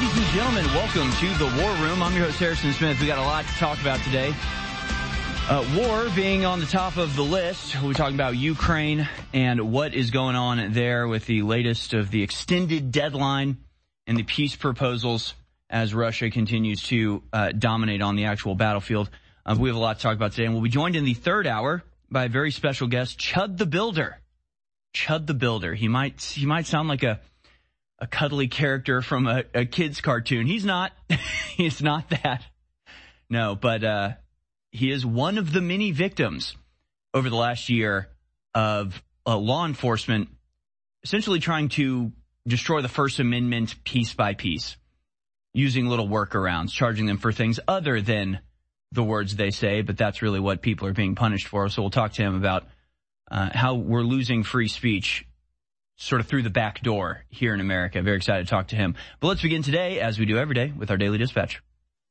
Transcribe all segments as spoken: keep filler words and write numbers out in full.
Ladies and gentlemen, welcome to the War Room. I'm your host, Harrison Smith. We got a lot to talk about today. Uh, war being on the top of the list. We're talking about Ukraine and what is going on there with the latest of the extended deadline and the peace proposals as Russia continues to uh, dominate on the actual battlefield. Uh, we have a lot to talk about today, and we'll be joined in the third hour by a very special guest, Chud the Builder. Chud the Builder. He might he might sound like a a cuddly character from a, a kid's cartoon. He's not. He's not that. No, but uh, he is one of the many victims over the last year of uh, law enforcement essentially trying to destroy the First Amendment piece by piece, using little workarounds, charging them for things other than the words they say, but that's really what people are being punished for. So we'll talk to him about uh, how we're losing free speech sort of through the back door here in America. Very excited to talk to him. But let's begin today, as we do every day, with our Daily Dispatch.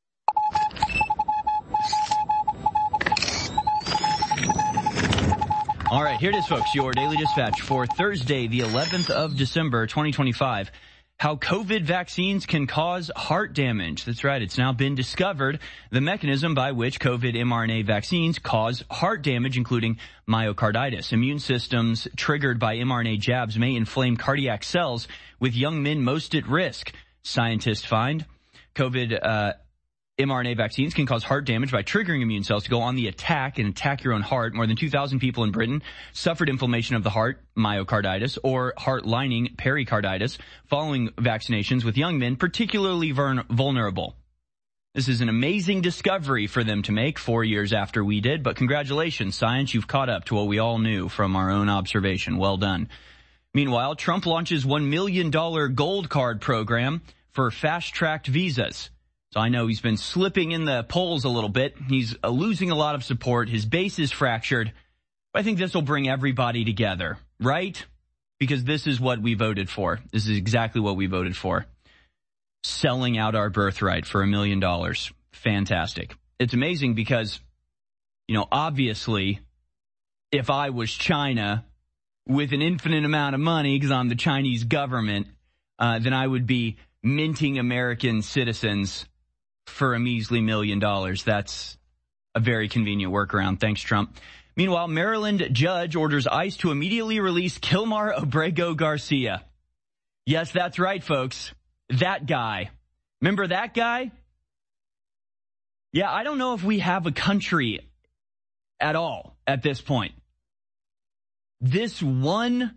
All right, here it is, folks, your Daily Dispatch for Thursday, the eleventh of December, twenty twenty-five. How COVID vaccines can cause heart damage. That's right. It's now been discovered the mechanism by which COVID mRNA vaccines cause heart damage, including myocarditis. Immune systems triggered by mRNA jabs may inflame cardiac cells, with young men most at risk. Scientists find COVID uh, mRNA vaccines can cause heart damage by triggering immune cells to go on the attack and attack your own heart. More than two thousand people in Britain suffered inflammation of the heart, myocarditis, or heart lining, pericarditis, following vaccinations, with young men particularly vulnerable. This is an amazing discovery for them to make four years after we did, but congratulations, science, you've caught up to what we all knew from our own observation. Well done. Meanwhile, Trump launches one million dollars gold card program for fast-tracked visas. So I know he's been slipping in the polls a little bit. He's uh, losing a lot of support. His base is fractured. But I think this will bring everybody together, right? Because this is what we voted for. This is exactly what we voted for. Selling out our birthright for a million dollars. Fantastic. It's amazing because, you know, obviously, if I was China with an infinite amount of money, because I'm the Chinese government, uh, then I would be minting American citizens for a measly million dollars. That's a very convenient workaround. Thanks, Trump. Meanwhile, Maryland judge orders ICE to immediately release Kilmar Abrego Garcia. Yes, that's right, folks. That guy. Remember that guy? Yeah, I don't know if we have a country at all at this point. This one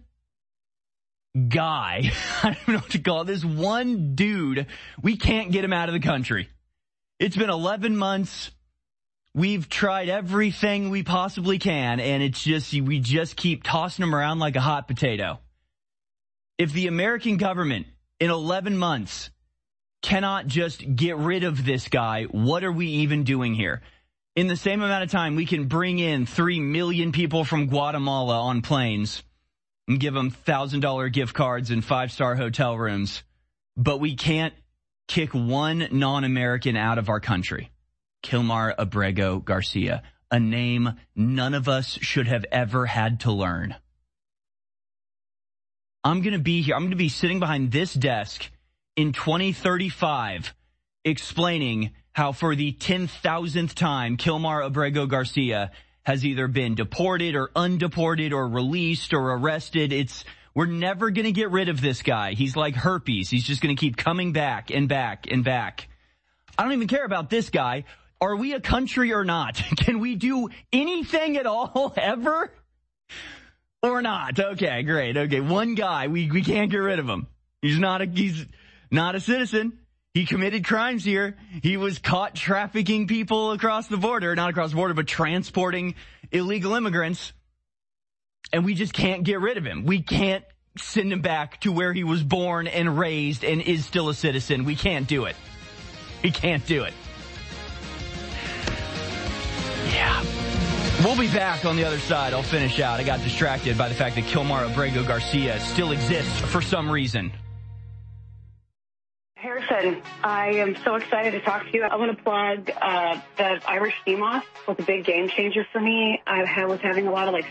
guy, I don't know what to call it, this one dude, we can't get him out of the country. It's been eleven months. We've tried everything we possibly can, and it's just, we just keep tossing him around like a hot potato. If the American government in eleven months cannot just get rid of this guy, what are we even doing here? In the same amount of time, we can bring in three million people from Guatemala on planes and give them one thousand dollars gift cards and five-star hotel rooms, but we can't kick one non-American out of our country. Kilmar Abrego Garcia, a name none of us should have ever had to learn. I'm going to be here. I'm going to be sitting behind this desk in twenty thirty-five explaining how for the ten thousandth time Kilmar Abrego Garcia has either been deported or undeported or released or arrested. It's We're never going to get rid of this guy. He's like herpes. He's just going to keep coming back and back and back. I don't even care about this guy. Are we a country or not? Can we do anything at all ever? Or not? Okay, great. Okay, one guy, we, we can't get rid of him. He's not a, he's not a citizen. He committed crimes here. He was caught trafficking people across the border, not across the border, but transporting illegal immigrants. And we just can't get rid of him. We can't send him back to where he was born and raised and is still a citizen. We can't do it. We can't do it. Yeah. We'll be back on the other side. I'll finish out. I got distracted by the fact that Kilmar Abrego Garcia still exists for some reason. Harrison, I am so excited to talk to you. I want to plug uh, the Irish sea moss was a big game changer for me. I was having a lot of like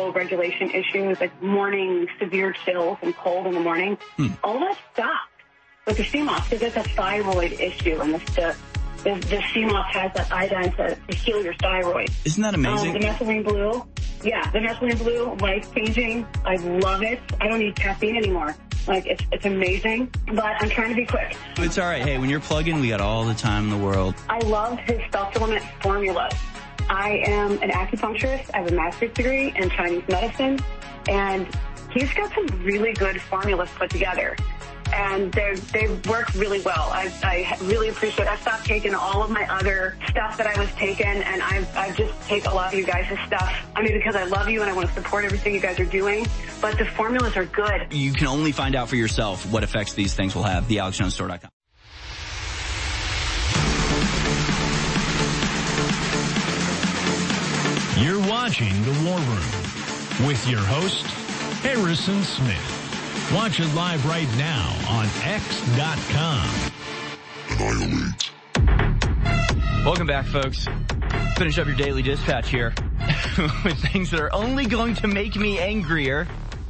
thermoregulation issues, like morning severe chills and cold in the morning. Hmm. All that stopped. with the sea moss because it's a thyroid issue, and the, the, the, the sea moss has that iodine to, to heal your thyroid. Isn't that amazing? Um, the methylene blue, yeah, the methylene blue, life-changing. I love it. I don't need caffeine anymore. Like, it's it's amazing, but I'm trying to be quick. It's all right. Hey, when you're plugging, we got all the time in the world. I love his supplement formulas. I am an acupuncturist. I have a master's degree in Chinese medicine, and he's got some really good formulas put together, and they they work really well. I, I really appreciate it. I stopped taking all of my other stuff that I was taking, and I've, I've just take a lot of you guys' stuff. I mean, because I love you and I want to support everything you guys are doing, but the formulas are good. You can only find out for yourself what effects these things will have. the alex jones store dot com. You're watching The War Room with your host, Harrison Smith. Watch it live right now on x dot com. Annihilate. Welcome back, folks. Finish up your daily dispatch here with things that are only going to make me angrier.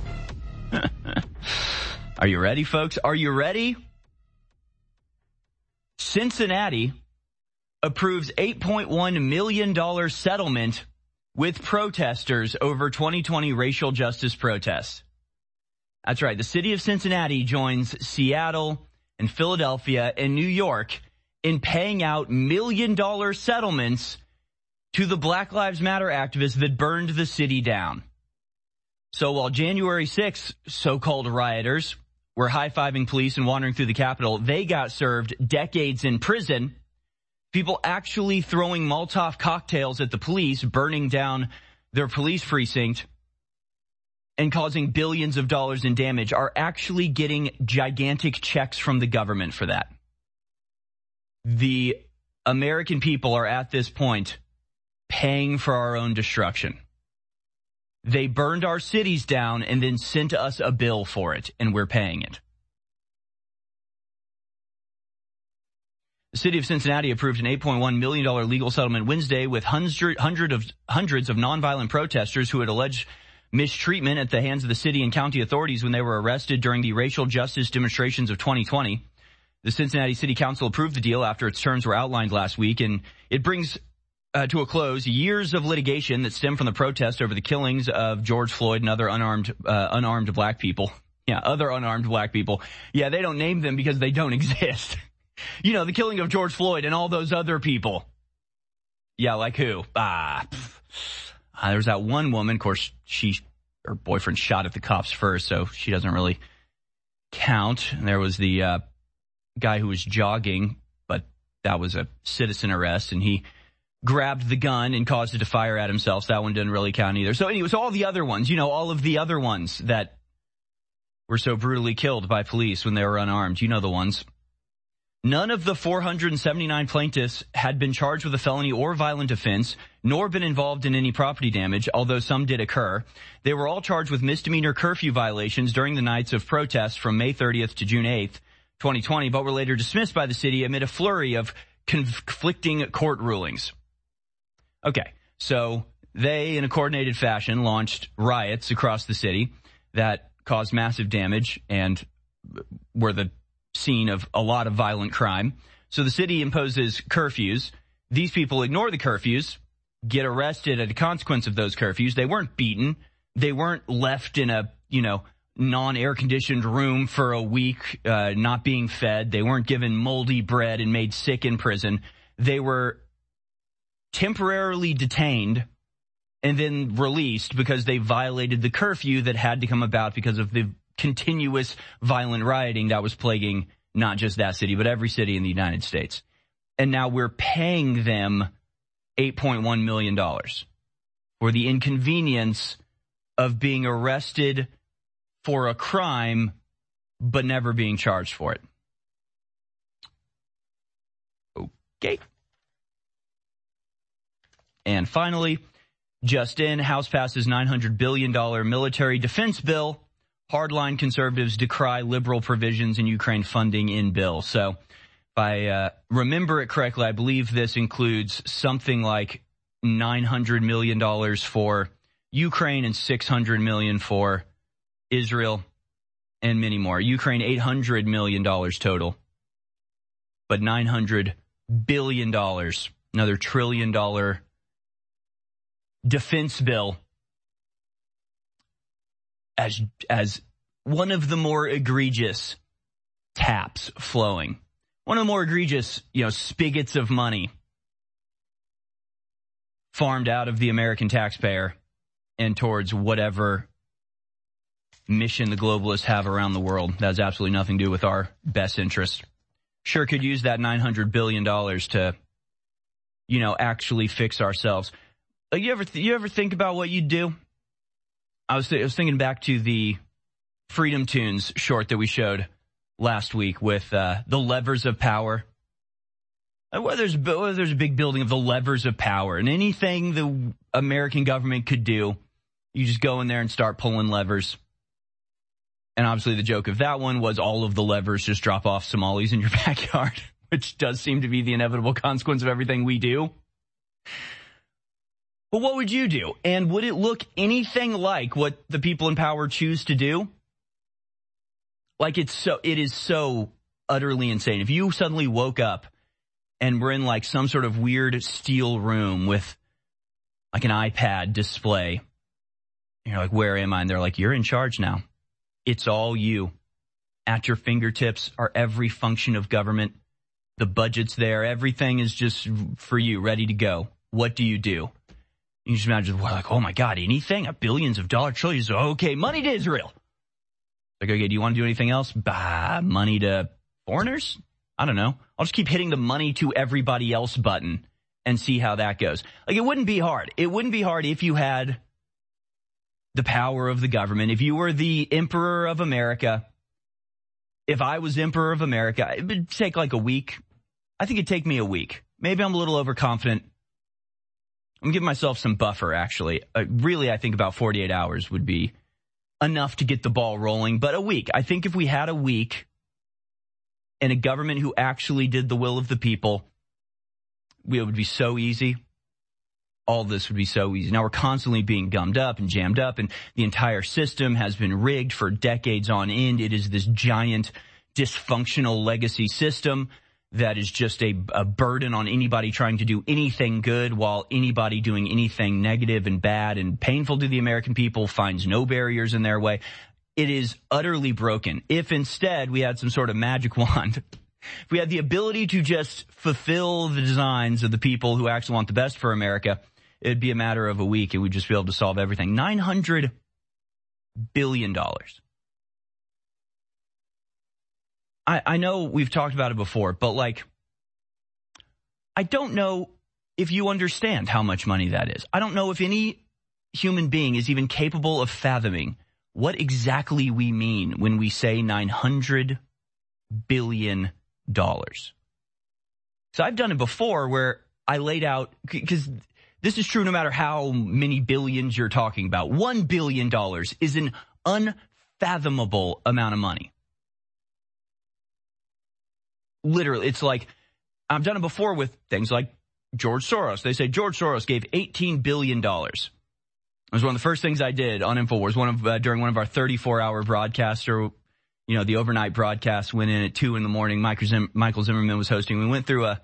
Are you ready, folks? Are you ready? Cincinnati approves eight point one million dollars settlement with protesters over twenty twenty racial justice protests. That's right. The city of Cincinnati joins Seattle and Philadelphia and New York in paying out million-dollar settlements to the Black Lives Matter activists that burned the city down. So while January sixth so-called rioters were high-fiving police and wandering through the Capitol, they got served decades in prison. People actually throwing Molotov cocktails at the police, burning down their police precinct, and causing billions of dollars in damage are actually getting gigantic checks from the government for that. The American people are at this point paying for our own destruction. They burned our cities down and then sent us a bill for it, and we're paying it. The city of Cincinnati approved an eight point one million dollars legal settlement Wednesday with hundred, hundred of, hundreds of nonviolent protesters who had alleged mistreatment at the hands of the city and county authorities when they were arrested during the racial justice demonstrations of twenty twenty. The Cincinnati City Council approved the deal after its terms were outlined last week, and it brings uh, to a close years of litigation that stem from the protest over the killings of George Floyd and other unarmed uh, unarmed black people. Yeah, other unarmed black people. Yeah, they don't name them because they don't exist. You know, the killing of George Floyd and all those other people. Yeah, like who? Ah, uh, there was that one woman. Of course, she her boyfriend shot at the cops first, so she doesn't really count. And there was the uh, guy who was jogging, but that was a citizen arrest, and he grabbed the gun and caused it to fire at himself. So that one didn't really count either. So anyway, so all the other ones, you know, all of the other ones that were so brutally killed by police when they were unarmed, you know the ones. None of the four hundred seventy-nine plaintiffs had been charged with a felony or violent offense, nor been involved in any property damage, although some did occur. They were all charged with misdemeanor curfew violations during the nights of protests from May thirtieth to June eighth, twenty twenty, but were later dismissed by the city amid a flurry of conflicting court rulings. Okay, so they, in a coordinated fashion, launched riots across the city that caused massive damage and were the scene of a lot of violent crime. So the city imposes curfews. These people ignore the curfews, get arrested as a consequence of those curfews. They weren't beaten. They weren't left in a, you know, non-air conditioned room for a week, uh, not being fed. They weren't given moldy bread and made sick in prison. They were temporarily detained and then released because they violated the curfew that had to come about because of the continuous violent rioting that was plaguing not just that city, but every city in the United States. And now we're paying them eight point one million dollars for the inconvenience of being arrested for a crime, but never being charged for it. Okay. And finally, just in, House passes nine hundred billion dollars military defense bill. Hardline conservatives decry liberal provisions in Ukraine funding in bill. So if I uh, remember it correctly, I believe this includes something like nine hundred million dollars for Ukraine and six hundred million dollars for Israel. and many more. Ukraine, eight hundred million dollars total. But nine hundred billion dollars, another trillion dollar defense bill, as as one of the more egregious taps flowing. One of the more egregious, you know, spigots of money farmed out of the American taxpayer and towards whatever mission the globalists have around the world. That has absolutely nothing to do with our best interest. Sure could use that nine hundred billion dollars to, you know, actually fix ourselves. You ever th- you ever think about what you'd do? I was, th- I was thinking back to the Freedom Tunes short that we showed last week with uh, the levers of power. Well, there's, well, there's a big building of the levers of power, and anything the American government could do, you just go in there and start pulling levers. And obviously the joke of that one was all of the levers just drop off Somalis in your backyard, which does seem to be the inevitable consequence of everything we do. But what would you do? And would it look anything like what the people in power choose to do? Like it's so, it is so utterly insane. If you suddenly woke up and were in like some sort of weird steel room with like an iPad display, and you're like, where am I? And they're like, you're in charge now. It's all you. At your fingertips are every function of government. The budget's there. Everything is just for you, ready to go. What do you do? You just imagine, well, like, oh my God, anything? Billions of dollars, trillions. Okay, money to Israel. Like, okay, do you want to do anything else? Bah, money to foreigners? I don't know. I'll just keep hitting the money to everybody else button and see how that goes. Like, it wouldn't be hard. It wouldn't be hard if you had the power of the government. If you were the emperor of America, if I was emperor of America, it would take like a week. I think it'd take me a week. Maybe I'm a little overconfident. I'm giving myself some buffer, actually. Uh, really, I think about forty-eight hours would be enough to get the ball rolling. But a week. I think if we had a week and a government who actually did the will of the people, it would be so easy. All this would be so easy. Now we're constantly being gummed up and jammed up, and the entire system has been rigged for decades on end. It is this giant dysfunctional legacy system that is just a, a burden on anybody trying to do anything good, while anybody doing anything negative and bad and painful to the American people finds no barriers in their way. It is utterly broken. If instead we had some sort of magic wand, if we had the ability to just fulfill the designs of the people who actually want the best for America, it'd be a matter of a week and we'd just be able to solve everything. nine hundred billion dollars. I, I know we've talked about it before, but like, I don't know if you understand how much money that is. I don't know if any human being is even capable of fathoming what exactly we mean when we say nine hundred billion dollars. So I've done it before where I laid out, because this is true no matter how many billions you're talking about. One billion dollars is an unfathomable amount of money. Literally, it's like, I've done it before with things like George Soros. They say George Soros gave eighteen billion dollars. It was one of the first things I did on InfoWars, one of, uh, during one of our thirty-four hour broadcasts, or, you know, the overnight broadcast went in at two in the morning. Michael, Zim- Michael Zimmerman was hosting. We went through a,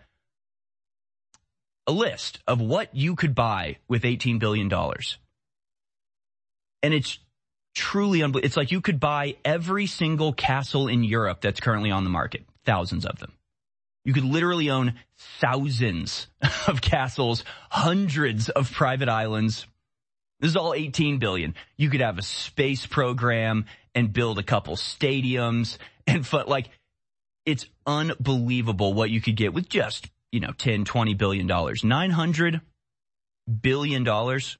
a list of what you could buy with eighteen billion dollars. And it's truly unbelievable. It's like you could buy every single castle in Europe that's currently on the market. Thousands of them. You could literally own thousands of castles, hundreds of private islands. This is all eighteen billion. You could have a space program and build a couple stadiums and fun. Like, it's unbelievable what you could get with just, you know, ten, twenty billion dollars. nine hundred billion dollars.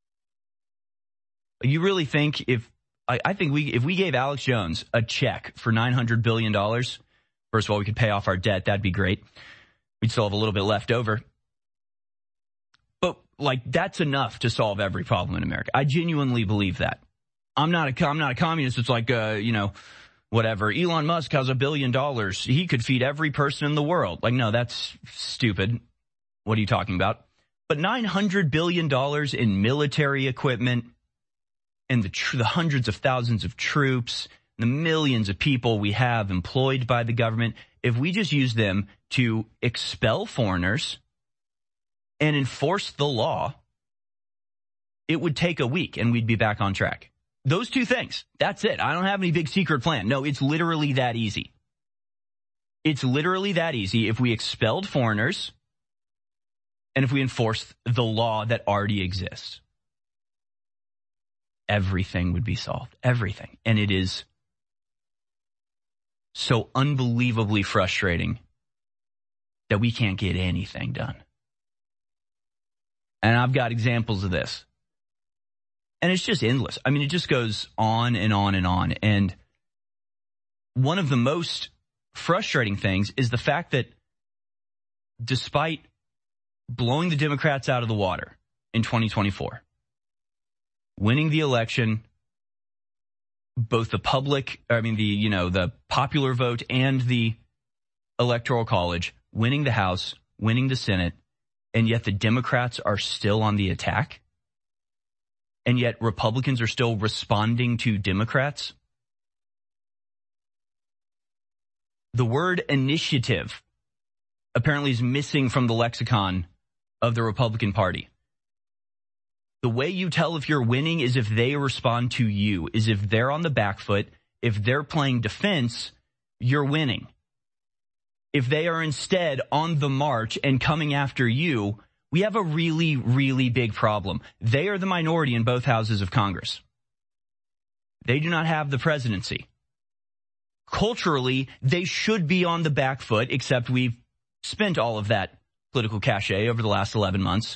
You really think if, I, I think we, if we gave Alex Jones a check for nine hundred billion dollars, first of all, we could pay off our debt. That'd be great. We'd still have a little bit left over. But, like, that's enough to solve every problem in America. I genuinely believe that. I'm not a, I'm not a communist. It's like, uh, you know, whatever. Elon Musk has a billion dollars. He could feed every person in the world. Like, no, that's stupid. What are you talking about? But nine hundred billion dollars in military equipment and the, tr- the hundreds of thousands of troops, the millions of people we have employed by the government, if we just use them to expel foreigners and enforce the law, it would take a week and we'd be back on track. Those two things. That's it. I don't have any big secret plan. No, it's literally that easy. It's literally that easy. If we expelled foreigners and if we enforced the law that already exists, everything would be solved. Everything. And it is so unbelievably frustrating that we can't get anything done. And I've got examples of this. And it's just endless. I mean, it just goes on and on and on. And one of the most frustrating things is the fact that despite blowing the Democrats out of the water in twenty twenty-four, winning the election, both the public, I mean, the, you know, the popular vote and the Electoral College, winning the House, winning the Senate, and yet the Democrats are still on the attack. And yet Republicans are still responding to Democrats. The word initiative apparently is missing from the lexicon of the Republican Party. The way you tell if you're winning is if they respond to you, is if they're on the back foot. If they're playing defense, you're winning. If they are instead on the march and coming after you, we have a really, really big problem. They are the minority in both houses of Congress. They do not have the presidency. Culturally, they should be on the back foot, except we've spent all of that political cachet over the last eleven months.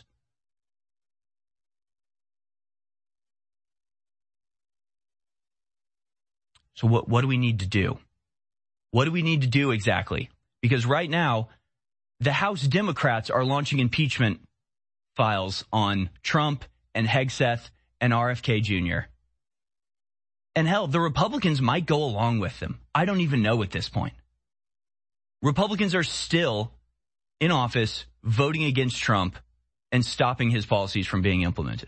So what, what do we need to do? What do we need to do exactly? Because right now, the House Democrats are launching impeachment files on Trump and Hegseth and R F K Junior And hell, the Republicans might go along with them. I don't even know at this point. Republicans are still in office voting against Trump and stopping his policies from being implemented.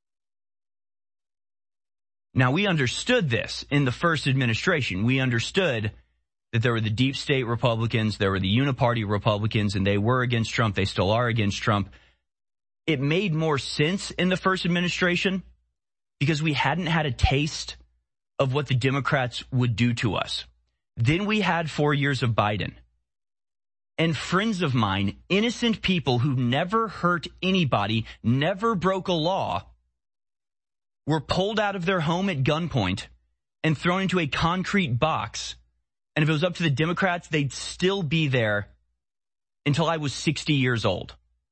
Now, we understood this in the first administration. We understood that there were the deep state Republicans, there were the uniparty Republicans, and they were against Trump. They still are against Trump. It made more sense in the first administration because we hadn't had a taste of what the Democrats would do to us. Then we had four years of Biden. And friends of mine, innocent people who never hurt anybody, never broke a law, were pulled out of their home at gunpoint and thrown into a concrete box. And if it was up to the Democrats, they'd still be there until I was sixty years old.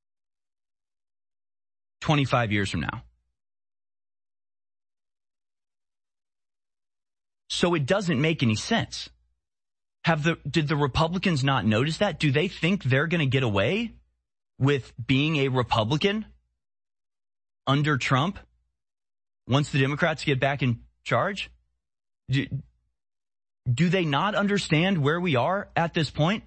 twenty-five years from now. So it doesn't make any sense. Have the, did the Republicans not notice that? Do they think they're going to get away with being a Republican under Trump once the Democrats get back in charge? Do, do they not understand where we are at this point?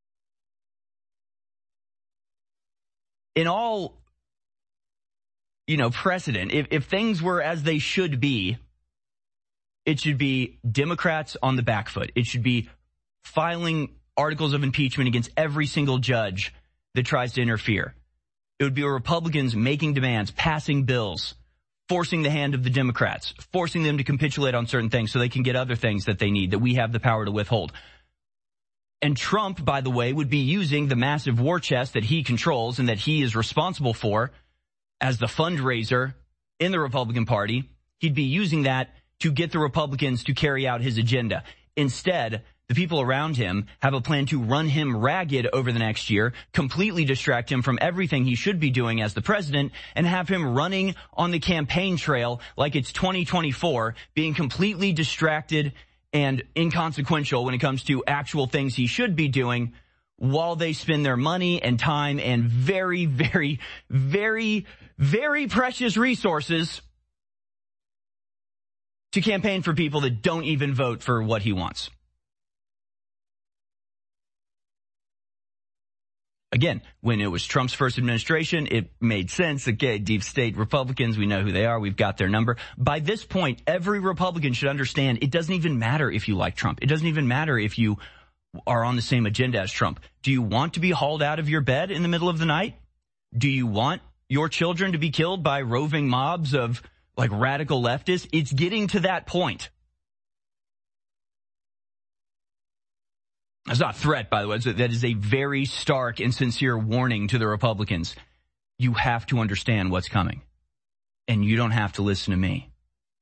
In all, you know, precedent, if, if things were as they should be, it should be Democrats on the back foot. It should be filing articles of impeachment against every single judge that tries to interfere. It would be Republicans making demands, passing bills, forcing the hand of the Democrats, forcing them to capitulate on certain things so they can get other things that they need that we have the power to withhold. And Trump, by the way, would be using the massive war chest that he controls and that he is responsible for as the fundraiser in the Republican Party. He'd be using that to get the Republicans to carry out his agenda. Instead, the people around him have a plan to run him ragged over the next year, completely distract him from everything he should be doing as the president, and have him running on the campaign trail like it's twenty twenty-four, being completely distracted and inconsequential when it comes to actual things he should be doing, while they spend their money and time and very, very, very, very precious resources to campaign for people that don't even vote for what he wants. Again, when it was Trump's first administration, it made sense. Okay, deep state Republicans, we know who they are. We've got their number. By this point, every Republican should understand it doesn't even matter if you like Trump. It doesn't even matter if you are on the same agenda as Trump. Do you want to be hauled out of your bed in the middle of the night? Do you want your children to be killed by roving mobs of like radical leftists? It's getting to that point. That's not a threat, by the way. That is a very stark and sincere warning to the Republicans. You have to understand what's coming. And you don't have to listen to me.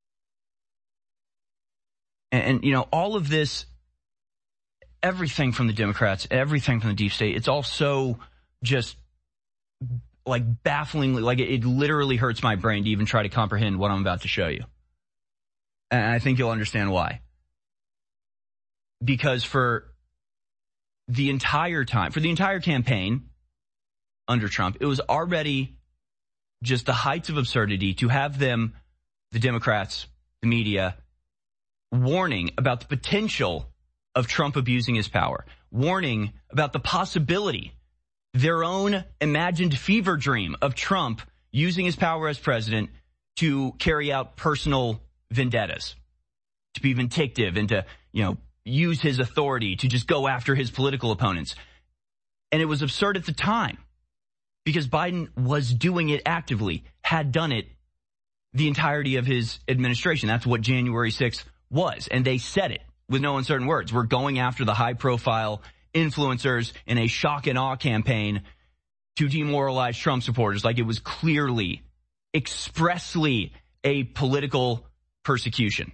And, and, you know, all of this, everything from the Democrats, everything from the deep state, it's all so just like bafflingly, like it, it literally hurts my brain to even try to comprehend what I'm about to show you. And I think you'll understand why. Because for the entire time, for the entire campaign under Trump, it was already just the heights of absurdity to have them, the Democrats, the media, warning about the potential of Trump abusing his power, warning about the possibility, their own imagined fever dream of Trump using his power as president to carry out personal vendettas, to be vindictive and to, you know, use his authority to just go after his political opponents. And it was absurd at the time because Biden was doing it actively, had done it the entirety of his administration. That's what January sixth was. And they said it with no uncertain words. We're going after the high profile influencers in a shock and awe campaign to demoralize Trump supporters. Like it was clearly, expressly a political persecution.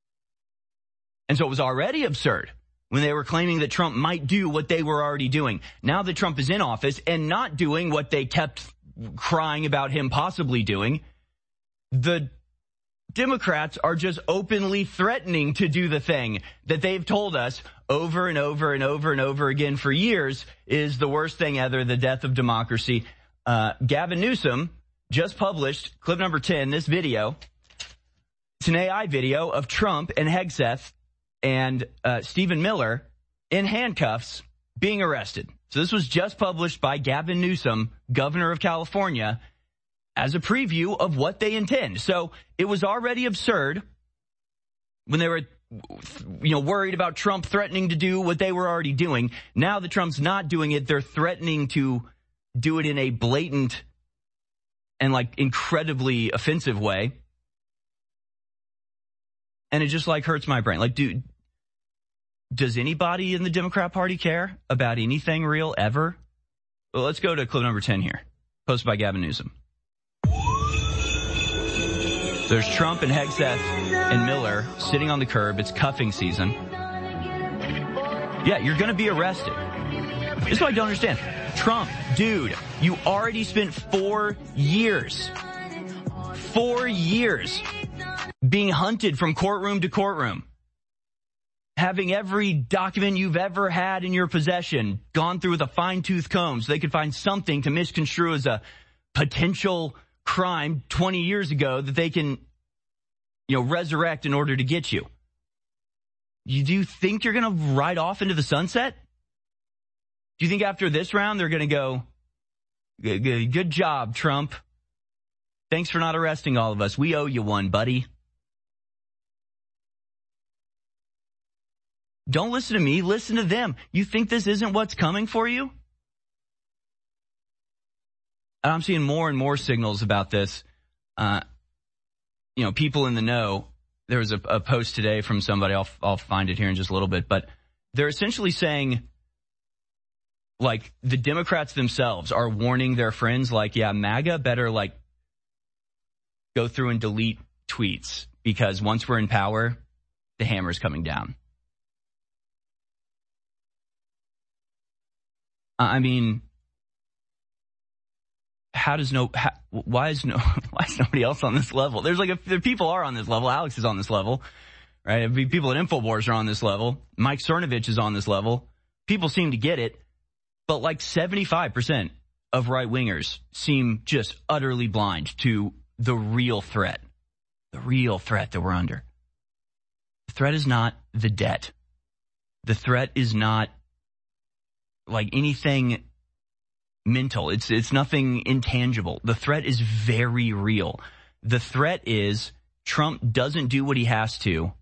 And so it was already absurd when they were claiming that Trump might do what they were already doing. Now that Trump is in office and not doing what they kept crying about him possibly doing, the Democrats are just openly threatening to do the thing that they've told us over and over and over and over again for years is the worst thing ever, the death of democracy. Uh, Gavin Newsom just published clip number ten, this video. It's an A I video of Trump and Hegseth and uh, Stephen Miller in handcuffs being arrested. So this was just published by Gavin Newsom, governor of California, as a preview of what they intend. So it was already absurd when they were, you know, worried about Trump threatening to do what they were already doing. Now that Trump's not doing it, they're threatening to do it in a blatant and like incredibly offensive way. And it just like hurts my brain. Like, do, does anybody in the Democrat Party care about anything real ever? Well, let's go to clip number ten here, posted by Gavin Newsom. There's Trump and Hegseth and Miller sitting on the curb. It's cuffing season. Yeah, you're going to be arrested. This is what I don't understand. Trump, dude, you already spent four years, four years being hunted from courtroom to courtroom, having every document you've ever had in your possession gone through with a fine-tooth comb so they could find something to misconstrue as a potential crime twenty years ago that they can, you know, resurrect in order to get you. You do you think you're going to ride off into the sunset? Do you think after this round they're going to go, good, good job, Trump. Thanks for not arresting all of us. We owe you one, buddy. Don't listen to me. Listen to them. You think this isn't what's coming for you? And I'm seeing more and more signals about this. Uh, you know, people in the know. There was a, a post today from somebody. I'll, I'll find it here in just a little bit. But they're essentially saying, like, the Democrats themselves are warning their friends, like, yeah, MAGA better, like, go through and delete tweets because once we're in power, the hammer's coming down. I mean, how does no, how, why is no, why is nobody else on this level? There's like, a, there people are on this level. Alex is on this level, right? People at InfoWars are on this level. Mike Cernovich is on this level. People seem to get it, but like seventy-five percent of right-wingers seem just utterly blind to the real threat, the real threat that we're under. The threat is not the debt. The threat is not like anything mental. It's, it's nothing intangible. The threat is very real. The threat is Trump doesn't do what he has to.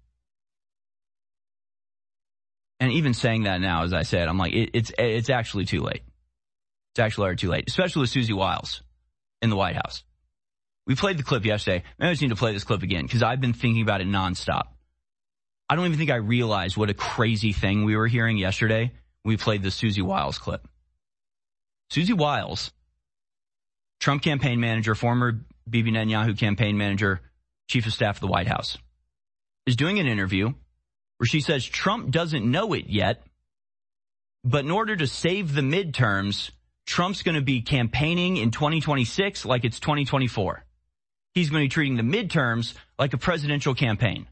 And even saying that now, as I said, I'm like, it, it's, it's actually too late. It's actually already too late, especially with Susie Wiles in the White House. We played the clip yesterday. Maybe I just need to play this clip again because I've been thinking about it nonstop. I don't even think I realized what a crazy thing we were hearing yesterday when we played the Susie Wiles clip. Susie Wiles, Trump campaign manager, former Bibi Netanyahu campaign manager, chief of staff of the White House, is doing an interview where she says Trump doesn't know it yet, but in order to save the midterms, Trump's going to be campaigning in twenty twenty-six like it's twenty twenty-four. He's going to be treating the midterms like a presidential campaign.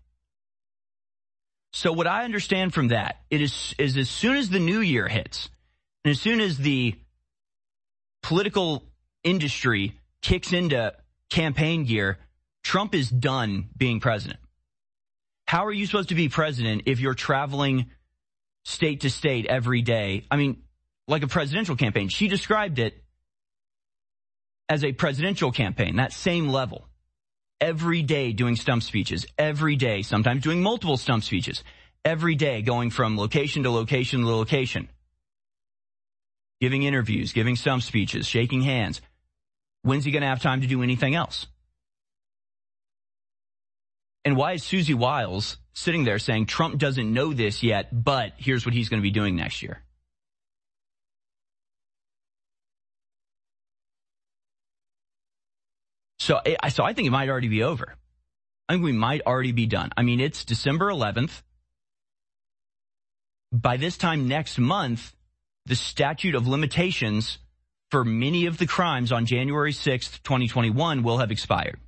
So what I understand from that it is, is as soon as the new year hits, and as soon as the political industry kicks into campaign gear, Trump is done being president. How are you supposed to be president if you're traveling state to state every day? I mean, like a presidential campaign. She described it as a presidential campaign, that same level. Every day doing stump speeches, every day, sometimes doing multiple stump speeches, every day going from location to location to location, giving interviews, giving stump speeches, shaking hands. When's he going to have time to do anything else? And why is Susie Wiles sitting there saying Trump doesn't know this yet, but here's what he's going to be doing next year? So, so I think it might already be over. I think we might already be done. I mean, it's December eleventh. By this time next month, the statute of limitations for many of the crimes on January sixth, twenty twenty-one will have expired.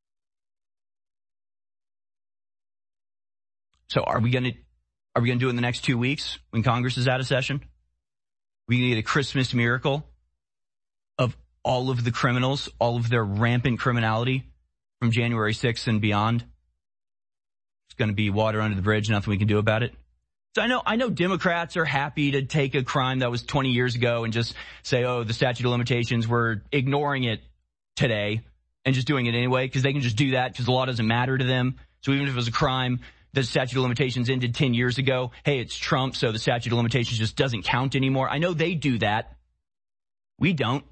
So are we going to, are we going to do it in the next two weeks when Congress is out of session? Are we going to get a Christmas miracle of all of the criminals, all of their rampant criminality from January sixth and beyond? It's going to be water under the bridge, nothing we can do about it. So I know, I know Democrats are happy to take a crime that was twenty years ago and just say, oh, the statute of limitations, we're ignoring it today and just doing it anyway because they can just do that because the law doesn't matter to them. So even if it was a crime, the statute of limitations ended ten years ago. Hey, it's Trump, so the statute of limitations just doesn't count anymore. I know they do that. We don't.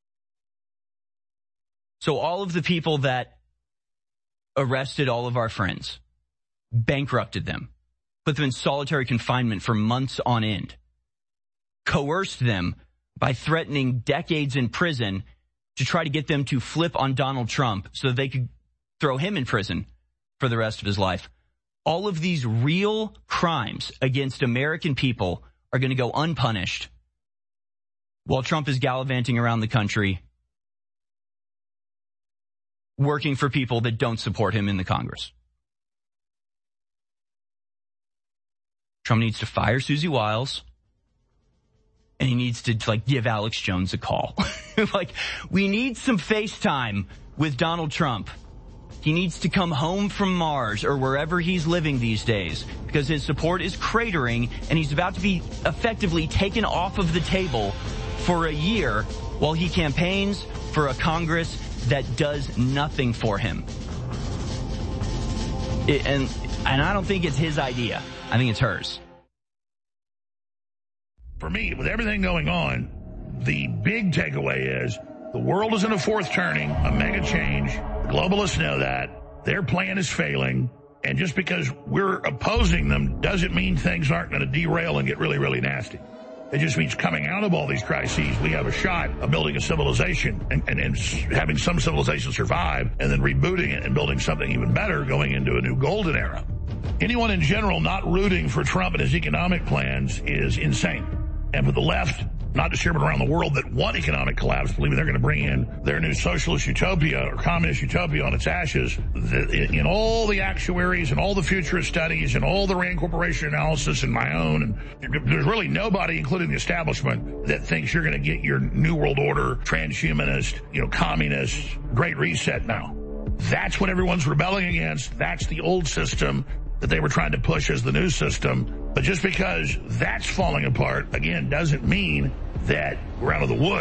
So all of the people that arrested all of our friends, bankrupted them, put them in solitary confinement for months on end, coerced them by threatening decades in prison to try to get them to flip on Donald Trump so that they could throw him in prison for the rest of his life. All of these real crimes against American people are going to go unpunished while Trump is gallivanting around the country working for people that don't support him in the Congress. Trump needs to fire Susie Wiles, and he needs to, like, give Alex Jones a call. Like, we need some FaceTime with Donald Trump. He needs to come home from Mars or wherever he's living these days because his support is cratering and he's about to be effectively taken off of the table for a year while he campaigns for a Congress that does nothing for him. It, and and I don't think it's his idea. I think it's hers. For me, with everything going on, the big takeaway is the world is in a fourth turning, a mega change. The globalists know that. Their plan is failing. And just because we're opposing them doesn't mean things aren't going to derail and get really, really nasty. It just means coming out of all these crises, we have a shot of building a civilization and, and, and having some civilization survive and then rebooting it and building something even better going into a new golden era. Anyone in general not rooting for Trump and his economic plans is insane. And for the left, not just here but around the world, that want economic collapse, believing they're going to bring in their new socialist utopia or communist utopia on its ashes, in all the actuaries and all the futurist studies and all the Rand Corporation analysis and my own, and there's really nobody, including the establishment, that thinks you're going to get your New World Order, transhumanist, you know, communist, Great Reset now. That's what everyone's rebelling against. That's the old system that they were trying to push as the new system. But just because that's falling apart, again, doesn't mean that we're out of the woods.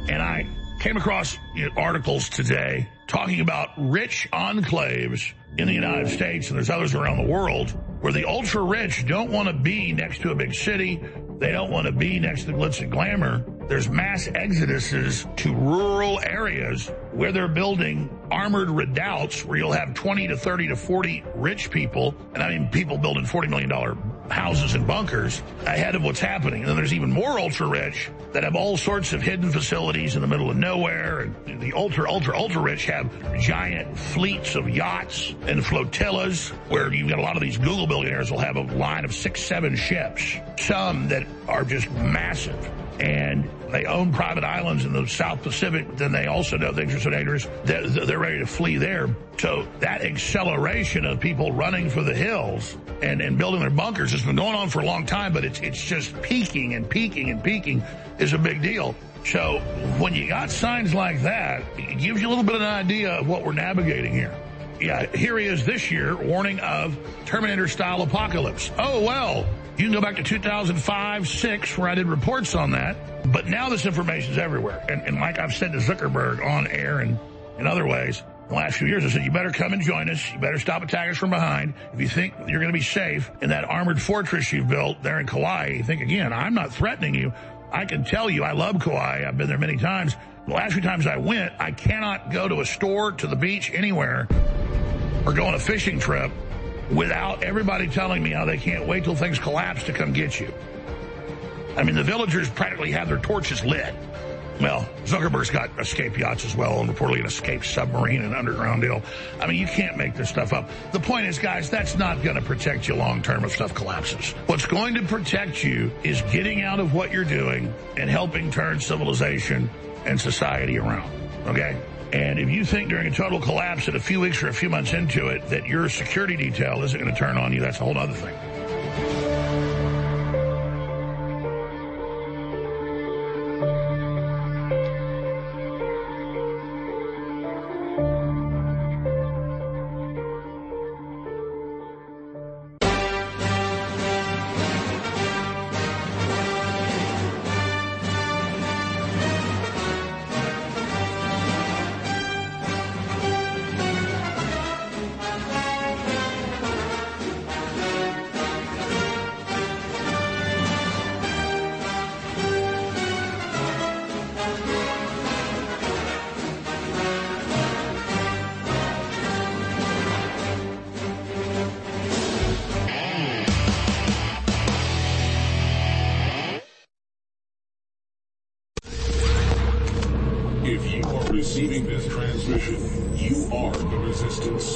And I came across you know, articles today talking about rich enclaves in the United States, and there's others around the world, where the ultra-rich don't want to be next to a big city. They don't want to be next to the glitz and glamour. There's mass exoduses to rural areas where they're building armored redoubts where you'll have twenty to thirty to forty rich people, and I mean people building forty million dollars houses and bunkers ahead of what's happening. And then there's even more ultra-rich that have all sorts of hidden facilities in the middle of nowhere. And the ultra, ultra, ultra-rich have giant fleets of yachts and flotillas where you've got a lot of these Google billionaires will have a line of six, seven ships, some that are just massive. And they own private islands in the South Pacific, but then they also know things are so dangerous that they're ready to flee there. So that acceleration of people running for the hills and, and building their bunkers has been going on for a long time, but it's it's just peaking and peaking and peaking is a big deal. So when you got signs like that, it gives you a little bit of an idea of what we're navigating here. Yeah, here he is this year, warning of Terminator-style apocalypse. Oh, well, you can go back to two thousand five, six, where I did reports on that. But now this information is everywhere. And, and like I've said to Zuckerberg on air and in other ways, the last few years, I said, you better come and join us. You better stop attacking us from behind. If you think you're going to be safe in that armored fortress you've built there in Kauai, think again, I'm not threatening you. I can tell you I love Kauai. I've been there many times. The last few times I went, I cannot go to a store, to the beach, anywhere, or go on a fishing trip without everybody telling me how they can't wait till things collapse to come get you. I mean, the villagers practically have their torches lit. Well, Zuckerberg's got escape yachts as well, and reportedly an escape submarine and underground deal. I mean, you can't make this stuff up. The point is, guys, that's not going to protect you long-term if stuff collapses. What's going to protect you is getting out of what you're doing and helping turn civilization and society around, okay? And if you think during a total collapse that a few weeks or a few months into it that your security detail isn't going to turn on you, that's a whole other thing. Receiving this transmission, you are the Resistance.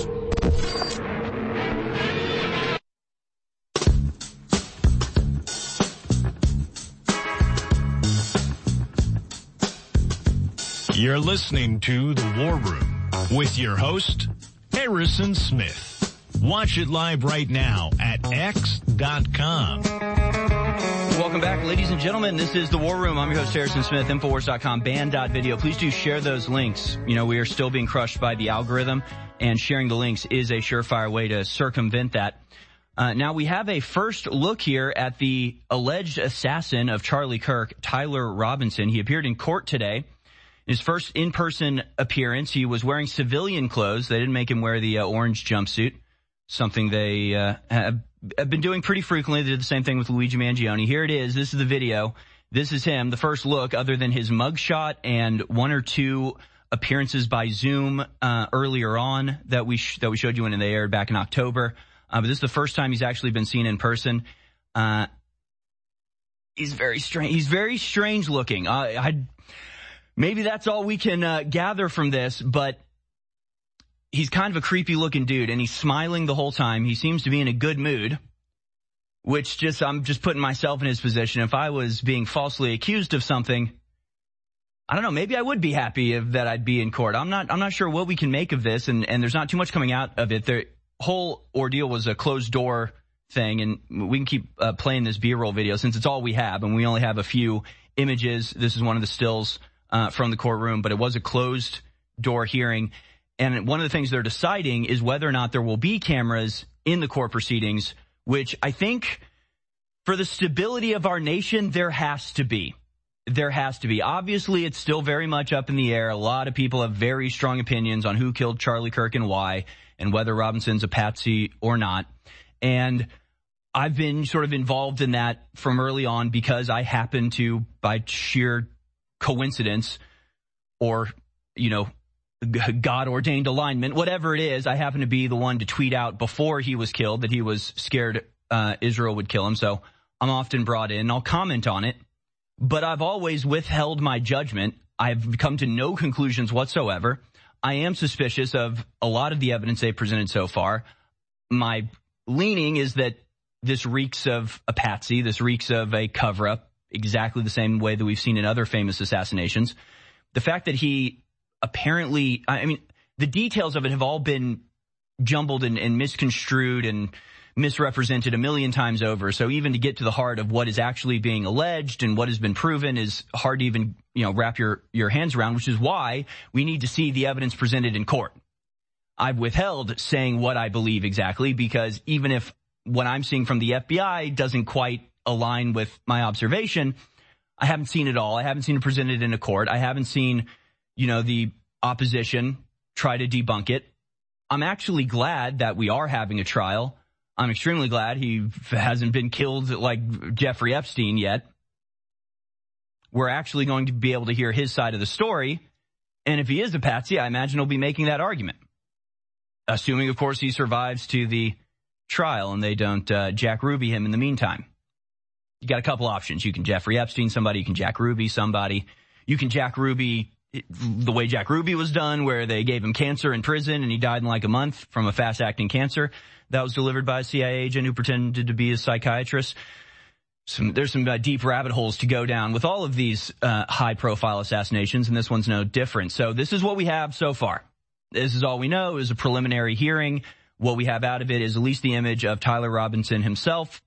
You're listening to The War Room with your host, Harrison Smith. Watch it live right now at X dot com. Welcome back, ladies and gentlemen. This is The War Room. I'm your host, Harrison Smith, Infowars dot com, band dot video. Please do share those links. You know, we are still being crushed by the algorithm, and sharing the links is a surefire way to circumvent that. Uh, now, we have a first look here at the alleged assassin of Charlie Kirk, Tyler Robinson. He appeared in court today. His first in-person appearance, he was wearing civilian clothes. They didn't make him wear the uh, orange jumpsuit, something they uh, have I've been doing pretty frequently. They did the same thing with Luigi Mangione. Here it is. This is the video. This is him, the first look, other than his mugshot and one or two appearances by Zoom uh, earlier on that we sh- that we showed you when they aired back in October. Uh, but this is the first time he's actually been seen in person. Uh, he's very strange. He's very strange looking. Uh, I maybe that's all we can uh, gather from this, but he's kind of a creepy looking dude, and he's smiling the whole time. He seems to be in a good mood, which just, I'm just putting myself in his position. If I was being falsely accused of something, I don't know, maybe I would be happy if that I'd be in court. I'm not, I'm not sure what we can make of this, and, and there's not too much coming out of it. The whole ordeal was a closed door thing, and we can keep uh, playing this B-roll video since it's all we have, and we only have a few images. This is one of the stills uh, from the courtroom, but it was a closed door hearing. And one of the things they're deciding is whether or not there will be cameras in the court proceedings, which I think for the stability of our nation, there has to be. there has to be. Obviously, it's still very much up in the air. A lot of people have very strong opinions on who killed Charlie Kirk and why, and whether Robinson's a patsy or not. And I've been sort of involved in that from early on because I happen to, by sheer coincidence or, you know, God-ordained alignment, whatever it is, I happen to be the one to tweet out before he was killed that he was scared uh, Israel would kill him. So I'm often brought in. I'll comment on it. But I've always withheld my judgment. I've come to no conclusions whatsoever. I am suspicious of a lot of the evidence they've presented so far. My leaning is that this reeks of a patsy. This reeks of a cover-up, exactly the same way that we've seen in other famous assassinations. The fact that he apparently, I mean, the details of it have all been jumbled and, and misconstrued and misrepresented a million times over. So even to get to the heart of what is actually being alleged and what has been proven is hard to even, you know, wrap your, your hands around, which is why we need to see the evidence presented in court. I've withheld saying what I believe exactly because even if what I'm seeing from the F B I doesn't quite align with my observation, I haven't seen it all. I haven't seen it presented in a court. I haven't seen, you know, the opposition try to debunk it. I'm actually glad that we are having a trial. I'm extremely glad he hasn't been killed like Jeffrey Epstein yet. We're actually going to be able to hear his side of the story. And if he is a patsy, I imagine he'll be making that argument. Assuming, of course, he survives to the trial and they don't uh, Jack Ruby him in the meantime. You got a couple options. You can Jeffrey Epstein somebody. You can Jack Ruby somebody. You can Jack Ruby the way Jack Ruby was done, where they gave him cancer in prison and he died in like a month from a fast-acting cancer that was delivered by a C I A agent who pretended to be a psychiatrist. Some, there's some uh, deep rabbit holes to go down with all of these uh, high-profile assassinations, and this one's no different. So this is what we have so far. This is all we know. It was a preliminary hearing. What we have out of it is at least the image of Tyler Robinson himself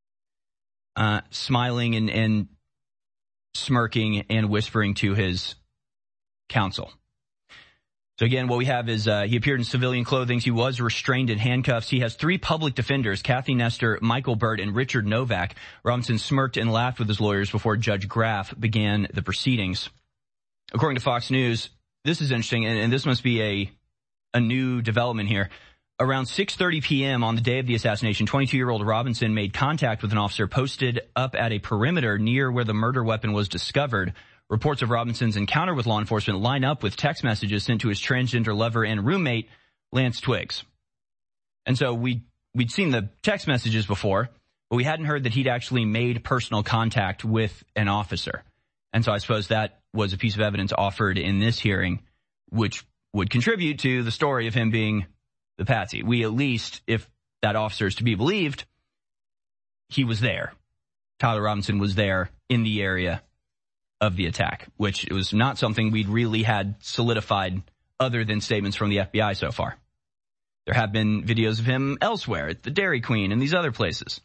uh, smiling and, and smirking and whispering to his counsel. So again, what we have is uh, he appeared in civilian clothing. He was restrained in handcuffs. He has three public defenders, Kathy Nestor, Michael Burt, and Richard Novak. Robinson smirked and laughed with his lawyers before Judge Graff began the proceedings. According to Fox News, this is interesting, and, and this must be a a new development here. Around six thirty p.m. on the day of the assassination, twenty-two-year-old Robinson made contact with an officer posted up at a perimeter near where the murder weapon was discovered. Reports of Robinson's encounter with law enforcement line up with text messages sent to his transgender lover and roommate, Lance Twiggs. And so we, we'd seen the text messages before, but we hadn't heard that he'd actually made personal contact with an officer. And so I suppose that was a piece of evidence offered in this hearing, which would contribute to the story of him being the patsy. We at least, if that officer is to be believed, he was there. Tyler Robinson was there in the area of the attack, which was not something we'd really had solidified other than statements from the F B I so far. There have been videos of him elsewhere at the Dairy Queen and these other places.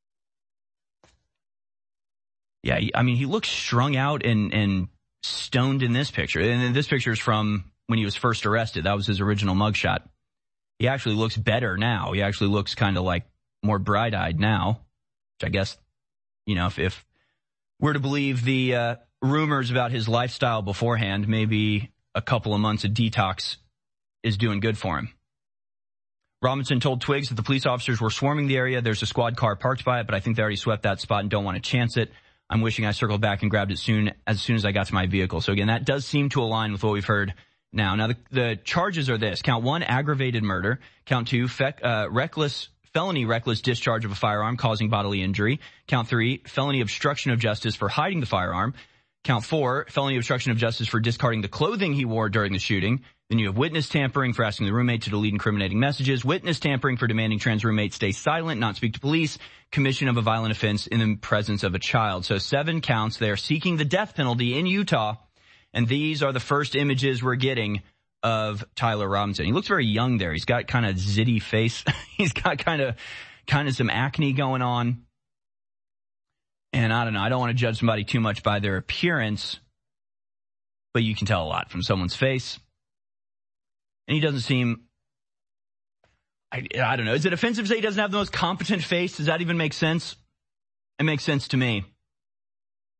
Yeah, I mean, he looks strung out and, and stoned in this picture. And this picture is from when he was first arrested. That was his original mugshot. He actually looks better now. He actually looks kind of like more bright-eyed now, which I guess, you know, if, if we're to believe the uh, rumors about his lifestyle beforehand, maybe a couple of months of detox is doing good for him. Robinson told Twiggs that the police officers were swarming the area. There's a squad car parked by it, but I think they already swept that spot and don't want to chance it. I'm wishing I circled back and grabbed it soon as soon as I got to my vehicle. So again, that does seem to align with what we've heard now. Now, the, the charges are this. Count one, aggravated murder. Count two, fe- uh, reckless felony reckless discharge of a firearm causing bodily injury. Count three, felony obstruction of justice for hiding the firearm. Count four, felony obstruction of justice for discarding the clothing he wore during the shooting. Then you have witness tampering for asking the roommate to delete incriminating messages. Witness tampering for demanding trans roommate stay silent, not speak to police. Commission of a violent offense in the presence of a child. So seven counts. They are seeking the death penalty in Utah. And these are the first images we're getting of Tyler Robinson. He looks very young there. He's got kind of zitty face. He's got kind of, kind of some acne going on. And I don't know. I don't want to judge somebody too much by their appearance, but you can tell a lot from someone's face. And he doesn't seem, I, I don't know. Is it offensive to say he doesn't have the most competent face? Does that even make sense? It makes sense to me.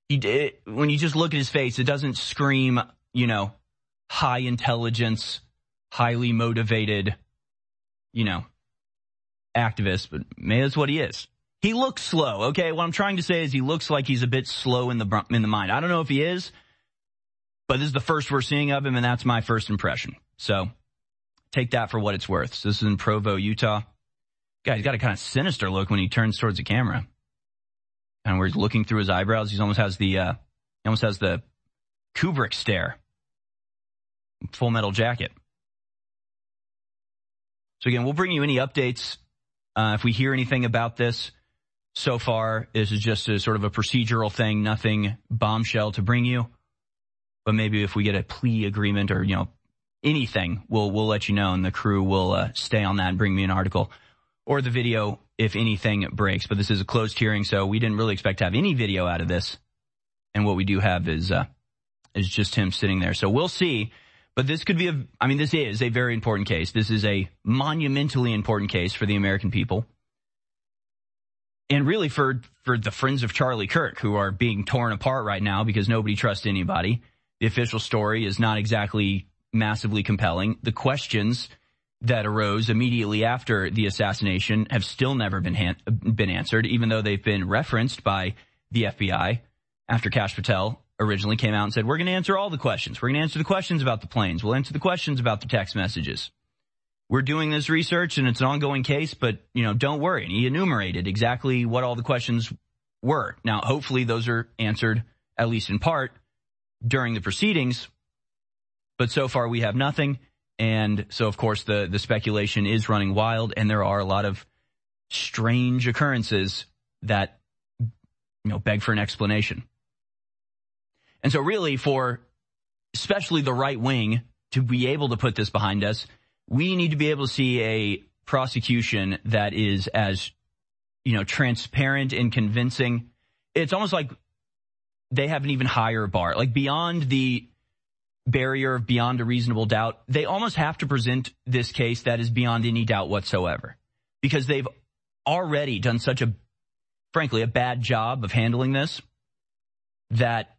he did, when you just look at his face, it doesn't scream, you know, high intelligence, highly motivated, you know, activist, but maybe that's what he is. He looks slow, okay? What I'm trying to say is he looks like he's a bit slow in the in the mind. I don't know if he is, but this is the first we're seeing of him, and that's my first impression. So take that for what it's worth. So this is in Provo, Utah. Guy, he's got a kind of sinister look when he turns towards the camera. And where he's looking through his eyebrows, he almost has the, uh, he almost has the Kubrick stare. Full Metal Jacket. So again, we'll bring you any updates uh, if we hear anything about this. So far, this is just a sort of a procedural thing, nothing bombshell to bring you. But maybe if we get a plea agreement or, you know, anything, we'll we'll let you know, and the crew will uh, stay on that and bring me an article or the video if anything breaks. But this is a closed hearing, so we didn't really expect to have any video out of this. And what we do have is uh, is just him sitting there. So we'll see. But this could be a, I mean, this is a very important case. This is a monumentally important case for the American people. And really for, for the friends of Charlie Kirk, who are being torn apart right now because nobody trusts anybody. The official story is not exactly massively compelling. The questions that arose immediately after the assassination have still never been han- been answered, even though they've been referenced by the F B I after Kash Patel originally came out and said, we're going to answer all the questions. We're going to answer the questions about the planes. We'll answer the questions about the text messages. We're doing this research, and it's an ongoing case, but, you know, don't worry. And he enumerated exactly what all the questions were. Now, hopefully those are answered, at least in part, during the proceedings. But so far we have nothing. And so, of course, the, the speculation is running wild, and there are a lot of strange occurrences that, you know, beg for an explanation. And so really for especially the right wing to be able to put this behind us, we need to be able to see a prosecution that is as, you know, transparent and convincing. It's almost like they have an even higher bar, like beyond the barrier of beyond a reasonable doubt. They almost have to present this case that is beyond any doubt whatsoever, because they've already done such a, frankly, a bad job of handling this that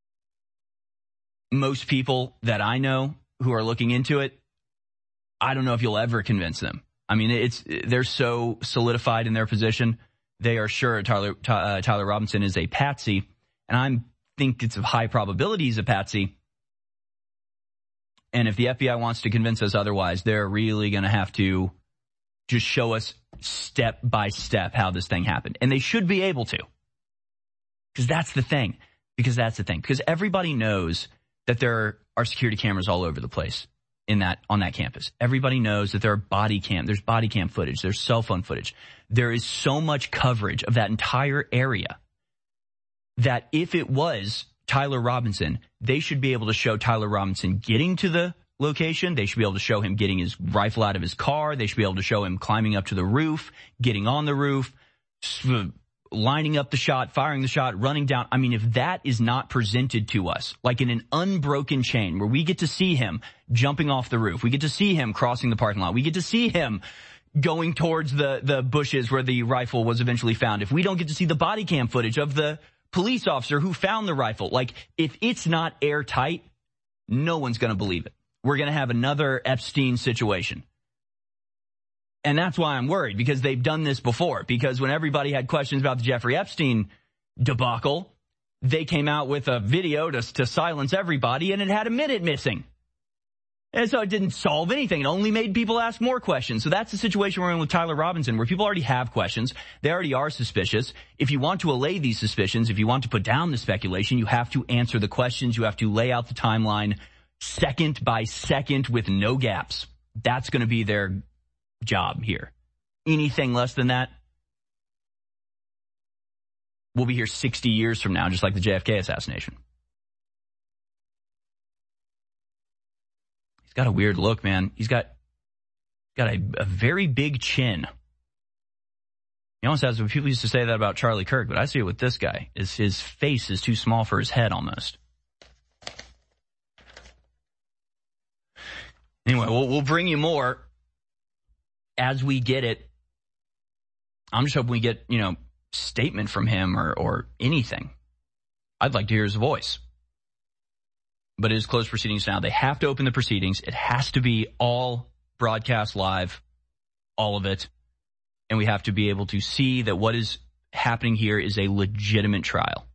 most people that I know who are looking into it, I don't know if you'll ever convince them. I mean, it's they're so solidified in their position. They are sure Tyler, uh, Tyler Robinson is a patsy, and I think it's a high probability he's a patsy. And if the F B I wants to convince us otherwise, they're really going to have to just show us step by step how this thing happened. And they should be able to. Because that's the thing. Because that's the thing. Because everybody knows that there are security cameras all over the place in that on that campus. Everybody knows that there are body cam, there's body cam footage, there's cell phone footage. There is so much coverage of that entire area that if it was Tyler Robinson, they should be able to show Tyler Robinson getting to the location. They should be able to show him getting his rifle out of his car. They should be able to show him climbing up to the roof, getting on the roof, lining up the shot, firing the shot, running down. I mean, if that is not presented to us, like in an unbroken chain where we get to see him jumping off the roof, we get to see him crossing the parking lot, we get to see him going towards the, the bushes where the rifle was eventually found. If we don't get to see the body cam footage of the police officer who found the rifle, like if it's not airtight, no one's going to believe it. We're going to have another Epstein situation. And that's why I'm worried, because they've done this before. Because when everybody had questions about the Jeffrey Epstein debacle, they came out with a video to, to silence everybody, and it had a minute missing. And so it didn't solve anything. It only made people ask more questions. So that's the situation we're in with Tyler Robinson, where people already have questions. They already are suspicious. If you want to allay these suspicions, if you want to put down the speculation, you have to answer the questions. You have to lay out the timeline second by second with no gaps. That's going to be their job here. Anything less than that, we'll be here sixty years from now, just like the J F K assassination. He's got a weird look, man. He's got got a, a very big chin. He almost has, people used to say that about Charlie Kirk, but I see it with this guy. Is his face is too small for his head almost. Anyway, we'll, we'll bring you more as we get it. I'm just hoping we get, you know, statement from him or, or anything. I'd like to hear his voice. But it is closed proceedings now. They have to open the proceedings. It has to be all broadcast live, all of it. And we have to be able to see that what is happening here is a legitimate trial.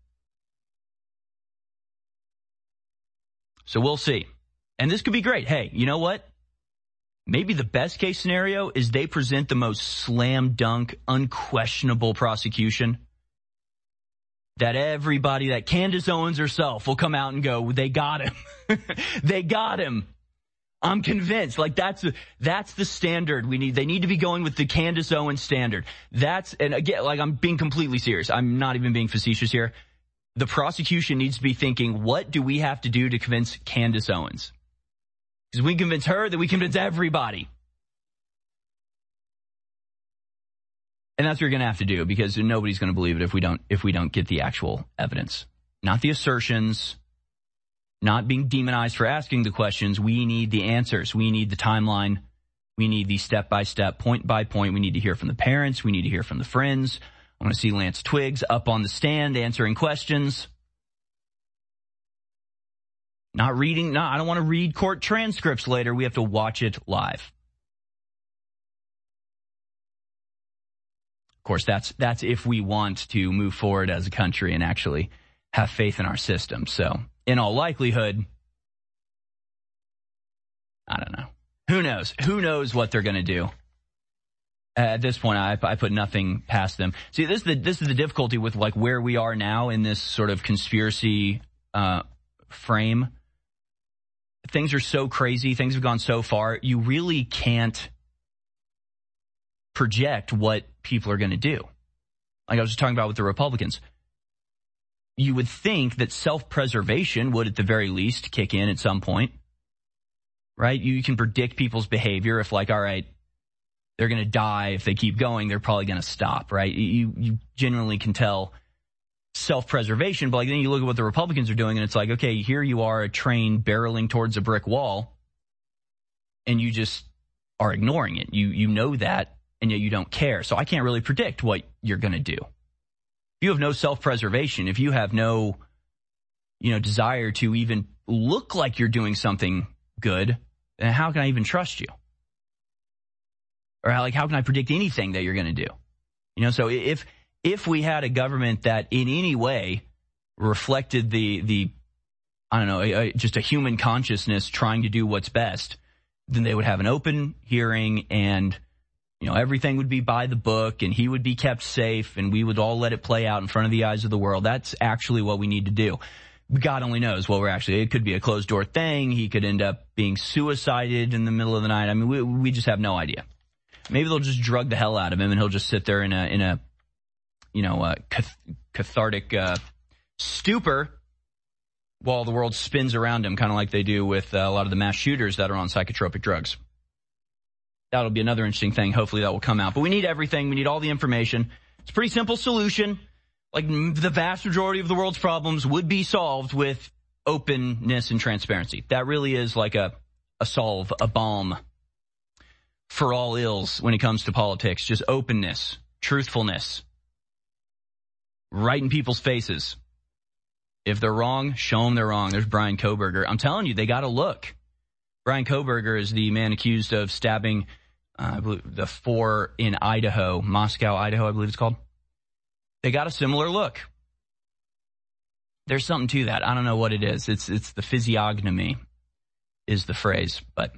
So we'll see. And this could be great. Hey, you know what? Maybe the best case scenario is they present the most slam dunk, unquestionable prosecution that everybody, that Candace Owens herself will come out and go, they got him. They got him. I'm convinced. Like that's that's the standard we need. They need to be going with the Candace Owens standard. That's, and again, like I'm being completely serious. I'm not even being facetious here. The prosecution needs to be thinking, what do we have to do to convince Candace Owens? Because we convince her, that we convince everybody. And that's what you're going to have to do, because nobody's going to believe it if we don't if we don't get the actual evidence. Not the assertions, not being demonized for asking the questions. We need the answers. We need the timeline. We need the step-by-step, point-by-point. We need to hear from the parents. We need to hear from the friends. I want to see Lance Twiggs up on the stand answering questions. Not reading. No, I don't want to read court transcripts later. We have to watch it live. Of course, that's that's if we want to move forward as a country and actually have faith in our system. So, in all likelihood, I don't know. Who knows? Who knows what they're going to do? Uh, at this point, I, I put nothing past them. See, this is the this is the difficulty with like where we are now in this sort of conspiracy uh, frame. Things are so crazy. Things have gone so far. You really can't project what people are going to do. Like I was just talking about with the Republicans. You would think that self-preservation would at the very least kick in at some point, right? You can predict people's behavior. If like, all right, they're going to die if they keep going, they're probably going to stop, right? You, you genuinely can tell self-preservation, but like then you look at what the Republicans are doing and it's like, okay, here you are, a train barreling towards a brick wall, and you just are ignoring it. You, you know that, and yet you don't care. So I can't really predict what you're going to do. If you have no self-preservation, if you have no, you know, desire to even look like you're doing something good, then how can I even trust you? Or how, like, how can I predict anything that you're going to do? You know, so if if we had a government that in any way reflected the the I don't know, a, a, just a human consciousness trying to do what's best, then they would have an open hearing and, you know, everything would be by the book and he would be kept safe and we would all let it play out in front of the eyes of the world. That's actually what we need to do. God only knows what we're actually, it could be a closed door thing. He could end up being suicided in the middle of the night. I mean, we, we just have no idea. Maybe they'll just drug the hell out of him and he'll just sit there in a, in a, you know, uh, cath- cathartic, uh, stupor while the world spins around him, kind of like they do with uh, a lot of the mass shooters that are on psychotropic drugs. That'll be another interesting thing. Hopefully that will come out. But we need everything. We need all the information. It's a pretty simple solution. Like the vast majority of the world's problems would be solved with openness and transparency. That really is like a, a solve, a balm for all ills when it comes to politics. Just openness, truthfulness, right in people's faces. If they're wrong, show them they're wrong. There's Bryan Kohberger. I'm telling you, they got to look. Bryan Kohberger is the man accused of stabbing uh, I believe the four in Idaho, Moscow, Idaho, I believe it's called. They got a similar look. There's something to that. I don't know what it is. It's it's the physiognomy is the phrase, but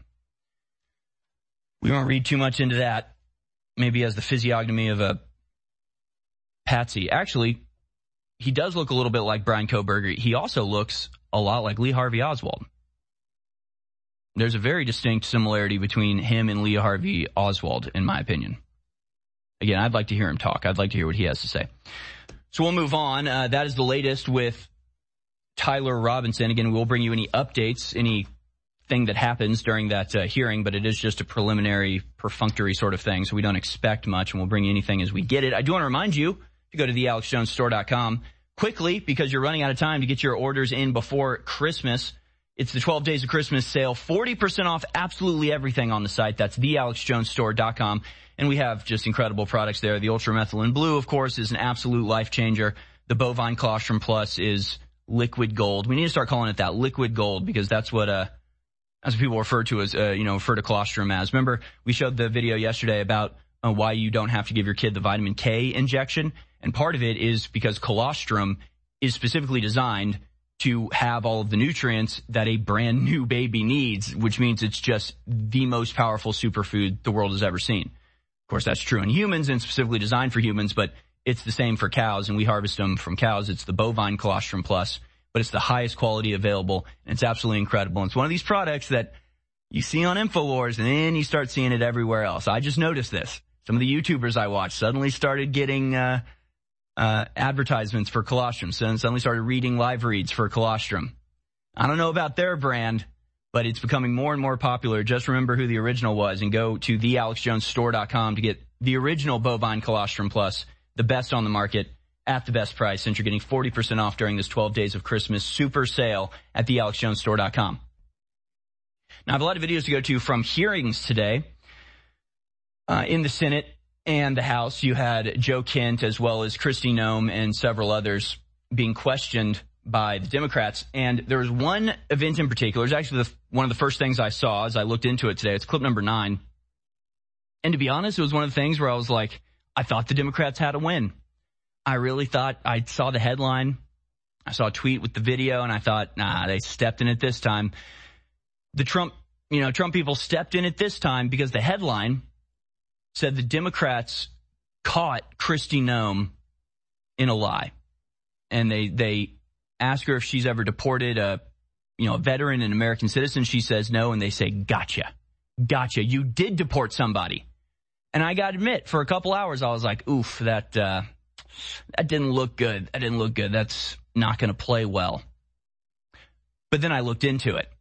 we won't read too much into that. Maybe as the physiognomy of a patsy. Actually, he does look a little bit like Bryan Kohberger. He also looks a lot like Lee Harvey Oswald. There's a very distinct similarity between him and Lee Harvey Oswald, in my opinion. Again, I'd like to hear him talk. I'd like to hear what he has to say. So we'll move on. Uh, that is the latest with Tyler Robinson. Again, we'll bring you any updates, anything that happens during that uh, hearing, but it is just a preliminary, perfunctory sort of thing, so we don't expect much, and we'll bring you anything as we get it. I do want to remind you to go to the alex jones store dot com quickly because you're running out of time to get your orders in before Christmas. It's the twelve Days of Christmas sale, forty percent off absolutely everything on the site. That's the alex jones store dot com. And we have just incredible products there. The Ultramethylene Blue, of course, is an absolute life changer. The Bovine Colostrum Plus is liquid gold. We need to start calling it that, liquid gold, because that's what uh that's what people refer to as uh, you know refer to colostrum as. Remember, we showed the video yesterday about uh, why you don't have to give your kid the vitamin K injection, and part of it is because colostrum is specifically designed to have all of the nutrients that a brand new baby needs, which means it's just the most powerful superfood the world has ever seen. Of course, that's true in humans and specifically designed for humans, but it's the same for cows, and we harvest them from cows. It's the bovine colostrum plus, but it's the highest quality available, and it's absolutely incredible. And it's one of these products that you see on InfoWars, and then you start seeing it everywhere else. I just noticed this. Some of the YouTubers I watch suddenly started getting uh Uh, advertisements for colostrum. So suddenly started reading live reads for colostrum. I don't know about their brand, but it's becoming more and more popular. Just remember who the original was and go to the alex jones store dot com to get the original bovine colostrum plus, the best on the market at the best price, since you're getting forty percent off during this twelve days of Christmas super sale at the alex jones store dot com. Now, I have a lot of videos to go to from hearings today uh, in the Senate and the House. You had Joe Kent as well as Kristi Noem and several others being questioned by the Democrats. And there was one event in particular. It was actually the, one of the first things I saw as I looked into it today. It's clip number nine. And to be honest, it was one of the things where I was like, I thought the Democrats had a win. I really thought, I saw the headline. I saw a tweet with the video and I thought, nah, they stepped in it this time. The Trump, you know, Trump people stepped in it this time because the headline said the Democrats caught Kristi Noem in a lie. And they, they ask her if she's ever deported a, you know, a veteran, an American citizen. She says no, and they say, gotcha. Gotcha. You did deport somebody. And I gotta admit, for a couple hours, I was like, oof, that, uh, that didn't look good. That didn't look good. That's not gonna play well. But then I looked into it.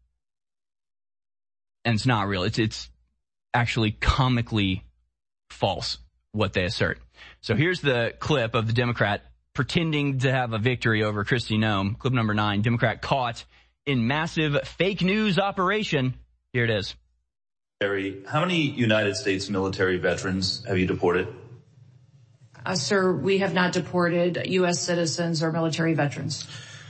And it's not real. It's, it's actually comically false, what they assert. So here's the clip of the Democrat pretending to have a victory over Kristi Noem. Clip number nine, Democrat caught in massive fake news operation. Here it is. Harry, how many United States military veterans have you deported? Uh, sir, we have not deported U S citizens or military veterans.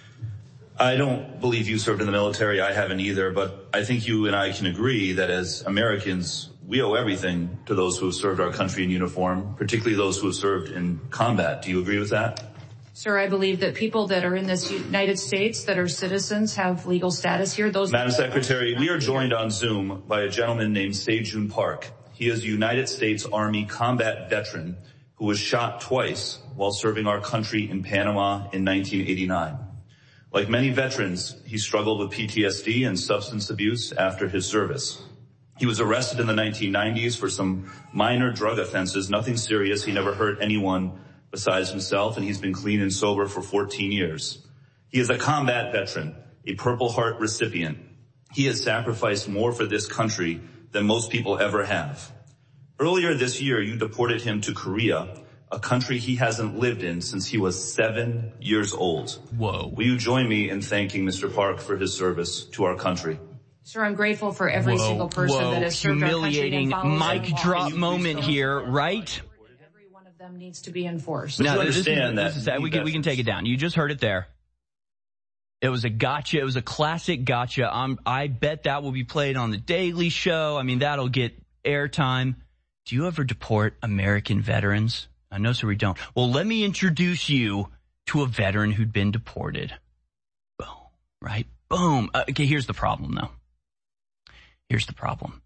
I don't believe you served in the military. I haven't either, but I think you and I can agree that as Americans, we owe everything to those who have served our country in uniform, particularly those who have served in combat. Do you agree with that? Sir, I believe that people that are in this United States that are citizens have legal status here. Those Madam Secretary, we are joined on Zoom by a gentleman named Se-Jun Park. He is a United States Army combat veteran who was shot twice while serving our country in Panama in nineteen eighty-nine. Like many veterans, he struggled with P T S D and substance abuse after his service. He was arrested in the nineteen nineties for some minor drug offenses, nothing serious. He never hurt anyone besides himself, and he's been clean and sober for fourteen years. He is a combat veteran, a Purple Heart recipient. He has sacrificed more for this country than most people ever have. Earlier this year, you deported him to Korea, a country he hasn't lived in since he was seven years old. Whoa. Will you join me in thanking Mister Park for his service to our country? Sir, I'm grateful for every whoa, single person whoa. that has served our country and Humiliating follows mic drop moment here, right? Every one of them needs to be enforced. But No, you this is- understand this is- that we can we can take it down. You just heard it there. It was a gotcha. It was a classic gotcha. Um, I bet that will be played on the Daily Show. I mean, that'll get airtime. Do you ever deport American veterans? I know, sir, we don't. Well, let me introduce you to a veteran who'd been deported. Boom. Right? Boom. Uh, okay, here's the problem, though. Here's the problem.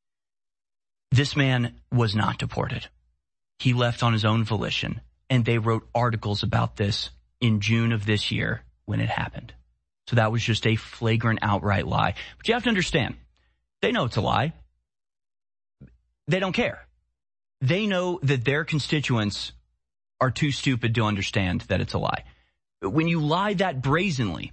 This man was not deported. He left on his own volition, and they wrote articles about this in June of this year when it happened. So that was just a flagrant, outright lie. But you have to understand, they know it's a lie. They don't care. They know that their constituents are too stupid to understand that it's a lie. When you lie that brazenly,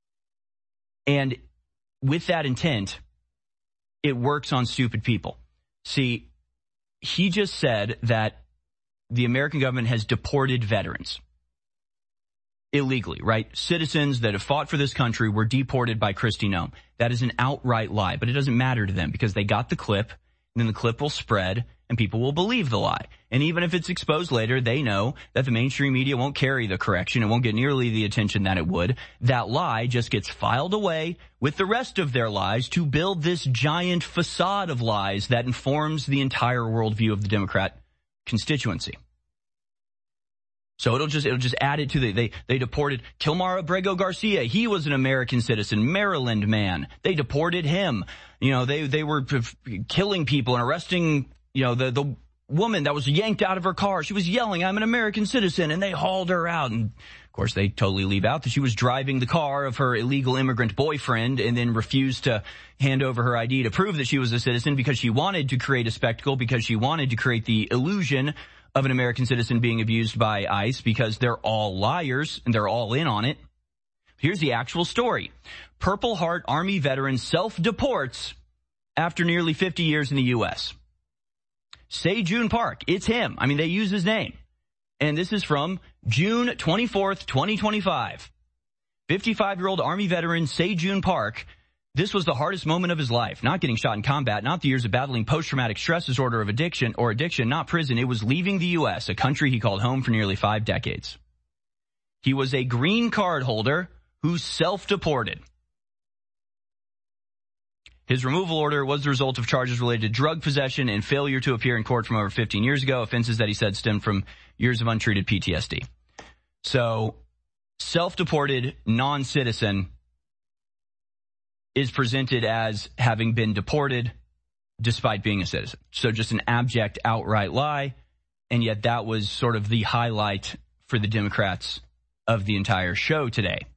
and with that intent, it works on stupid people. See, he just said that the American government has deported veterans illegally, right? Citizens that have fought for this country were deported by Kristi Noem. That is an outright lie, but it doesn't matter to them because they got the clip, and then the clip will spread, and people will believe the lie. And even if it's exposed later, they know that the mainstream media won't carry the correction. It won't get nearly the attention that it would. That lie just gets filed away with the rest of their lies to build this giant facade of lies that informs the entire worldview of the Democrat constituency. So it'll just, it'll just add it to the, they, they deported Kilmar Abrego Garcia. He was an American citizen, Maryland man. They deported him. You know, they, they were killing people and arresting, you know, the, the woman that was yanked out of her car. She was yelling, I'm an American citizen, and they hauled her out. And of course, they totally leave out that she was driving the car of her illegal immigrant boyfriend and then refused to hand over her I D to prove that she was a citizen because she wanted to create a spectacle, because she wanted to create the illusion of an American citizen being abused by ICE, because they're all liars and they're all in on it. Here's the actual story. Purple Heart Army veteran self-deports after nearly fifty years in the U S. Se-Jun Park. It's him. I mean, they use his name. And this is from June twenty-fourth, twenty twenty-five. fifty-five-year-old Army veteran Se-Jun Park. This was the hardest moment of his life. Not getting shot in combat, not the years of battling post-traumatic stress disorder of addiction or addiction, not prison. It was leaving the U S, a country he called home for nearly five decades. He was a green card holder who self-deported. His removal order was the result of charges related to drug possession and failure to appear in court from over fifteen years ago, offenses that he said stemmed from years of untreated P T S D. So, self-deported non-citizen is presented as having been deported despite being a citizen. So just an abject, outright lie, and yet that was sort of the highlight for the Democrats of the entire show today.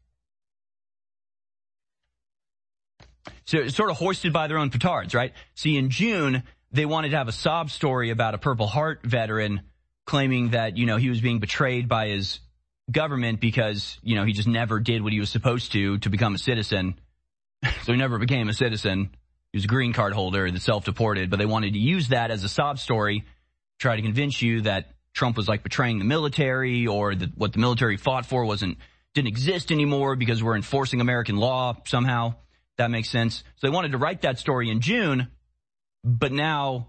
So it's sort of hoisted by their own petards, right? See, in June, they wanted to have a sob story about a Purple Heart veteran claiming that, you know, he was being betrayed by his government because, you know, he just never did what he was supposed to to become a citizen. So he never became a citizen. He was a green card holder that self-deported, but they wanted to use that as a sob story, try to convince you that Trump was like betraying the military, or that what the military fought for wasn't, didn't exist anymore because we're enforcing American law somehow. That makes sense. So they wanted to write that story in June, but now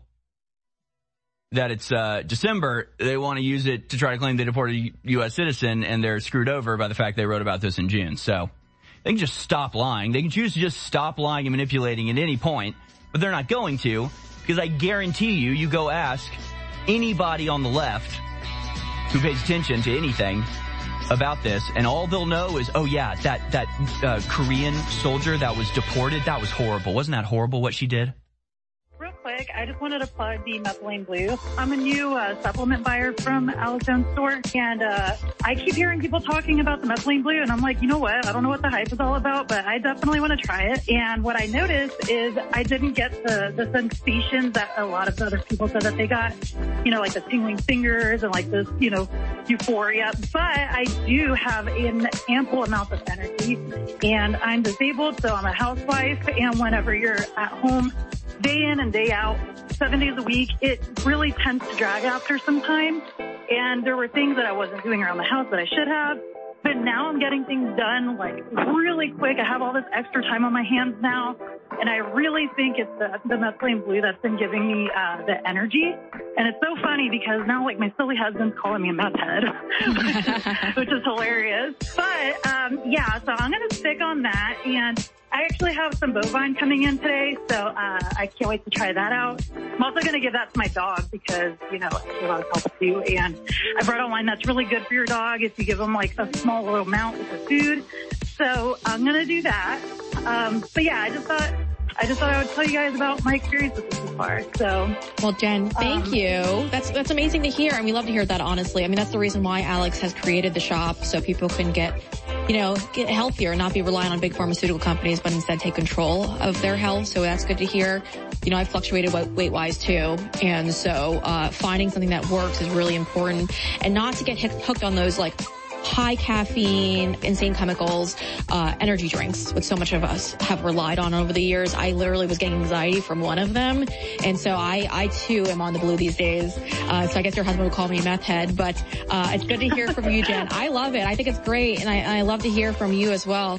that it's uh, December, they want to use it to try to claim they deported a U S citizen, and they're screwed over by the fact they wrote about this in June. So they can just stop lying. They can choose to just stop lying and manipulating at any point, but they're not going to, because I guarantee you, you go ask anybody on the left who pays attention to anything about this, and all they'll know is, oh yeah, that, that uh, Korean soldier that was deported, that was horrible. Wasn't that horrible what she did? Real quick, I just wanted to plug the Methylene Blue. I'm a new uh, supplement buyer from Alex Jones store, and uh, I keep hearing people talking about the Methylene Blue, and I'm like, you know what? I don't know what the hype is all about, but I definitely want to try it. And what I noticed is I didn't get the, the sensations that a lot of other people said that they got, you know, like the tingling fingers and like this, you know, euphoria. But I do have an ample amount of energy, and I'm disabled, so I'm a housewife, and whenever you're at home, day in and day out, seven days a week, it really tends to drag after some time. And there were things that I wasn't doing around the house that I should have. But now I'm getting things done like really quick. I have all this extra time on my hands now. And I really think it's the, the Methylene Blue that's been giving me uh, the energy. And it's so funny because now like my silly husband's calling me a meth head, which, is, which is hilarious. But um, yeah, so I'm going to stick on that. And I actually have some bovine coming in today, so uh, I can't wait to try that out. I'm also going to give that to my dog because, you know, it's a lot of help too. And I brought online that's really good for your dog if you give them like a small little amount with the food. So I'm going to do that. Um, but yeah, I just thought I just thought I would tell you guys about my experience with this so far. So, well, Jen, thank um, you. That's that's amazing to hear, and we love to hear that. Honestly, I mean, that's the reason why Alex has created the shop, so people can get, you know, get healthier and not be relying on big pharmaceutical companies, but instead take control of their health. So that's good to hear. You know, I fluctuated weight wise too, and so uh finding something that works is really important, and not to get hooked on those like high caffeine, insane chemicals, uh, energy drinks, which so much of us have relied on over the years. I literally was getting anxiety from one of them. And so I, I too am on the blue these days. Uh, so I guess your husband would call me a meth head, but, uh, it's good to hear from you, Jen. I love it. I think it's great. And I, I love to hear from you as well.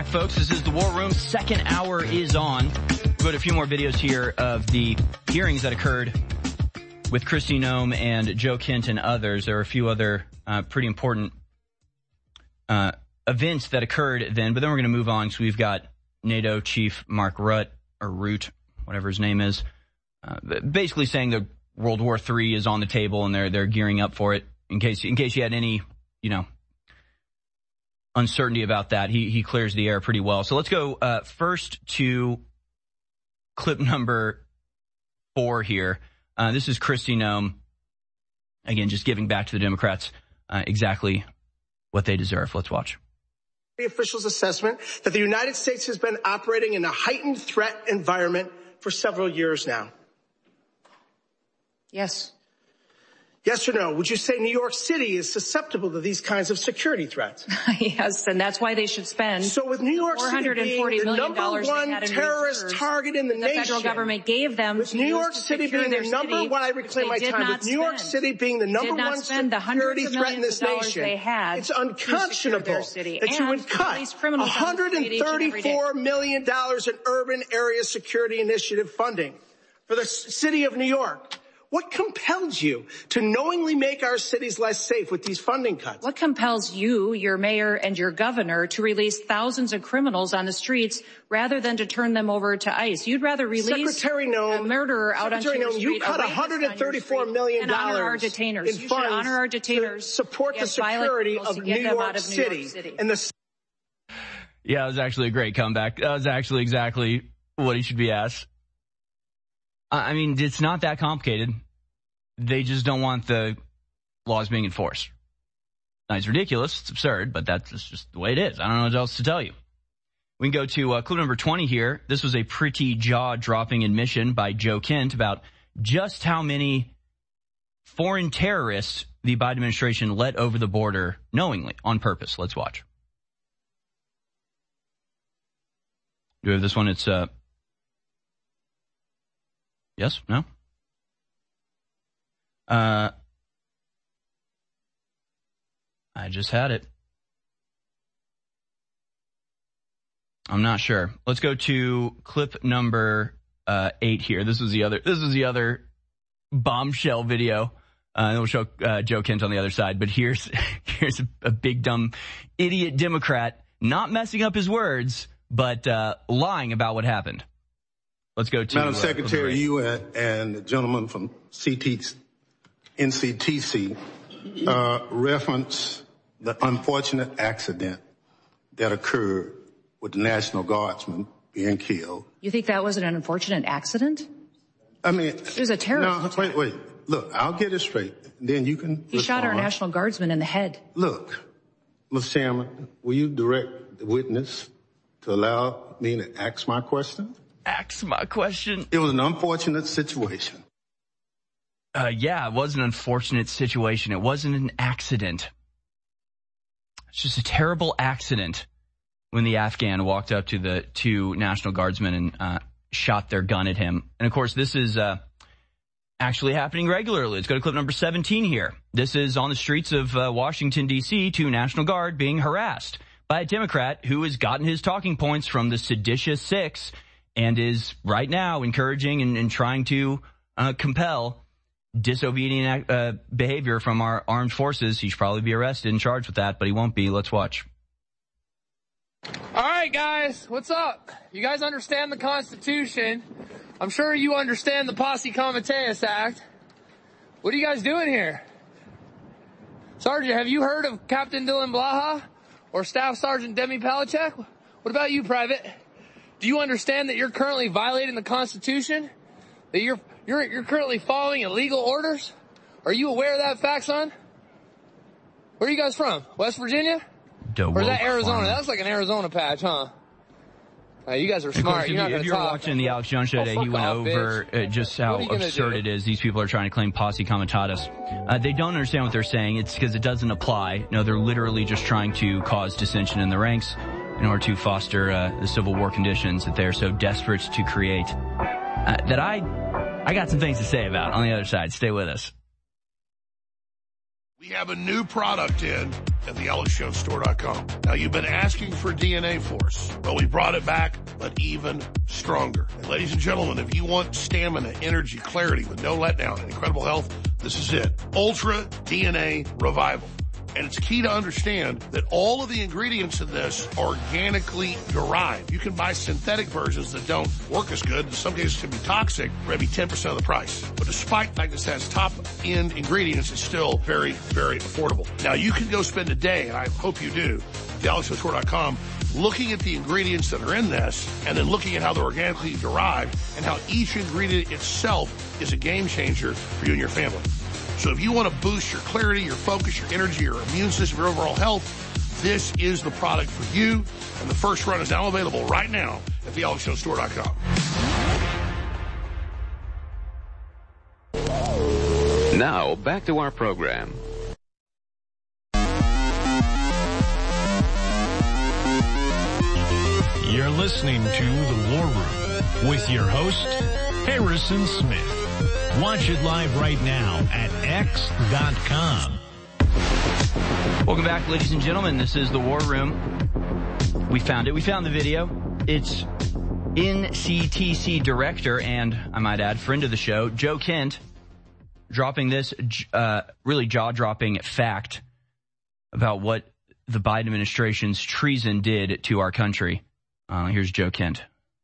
back, folks. This is the War Room. Second hour is on. We've got a few more videos here of the hearings that occurred with Kristi Noem and Joe Kent and others. There are a few other uh, pretty important uh, events that occurred then, but then we're going to move on. So we've got NATO Chief Mark Rutte, or Root, whatever his name is, uh, basically saying that World War Three is on the table and they're they're gearing up for it. In case in case you had any, you know, uncertainty about that, he he clears the air pretty well. So let's go uh, first to clip number four here. Uh, this is Kristi Noem, again, just giving back to the Democrats uh, exactly what they deserve. Let's watch. The officials' assessment that the United States has been operating in a heightened threat environment for several years now. Yes. Yes or no? Would you say New York City is susceptible to these kinds of security threats? Yes, and that's why they should spend so with New York City being the number one terrorist target in the, the nation, the federal government gave them with New York City being the number one, I reclaim my time, with New York City being the number one security threat in this nation, it's unconscionable that you would cut one hundred thirty-four million dollars in urban area security initiative funding for the city of New York. What compels you to knowingly make our cities less safe with these funding cuts? What compels you, your mayor, and your governor to release thousands of criminals on the streets rather than to turn them over to ICE? You'd rather release Secretary Noem, a murderer out on the street. You cut one hundred thirty-four million dollars honor our detainers. in you funds honor our detainers to support the security of New York, of New York City. And the yeah, that was actually a great comeback. That was actually exactly what he should be asked. I mean, it's not that complicated. They just don't want the laws being enforced. Now, it's ridiculous. It's absurd, but that's just the way it is. I don't know what else to tell you. We can go to uh, clip number twenty here. This was a pretty jaw-dropping admission by Joe Kent about just how many foreign terrorists the Biden administration let over the border knowingly, on purpose. Let's watch. Do we have this one? It's, uh, yes? No? Uh, I just had it. I'm not sure. Let's go to clip number uh, eight here. This is the other. This is the other bombshell video. Uh, we'll show uh, Joe Kent on the other side. But here's here's a, a big dumb idiot Democrat not messing up his words, but uh, lying about what happened. Let's go to Madam uh, Secretary. You and, and the gentleman from C T, N C T C uh, reference the unfortunate accident that occurred with the National Guardsman being killed. You think that was an unfortunate accident? I mean, it was a terrorist no, attack. wait, wait. Look, I'll get it straight. Then you can. He respond. Shot our National Guardsman in the head. Look, Mister Chairman, will you direct the witness to allow me to ask my question? Ask my question. It was an unfortunate situation. Uh, yeah, it was an unfortunate situation. It wasn't an accident. It's just a terrible accident when the Afghan walked up to the two National Guardsmen and uh, shot their gun at him. And, of course, this is uh, actually happening regularly. Let's go to clip number seventeen here. This is on the streets of uh, Washington, D C, two National Guard being harassed by a Democrat who has gotten his talking points from the seditious six and is right now encouraging and, and trying to uh, compel disobedient uh, behavior from our armed forces. He should probably be arrested and charged with that, but he won't be. Let's watch. All right, guys, what's up? You guys understand the Constitution. I'm sure you understand the Posse Comitatus Act. What are you guys doing here? Sergeant, have you heard of Captain Dylan Blaha or Staff Sergeant Demi Palachek? What about you, Private? Do you understand that you're currently violating the Constitution? That you're you're you're currently following illegal orders? Are you aware of that fact, son? Where are you guys from? West Virginia? Or is that Arizona? That's like an Arizona patch, huh? Uh, you guys are smart. Course, you're if, not you, if you're talk. watching the Alex Jones show today, oh, he went off, over uh, just how absurd do? it is. These people are trying to claim Posse Comitatus. Uh, they don't understand what they're saying. It's because it doesn't apply. No, they're literally just trying to cause dissension in the ranks in order to foster uh, the civil war conditions that they're so desperate to create. Uh, that I, I got some things to say about on the other side. Stay with us. We have a new product in at the alex jones store dot com. Now, you've been asking for D N A Force. Well, we brought it back, but even stronger. And ladies and gentlemen, if you want stamina, energy, clarity with no letdown and incredible health, this is it. Ultra D N A Revival. And it's key to understand that all of the ingredients in this are organically derived. You can buy synthetic versions that don't work as good. In some cases can be toxic for maybe ten percent of the price. But despite the fact this has top-end ingredients, it's still very, very affordable. Now, you can go spend a day, and I hope you do, at the alex jones store dot com, looking at the ingredients that are in this, and then looking at how they're organically derived, and how each ingredient itself is a game changer for you and your family. So if you want to boost your clarity, your focus, your energy, your immune system, your overall health, this is the product for you. And the first run is now available right now at the alex jones store dot com. Now, back to our program. You're listening to The War Room with your host, Harrison Smith. Watch it live right now at x dot com. Welcome back, ladies and gentlemen. This is The War Room. We found it. We found the video. It's N C T C director and, I might add, friend of the show, Joe Kent, dropping this uh, really jaw-dropping fact about what the Biden administration's treason did to our country. Uh, here's Joe Kent.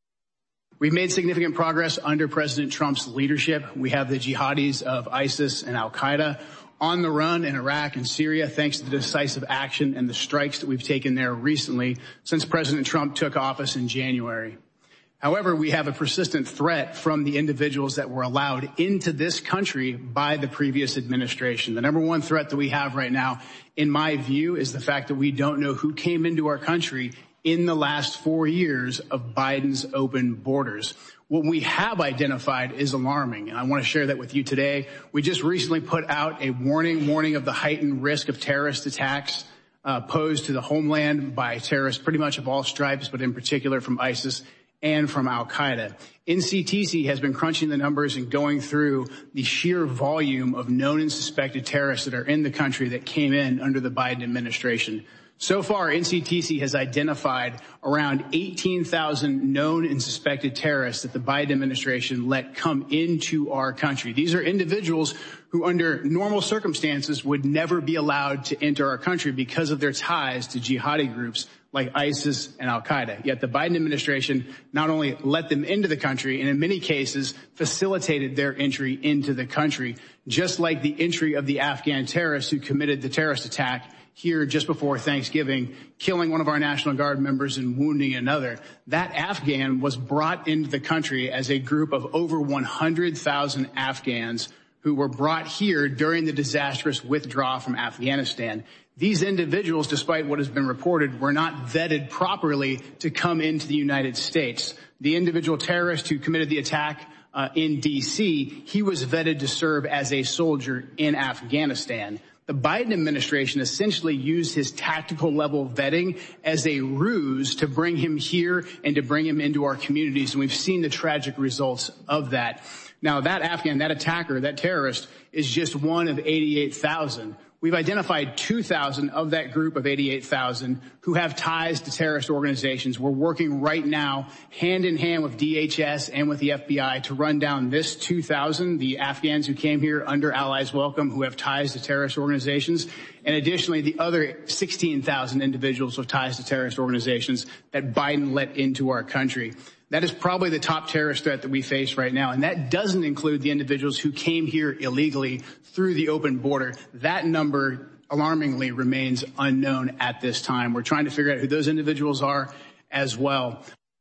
We've made significant progress under President Trump's leadership. We have the jihadis of ISIS and al-Qaeda on the run in Iraq and Syria, thanks to the decisive action and the strikes that we've taken there recently since President Trump took office in January. However, we have a persistent threat from the individuals that were allowed into this country by the previous administration. The number one threat that we have right now, in my view, is the fact that we don't know who came into our country in the last four years of Biden's open borders. What we have identified is alarming, and I want to share that with you today. We just recently put out a warning, warning of the heightened risk of terrorist attacks uh, posed to the homeland by terrorists pretty much of all stripes, but in particular from ISIS and from al-Qaeda. N C T C has been crunching the numbers and going through the sheer volume of known and suspected terrorists that are in the country that came in under the Biden administration. So far, N C T C has identified around eighteen thousand known and suspected terrorists that the Biden administration let come into our country. These are individuals who under normal circumstances would never be allowed to enter our country because of their ties to jihadi groups like ISIS and al-Qaeda. Yet the Biden administration not only let them into the country, and in many cases facilitated their entry into the country, just like the entry of the Afghan terrorists who committed the terrorist attack here just before Thanksgiving, killing one of our National Guard members and wounding another. That Afghan was brought into the country as a group of over one hundred thousand Afghans who were brought here during the disastrous withdrawal from Afghanistan. These individuals, despite what has been reported, were not vetted properly to come into the United States. The individual terrorist who committed the attack uh, in D C, he was vetted to serve as a soldier in Afghanistan. The Biden administration essentially used his tactical level vetting as a ruse to bring him here and to bring him into our communities. And we've seen the tragic results of that. Now, that Afghan, that attacker, that terrorist is just one of eighty-eight thousand. We've identified two thousand of that group of eighty-eight thousand who have ties to terrorist organizations. We're working right now hand in hand with D H S and with the F B I to run down this two thousand, the Afghans who came here under Allies Welcome who have ties to terrorist organizations, and additionally the other sixteen thousand individuals with ties to terrorist organizations that Biden let into our country. That is probably the top terrorist threat that we face right now, and that doesn't include the individuals who came here illegally through the open border. That number, alarmingly, remains unknown at this time. We're trying to figure out who those individuals are as well.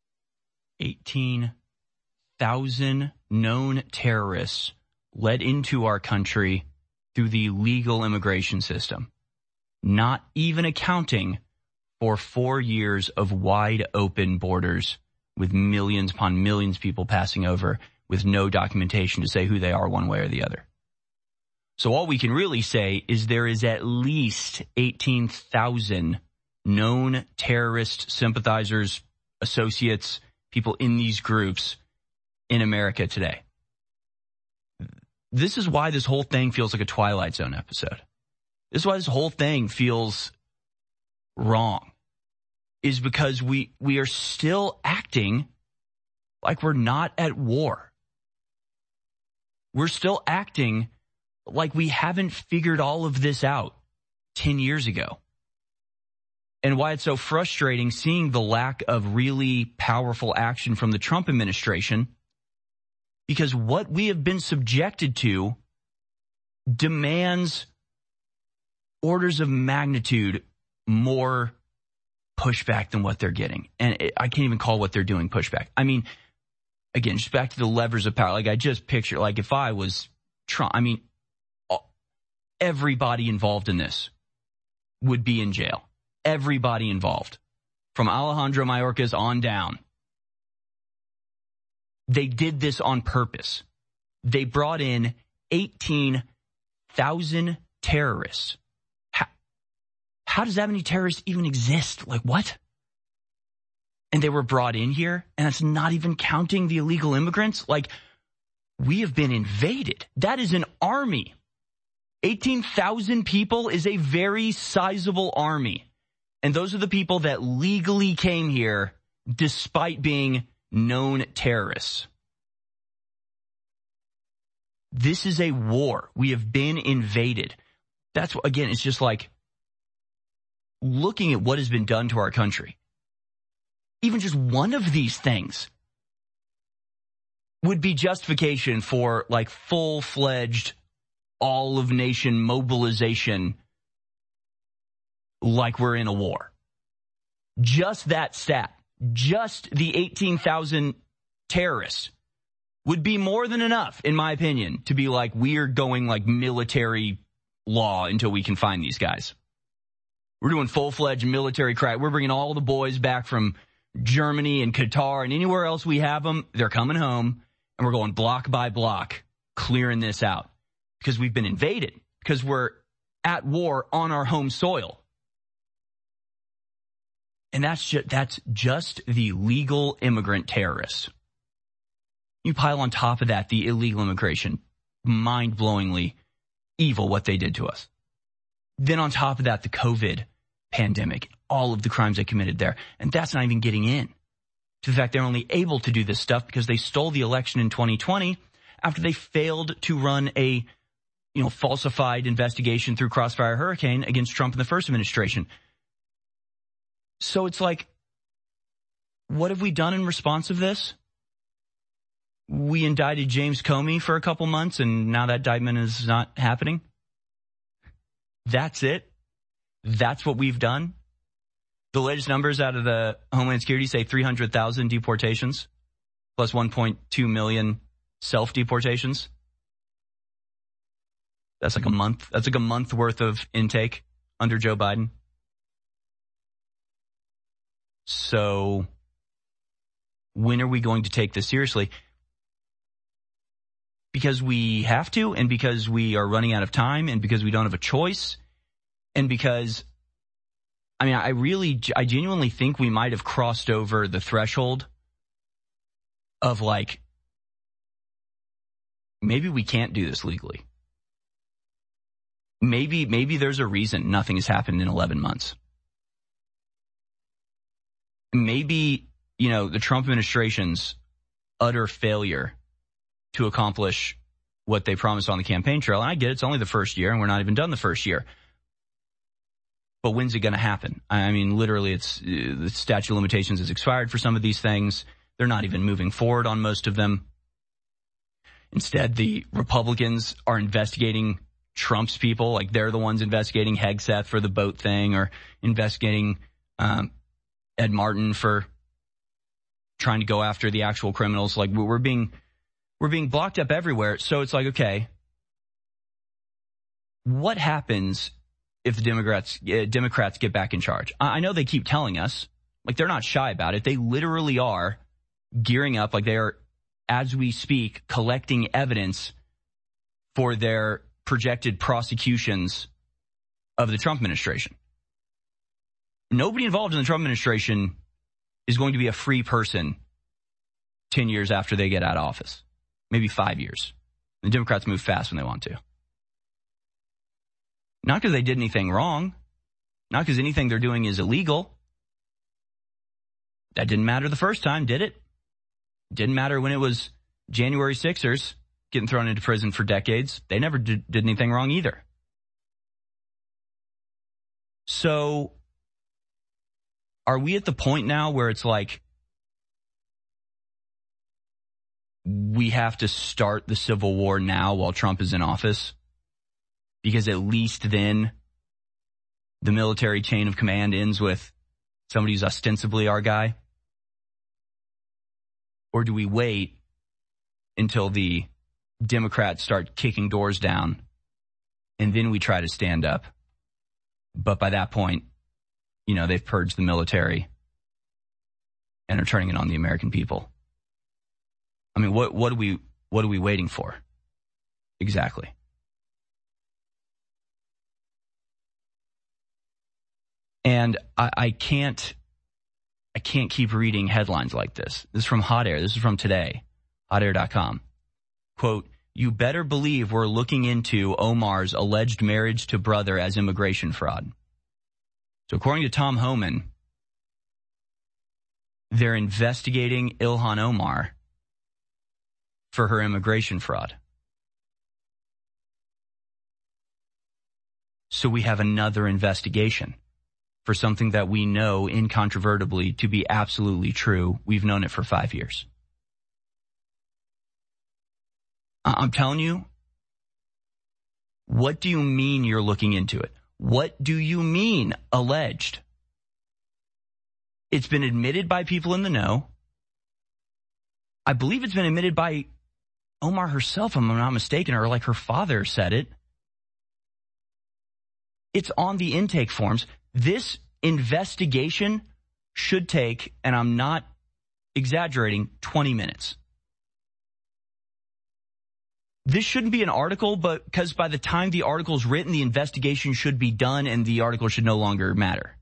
eighteen thousand known terrorists led into our country through the legal immigration system, not even accounting for four years of wide open borders with millions upon millions of people passing over with no documentation to say who they are one way or the other. So all we can really say is there is at least eighteen thousand known terrorist sympathizers, associates, people in these groups in America today. This is why this whole thing feels like a Twilight Zone episode. This is why this whole thing feels wrong, is because we, we are still acting like we're not at war. We're still acting like we haven't figured all of this out ten years ago. And why it's so frustrating seeing the lack of really powerful action from the Trump administration, because what we have been subjected to demands orders of magnitude more pushback than what they're getting. And it, I can't even call what they're doing pushback. I mean, again, just back to the levers of power. Like I just picture, like if I was Trump, I mean, everybody involved in this would be in jail. Everybody involved, from Alejandro Mayorkas on down. They did this on purpose. They brought in eighteen thousand terrorists. How, how does that many terrorists even exist? Like what? And they were brought in here, and that's not even counting the illegal immigrants. Like, we have been invaded. That is an army. eighteen thousand people is a very sizable army. And those are the people that legally came here despite being known terrorists. This is a war. We have been invaded. That's, again, it's just like looking at what has been done to our country. Even just one of these things would be justification for like full-fledged all-of-nation mobilization like we're in a war. Just that stat, just the eighteen thousand terrorists would be more than enough, in my opinion, to be like, we're going like military law until we can find these guys. We're doing full-fledged military crack. We're bringing all the boys back from Germany and Qatar and anywhere else we have them. They're coming home, and we're going block by block, clearing this out because we've been invaded, because we're at war on our home soil. And that's just, that's just the legal immigrant terrorists. You pile on top of that the illegal immigration, mind-blowingly evil what they did to us. Then on top of that, the COVID pandemic, all of the crimes they committed there. And that's not even getting in to the fact they're only able to do this stuff because they stole the election in twenty twenty after they failed to run a, you know, falsified investigation through Crossfire Hurricane against Trump in the first administration. So it's like, what have we done in response of this? We indicted James Comey for a couple months, and now that indictment is not happening. That's it. That's what we've done. The latest numbers out of the Homeland Security say three hundred thousand deportations, plus one point two million self-deportations. That's like a month. That's like a month worth of intake under Joe Biden. So when are we going to take this seriously? Because we have to, and because we are running out of time, and because we don't have a choice, and because, I mean, I really, I genuinely think we might have crossed over the threshold of like, maybe we can't do this legally. Maybe, maybe there's a reason nothing has happened in eleven months. Maybe, you know, the Trump administration's utter failure to accomplish what they promised on the campaign trail. And I get it, it's only the first year, and we're not even done the first year. But when's it going to happen? I mean, literally, it's uh, the statute of limitations is expired for some of these things. They're not even moving forward on most of them. Instead, the Republicans are investigating Trump's people. Like, they're the ones investigating Hegseth for the boat thing, or investigating um, Ed Martin for trying to go after the actual criminals. Like, we're being we're being blocked up everywhere. So it's like, okay, what happens if the Democrats uh, Democrats get back in charge? I, I know they keep telling us, like, they're not shy about it. They literally are gearing up, like they are, as we speak, collecting evidence for their projected prosecutions of the Trump administration. Nobody involved in the Trump administration is going to be a free person ten years after they get out of office. Maybe five years. The Democrats move fast when they want to. Not because they did anything wrong. Not because anything they're doing is illegal. That didn't matter the first time, did it? Didn't matter when it was January sixers getting thrown into prison for decades. They never did, did anything wrong either. So, are we at the point now where it's like we have to start the Civil War now while Trump is in office? Because at least then the military chain of command ends with somebody who's ostensibly our guy? Or do we wait until the Democrats start kicking doors down and then we try to stand up? But by that point, you know, they've purged the military and are turning it on the American people. I mean, what, what are we, what are we waiting for? Exactly. And I, I can't, I can't keep reading headlines like this. This is from Hot Air. This is from today, hot air dot com. Quote, you better believe we're looking into Omar's alleged marriage to brother as immigration fraud. So according to Tom Homan, they're investigating Ilhan Omar for her immigration fraud. So we have another investigation for something that we know incontrovertibly to be absolutely true. We've known it for five years. I'm telling you, what do you mean you're looking into it? What do you mean alleged? It's been admitted by people in the know. I believe it's been admitted by Omar herself, if I'm not mistaken, or like her father said it. It's on the intake forms. This investigation should take, and I'm not exaggerating, twenty minutes. This shouldn't be an article, but because by the time the article is written, the investigation should be done and the article should no longer matter.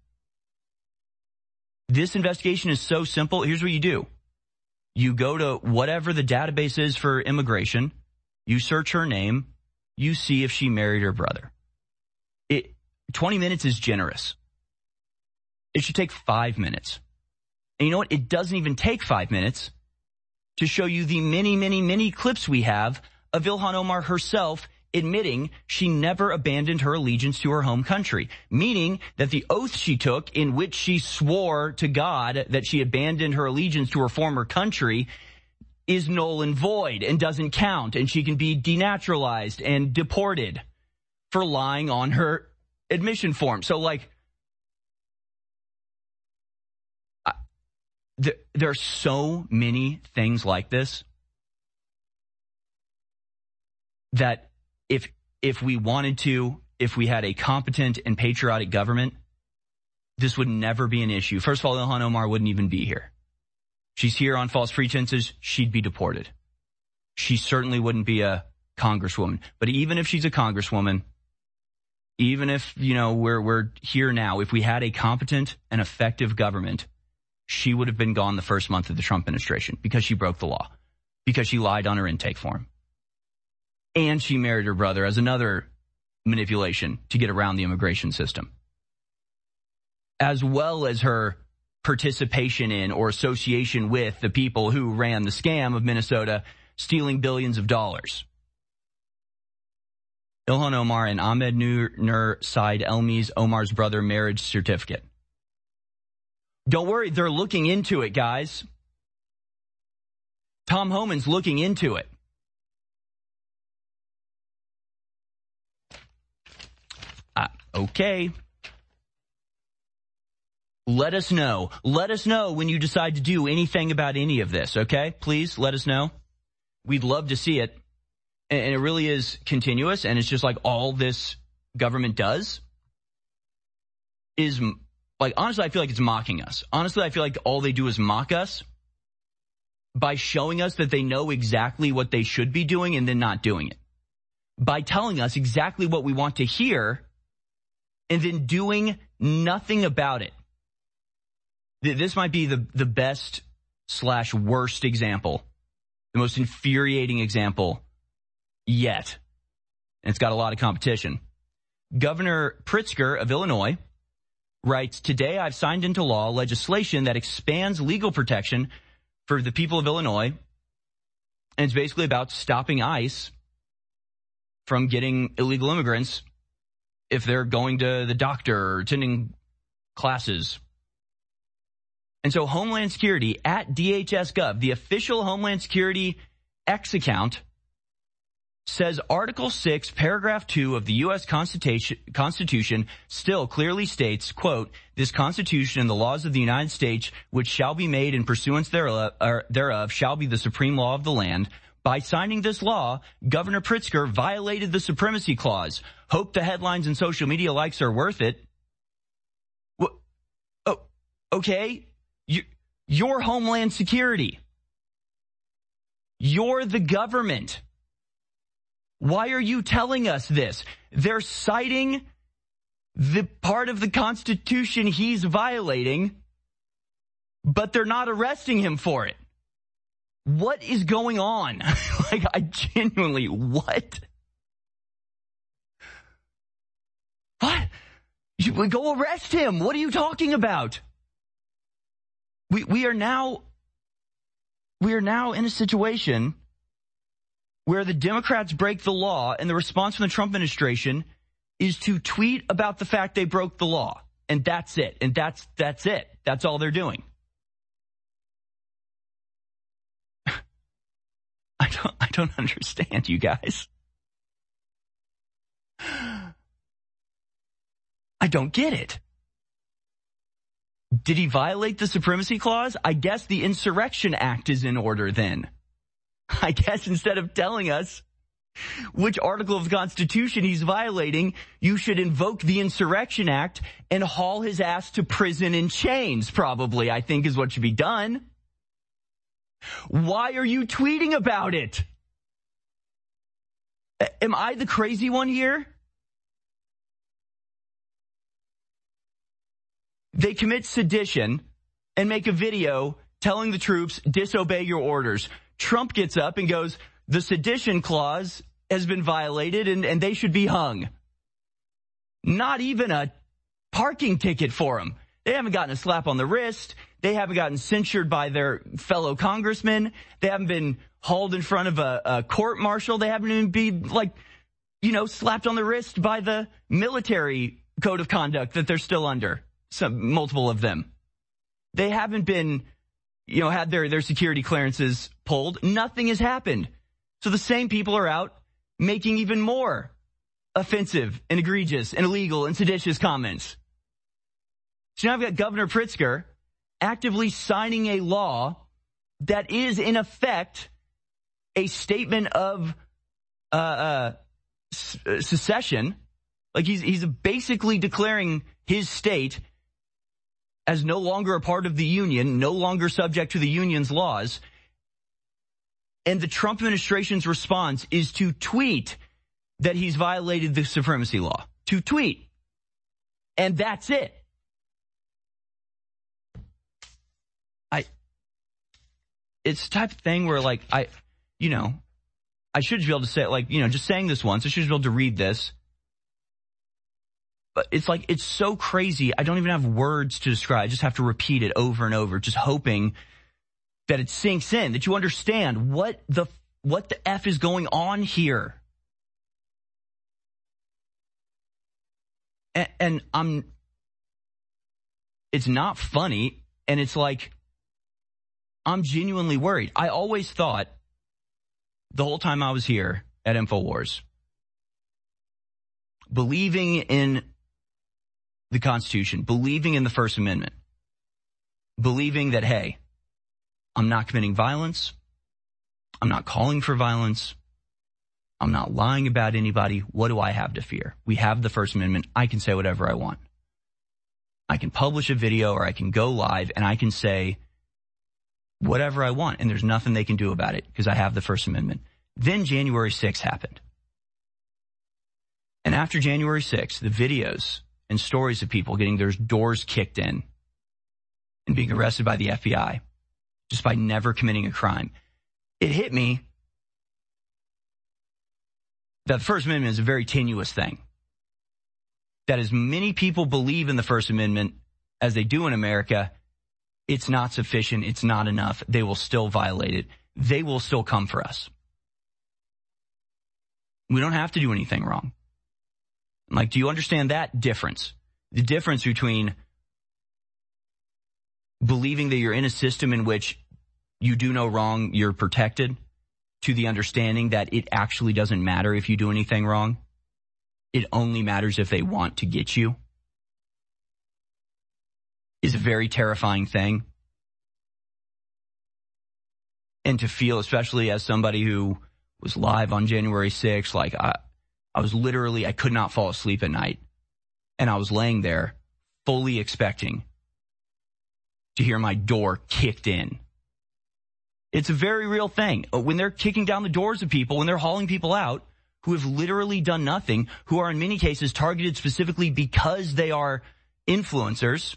This investigation is so simple. Here's what you do. You go to whatever the database is for immigration. You search her name. You see if she married her brother. It, twenty minutes is generous. It should take five minutes. And you know what? It doesn't even take five minutes to show you the many, many, many clips we have of Ilhan Omar herself admitting she never abandoned her allegiance to her home country, meaning that the oath she took in which she swore to God that she abandoned her allegiance to her former country is null and void and doesn't count, and she can be denaturalized and deported for lying on her admission form. So, like, I, there, there are so many things like this that if if we wanted to, if we had a competent and patriotic government, this would never be an issue. First of all, Ilhan Omar wouldn't even be here. She's here on false pretenses. She'd be deported. She certainly wouldn't be a congresswoman. But even if she's a congresswoman, even if, you know, we're we're here now, if we had a competent and effective government, she would have been gone the first month of the Trump administration because she broke the law, because she lied on her intake form. And she married her brother as another manipulation to get around the immigration system, as well as her participation in or association with the people who ran the scam of Minnesota, stealing billions of dollars. Ilhan Omar and Ahmed Nur Said Elmi's Omar's brother marriage certificate. Don't worry, they're looking into it, guys. Tom Homan's looking into it. Uh, okay. Let us know. Let us know when you decide to do anything about any of this, okay? Please let us know. We'd love to see it. And it really is continuous, and it's just like all this government does is, like, honestly, I feel like it's mocking us. Honestly, I feel like all they do is mock us by showing us that they know exactly what they should be doing and then not doing it. By telling us exactly what we want to hear and then doing nothing about it. This might be the, the best slash worst example, the most infuriating example yet. And it's got a lot of competition. Governor Pritzker of Illinois writes, today I've signed into law legislation that expands legal protection for the people of Illinois. And it's basically about stopping ICE from getting illegal immigrants if they're going to the doctor or attending classes. And so Homeland Security at D H S Gov, the official Homeland Security X account, says Article six, Paragraph two of the U S Constitution, Constitution still clearly states, quote, this Constitution and the laws of the United States, which shall be made in pursuance thereof, or thereof shall be the supreme law of the land. By signing this law, Governor Pritzker violated the Supremacy Clause. Hope the headlines and social media likes are worth it. What? Oh, okay. You, you're Homeland Security. You're the government. Why are you telling us this? They're citing the part of the Constitution he's violating, but they're not arresting him for it. What is going on? Like, I genuinely, what? What? You, go arrest him. What are you talking about? We we are now, we are now in a situation where the Democrats break the law, and the response from the Trump administration is to tweet about the fact they broke the law. And that's it. And that's, that's it. That's all they're doing. I don't, I don't understand, you guys. I don't get it. Did he violate the Supremacy Clause? I guess the Insurrection Act is in order then. I guess instead of telling us which article of the Constitution he's violating, you should invoke the Insurrection Act and haul his ass to prison in chains, probably, I think is what should be done. Why are you tweeting about it? Am I the crazy one here? They commit sedition and make a video telling the troops, disobey your orders. Trump gets up and goes, the sedition clause has been violated and, and they should be hung. Not even a parking ticket for them. They haven't gotten a slap on the wrist. They haven't gotten censured by their fellow congressmen. They haven't been hauled in front of a, a court martial. They haven't even been, like, you know, slapped on the wrist by the military code of conduct that they're still under. Some, multiple of them. They haven't been, you know, had their, their security clearances pulled. Nothing has happened. So the same people are out making even more offensive and egregious and illegal and seditious comments. So now I've got Governor Pritzker actively signing a law that is in effect a statement of uh, uh, secession. Like he's he's basically declaring his state as no longer a part of the union, no longer subject to the union's laws. And the Trump administration's response is to tweet that he's violated the supremacy law. To tweet. And that's it. I, it's the type of thing where, like, I, you know, I should be able to say, like, you know, just saying this once, I should be able to read this. But it's like, it's so crazy. I don't even have words to describe. I just have to repeat it over and over, just hoping that it sinks in, that you understand what the, what the F is going on here. And, and I'm, it's not funny. And it's like, I'm genuinely worried. I always thought the whole time I was here at InfoWars, believing in the Constitution, believing in the First Amendment, believing that, hey, I'm not committing violence, I'm not calling for violence, I'm not lying about anybody. What do I have to fear? We have the First Amendment. I can say whatever I want. I can publish a video or I can go live and I can say whatever I want, and there's nothing they can do about it because I have the First Amendment. Then January sixth happened. And after January sixth, the videos and stories of people getting their doors kicked in and being arrested by the F B I just by never committing a crime, it hit me that the First Amendment is a very tenuous thing. that as many people believe in the First Amendment as they do in America, it's not sufficient, it's not enough. They will still violate it. They will still come for us. We don't have to do anything wrong. Like, do you understand that difference? The difference between believing that you're in a system in which you do no wrong, you're protected, to the understanding that it actually doesn't matter if you do anything wrong. It only matters if they want to get you, is a very terrifying thing. And to feel, especially as somebody who was live on January sixth, like I, I was literally, I could not fall asleep at night. And I was laying there fully expecting to hear my door kicked in. It's a very real thing. When they're kicking down the doors of people, when they're hauling people out who have literally done nothing, who are in many cases targeted specifically because they are influencers.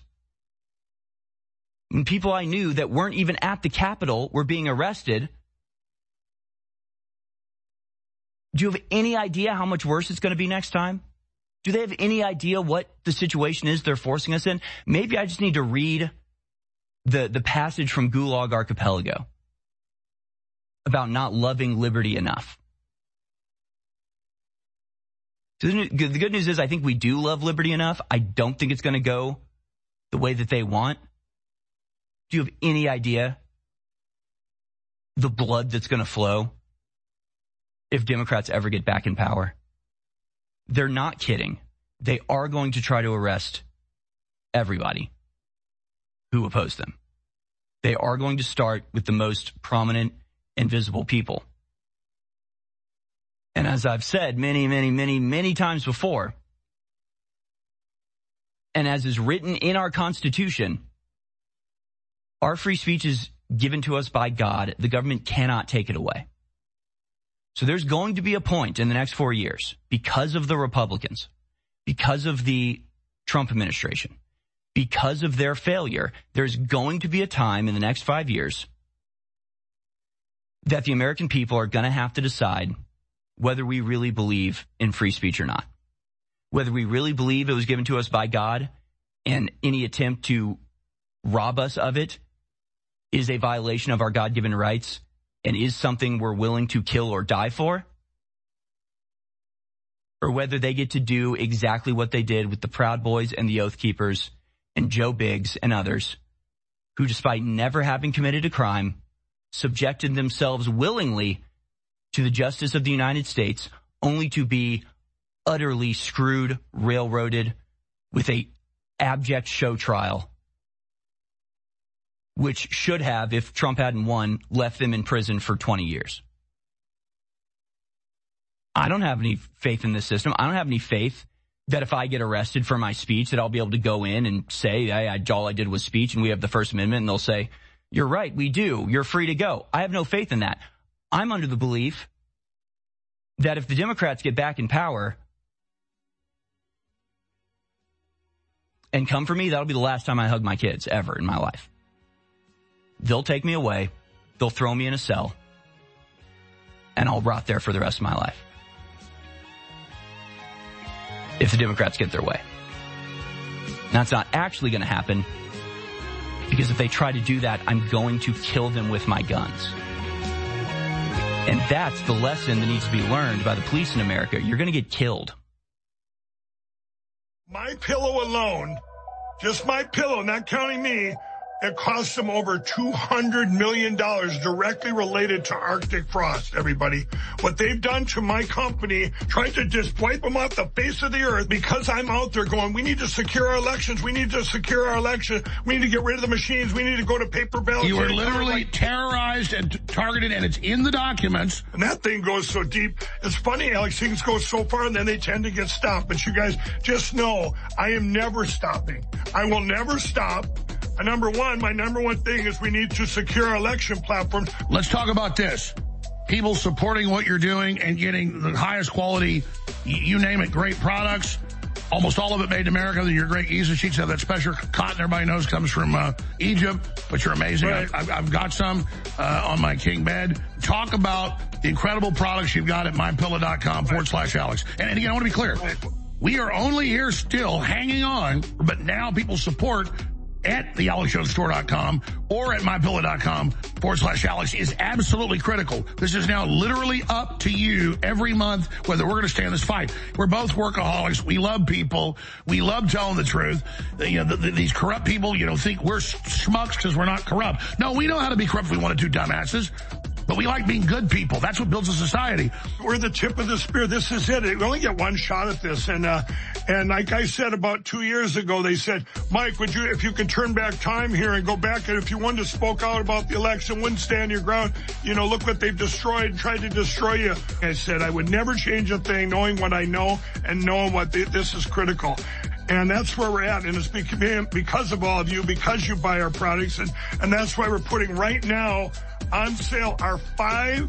And people I knew that weren't even at the Capitol were being arrested. Do you have any idea how much worse it's going to be next time? Do they have any idea what the situation is they're forcing us in? Maybe I just need to read the, the passage from Gulag Archipelago about not loving liberty enough. So the good news is I think we do love liberty enough. I don't think it's going to go the way that they want. Do you have any idea the blood that's going to flow if Democrats ever get back in power? They're not kidding. They are going to try to arrest everybody who oppose them. They are going to start with the most prominent and visible people. And as I've said many, many, many, many times before, and as is written in our Constitution, our free speech is given to us by God. The government cannot take it away. So there's going to be a point in the next four years, because of the Republicans, because of the Trump administration, because of their failure, there's going to be a time in the next five years that the American people are going to have to decide whether we really believe in free speech or not. Whether we really believe it was given to us by God and any attempt to rob us of it is a violation of our God-given rights and is something we're willing to kill or die for. Or whether they get to do exactly what they did with the Proud Boys and the Oath Keepers and Joe Biggs and others who, despite never having committed a crime, subjected themselves willingly to the justice of the United States only to be utterly screwed, railroaded with a abject show trial, which should have, if Trump hadn't won, left them in prison for twenty years. I don't have any faith in this system. I don't have any faith that if I get arrested for my speech that I'll be able to go in and say, I, I, all I did was speech and we have the First Amendment, and they'll say, you're right, we do. You're free to go. I have no faith in that. I'm under the belief that if the Democrats get back in power and come for me, that'll be the last time I hug my kids ever in my life. They'll take me away. They'll throw me in a cell. And I'll rot there for the rest of my life. If the Democrats get their way. That's not actually going to happen, because if they try to do that, I'm going to kill them with my guns. And that's the lesson that needs to be learned by the police in America. You're going to get killed. My pillow alone, just my pillow, not counting me, it cost them over two hundred million dollars directly related to Arctic frost, everybody. What they've done to my company, trying to just wipe them off the face of the earth because I'm out there going, we need to secure our elections. We need to secure our election. We need to get rid of the machines. We need to go to paper ballots. You were literally terrorized and targeted, and it's in the documents. And that thing goes so deep. It's funny, Alex, things go so far and then they tend to get stopped. But you guys just know I am never stopping. I will never stop. And number one, my number one thing is we need to secure our election platform. Let's talk about this. People supporting what you're doing and getting the highest quality, you name it, great products. Almost all of it made in America. Your great Giza sheets have that special cotton everybody knows comes from uh, Egypt, but you're amazing. Right. I, I've, I've got some uh, on my king bed. Talk about the incredible products you've got at mypillow.com forward slash Alex. And, and again, I want to be clear. We are only here still hanging on, but now people support at the alex jones store dot com or at mypillow.com forward slash Alex is absolutely critical. This is now literally up to you every month whether we're going to stay in this fight. We're both workaholics. We love people. We love telling the truth. You know, the, the, these corrupt people, you know, think we're schmucks because we're not corrupt. No, we know how to be corrupt if we want to do, dumbasses. But we like being good people. That's what builds a society. We're the tip of the spear. This is it. We only get one shot at this. And, uh, and like I said about two years ago, they said, Mike, would you, if you could turn back time here and go back, and if you wanted to spoke out about the election, wouldn't stand your ground, you know, look what they've destroyed and tried to destroy you. I said, I would never change a thing knowing what I know and knowing what the, this is critical. And that's where we're at. And it's because of all of you, because you buy our products. And, and that's why we're putting right now on sale our five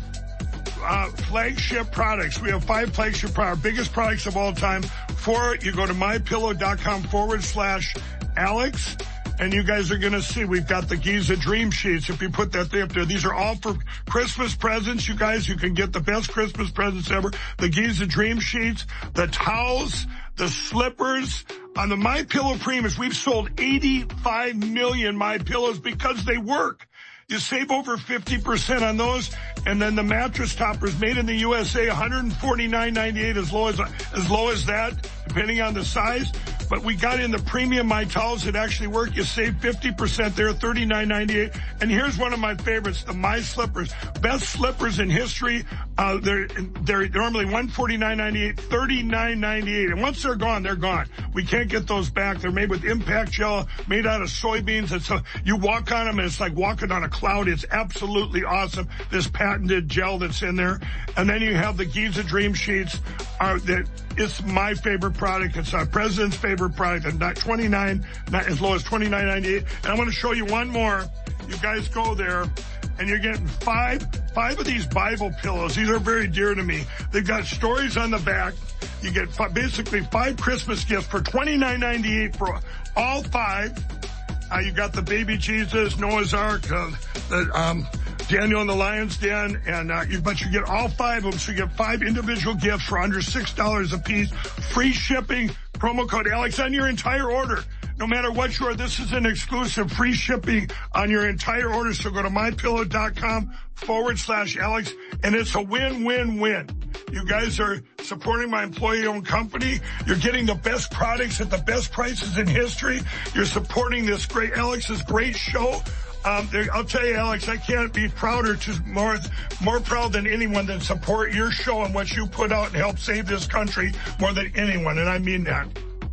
uh, flagship products. We have five flagship products, our biggest products of all time. For it, you go to mypillow.com forward slash Alex. And you guys are going to see we've got the Giza Dream Sheets. If you put that thing up there, these are all for Christmas presents. You guys, you can get the best Christmas presents ever. The Giza Dream Sheets, the towels, the slippers. On the MyPillow Premiums, we've sold eighty-five million MyPillows because they work. You save over fifty percent on those. And then the mattress toppers made in the U S A, one forty-nine ninety-eight, as low as, as low as that, depending on the size. But we got in the premium My Towels that actually work. You save fifty percent there, thirty-nine ninety-eight. And here's one of my favorites, the My Slippers. Best slippers in history. Uh, they're, they're normally one forty-nine ninety-eight, thirty-nine ninety-eight. And once they're gone, they're gone. We can't get those back. They're made with impact gel, made out of soybeans. And so you walk on them and it's like walking on a cloud. It's absolutely awesome. This patented gel that's in there. And then you have the Giza Dream Sheets. Are that it's my favorite product. It's our president's favorite product. And not twenty-nine, not as low as twenty-nine ninety-eight. And I want to show you one more. You guys go there and you're getting five, five of these Bible pillows. These are very dear to me. They've got stories on the back. You get f- basically five Christmas gifts for twenty-nine ninety-eight for all five. Uh, you got the baby Jesus, Noah's Ark, uh, the, um, Daniel and the Lion's Den, and, uh, you, but you get all five of them, so you get five individual gifts for under six dollars a piece. Free shipping, promo code Alex on your entire order. No matter what you are, this is an exclusive free shipping on your entire order. So go to mypillow.com forward slash Alex, and it's a win-win-win. You guys are supporting my employee-owned company. You're getting the best products at the best prices in history. You're supporting this great, Alex's great show. Um, I'll tell you, Alex, I can't be prouder, to more, more proud than anyone than support your show and what you put out and help save this country more than anyone, and I mean that.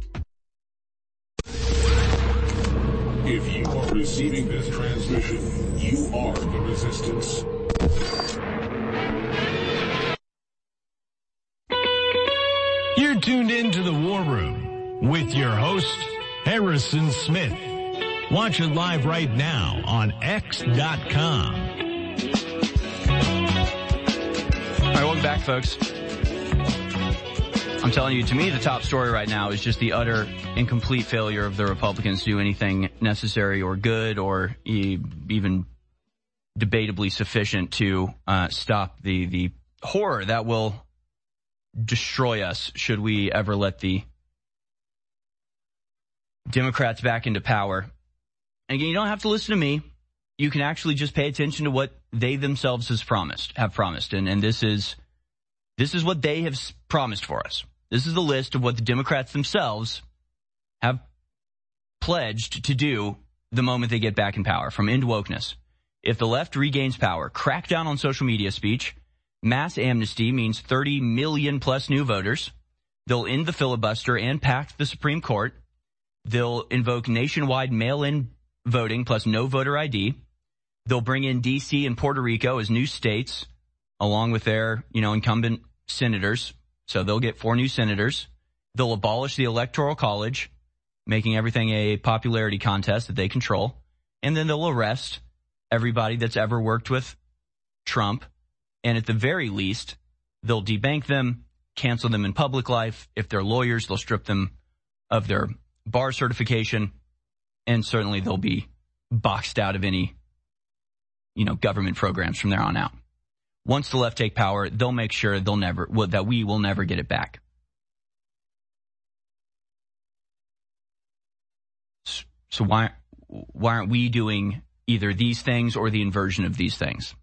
If you are receiving this transmission, you are the resistance. You're tuned in to the War Room with your host, Harrison Smith. Watch it live right now on X dot com. All right, welcome back, folks. I'm telling you, to me, the top story right now is just the utter incomplete failure of the Republicans to do anything necessary or good or e- even debatably sufficient to uh, stop the, the horror that will destroy us should we ever let the Democrats back into power. And again, you don't have to listen to me. You can actually just pay attention to what they themselves has promised, have promised. And, and this is this is what they have promised for us. This is the list of what the Democrats themselves have pledged to do the moment they get back in power. From end wokeness. If the left regains power, crack down on social media speech. Mass amnesty means thirty million plus new voters. They'll end the filibuster and pack the Supreme Court. They'll invoke nationwide mail-in voting plus no voter I D. They'll bring in D C and Puerto Rico as new states, along with their, you know, incumbent senators. So they'll get four new senators. They'll abolish the Electoral College, making everything a popularity contest that they control. And then they'll arrest everybody that's ever worked with Trump. And at the very least, they'll debank them, cancel them in public life. If they're lawyers, they'll strip them of their bar certification. And certainly they'll be boxed out of any, you know, government programs from there on out. Once the left take power, they'll make sure they'll never, well, that we will never get it back. So why, why aren't we doing either these things or the inversion of these things?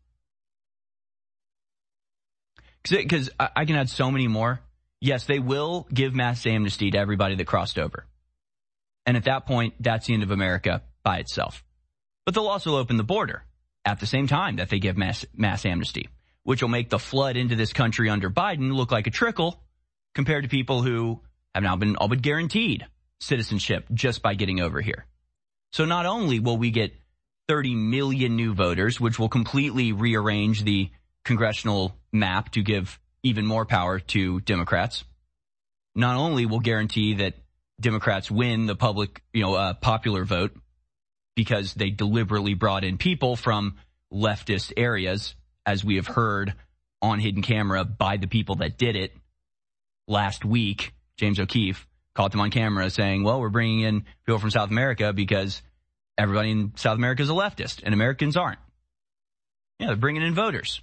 Because I, I can add so many more. Yes, they will give mass amnesty to everybody that crossed over. And at that point, that's the end of America by itself. But they'll also open the border at the same time that they give mass, mass amnesty, which will make the flood into this country under Biden look like a trickle compared to people who have now been all but guaranteed citizenship just by getting over here. So not only will we get thirty million new voters, which will completely rearrange the congressional map to give even more power to Democrats, not only will guarantee that Democrats win the public, you know, uh, popular vote because they deliberately brought in people from leftist areas, as we have heard on hidden camera by the people that did it last week. James O'Keefe caught them on camera saying, well, we're bringing in people from South America because everybody in South America is a leftist and Americans aren't. Yeah, they're bringing in voters.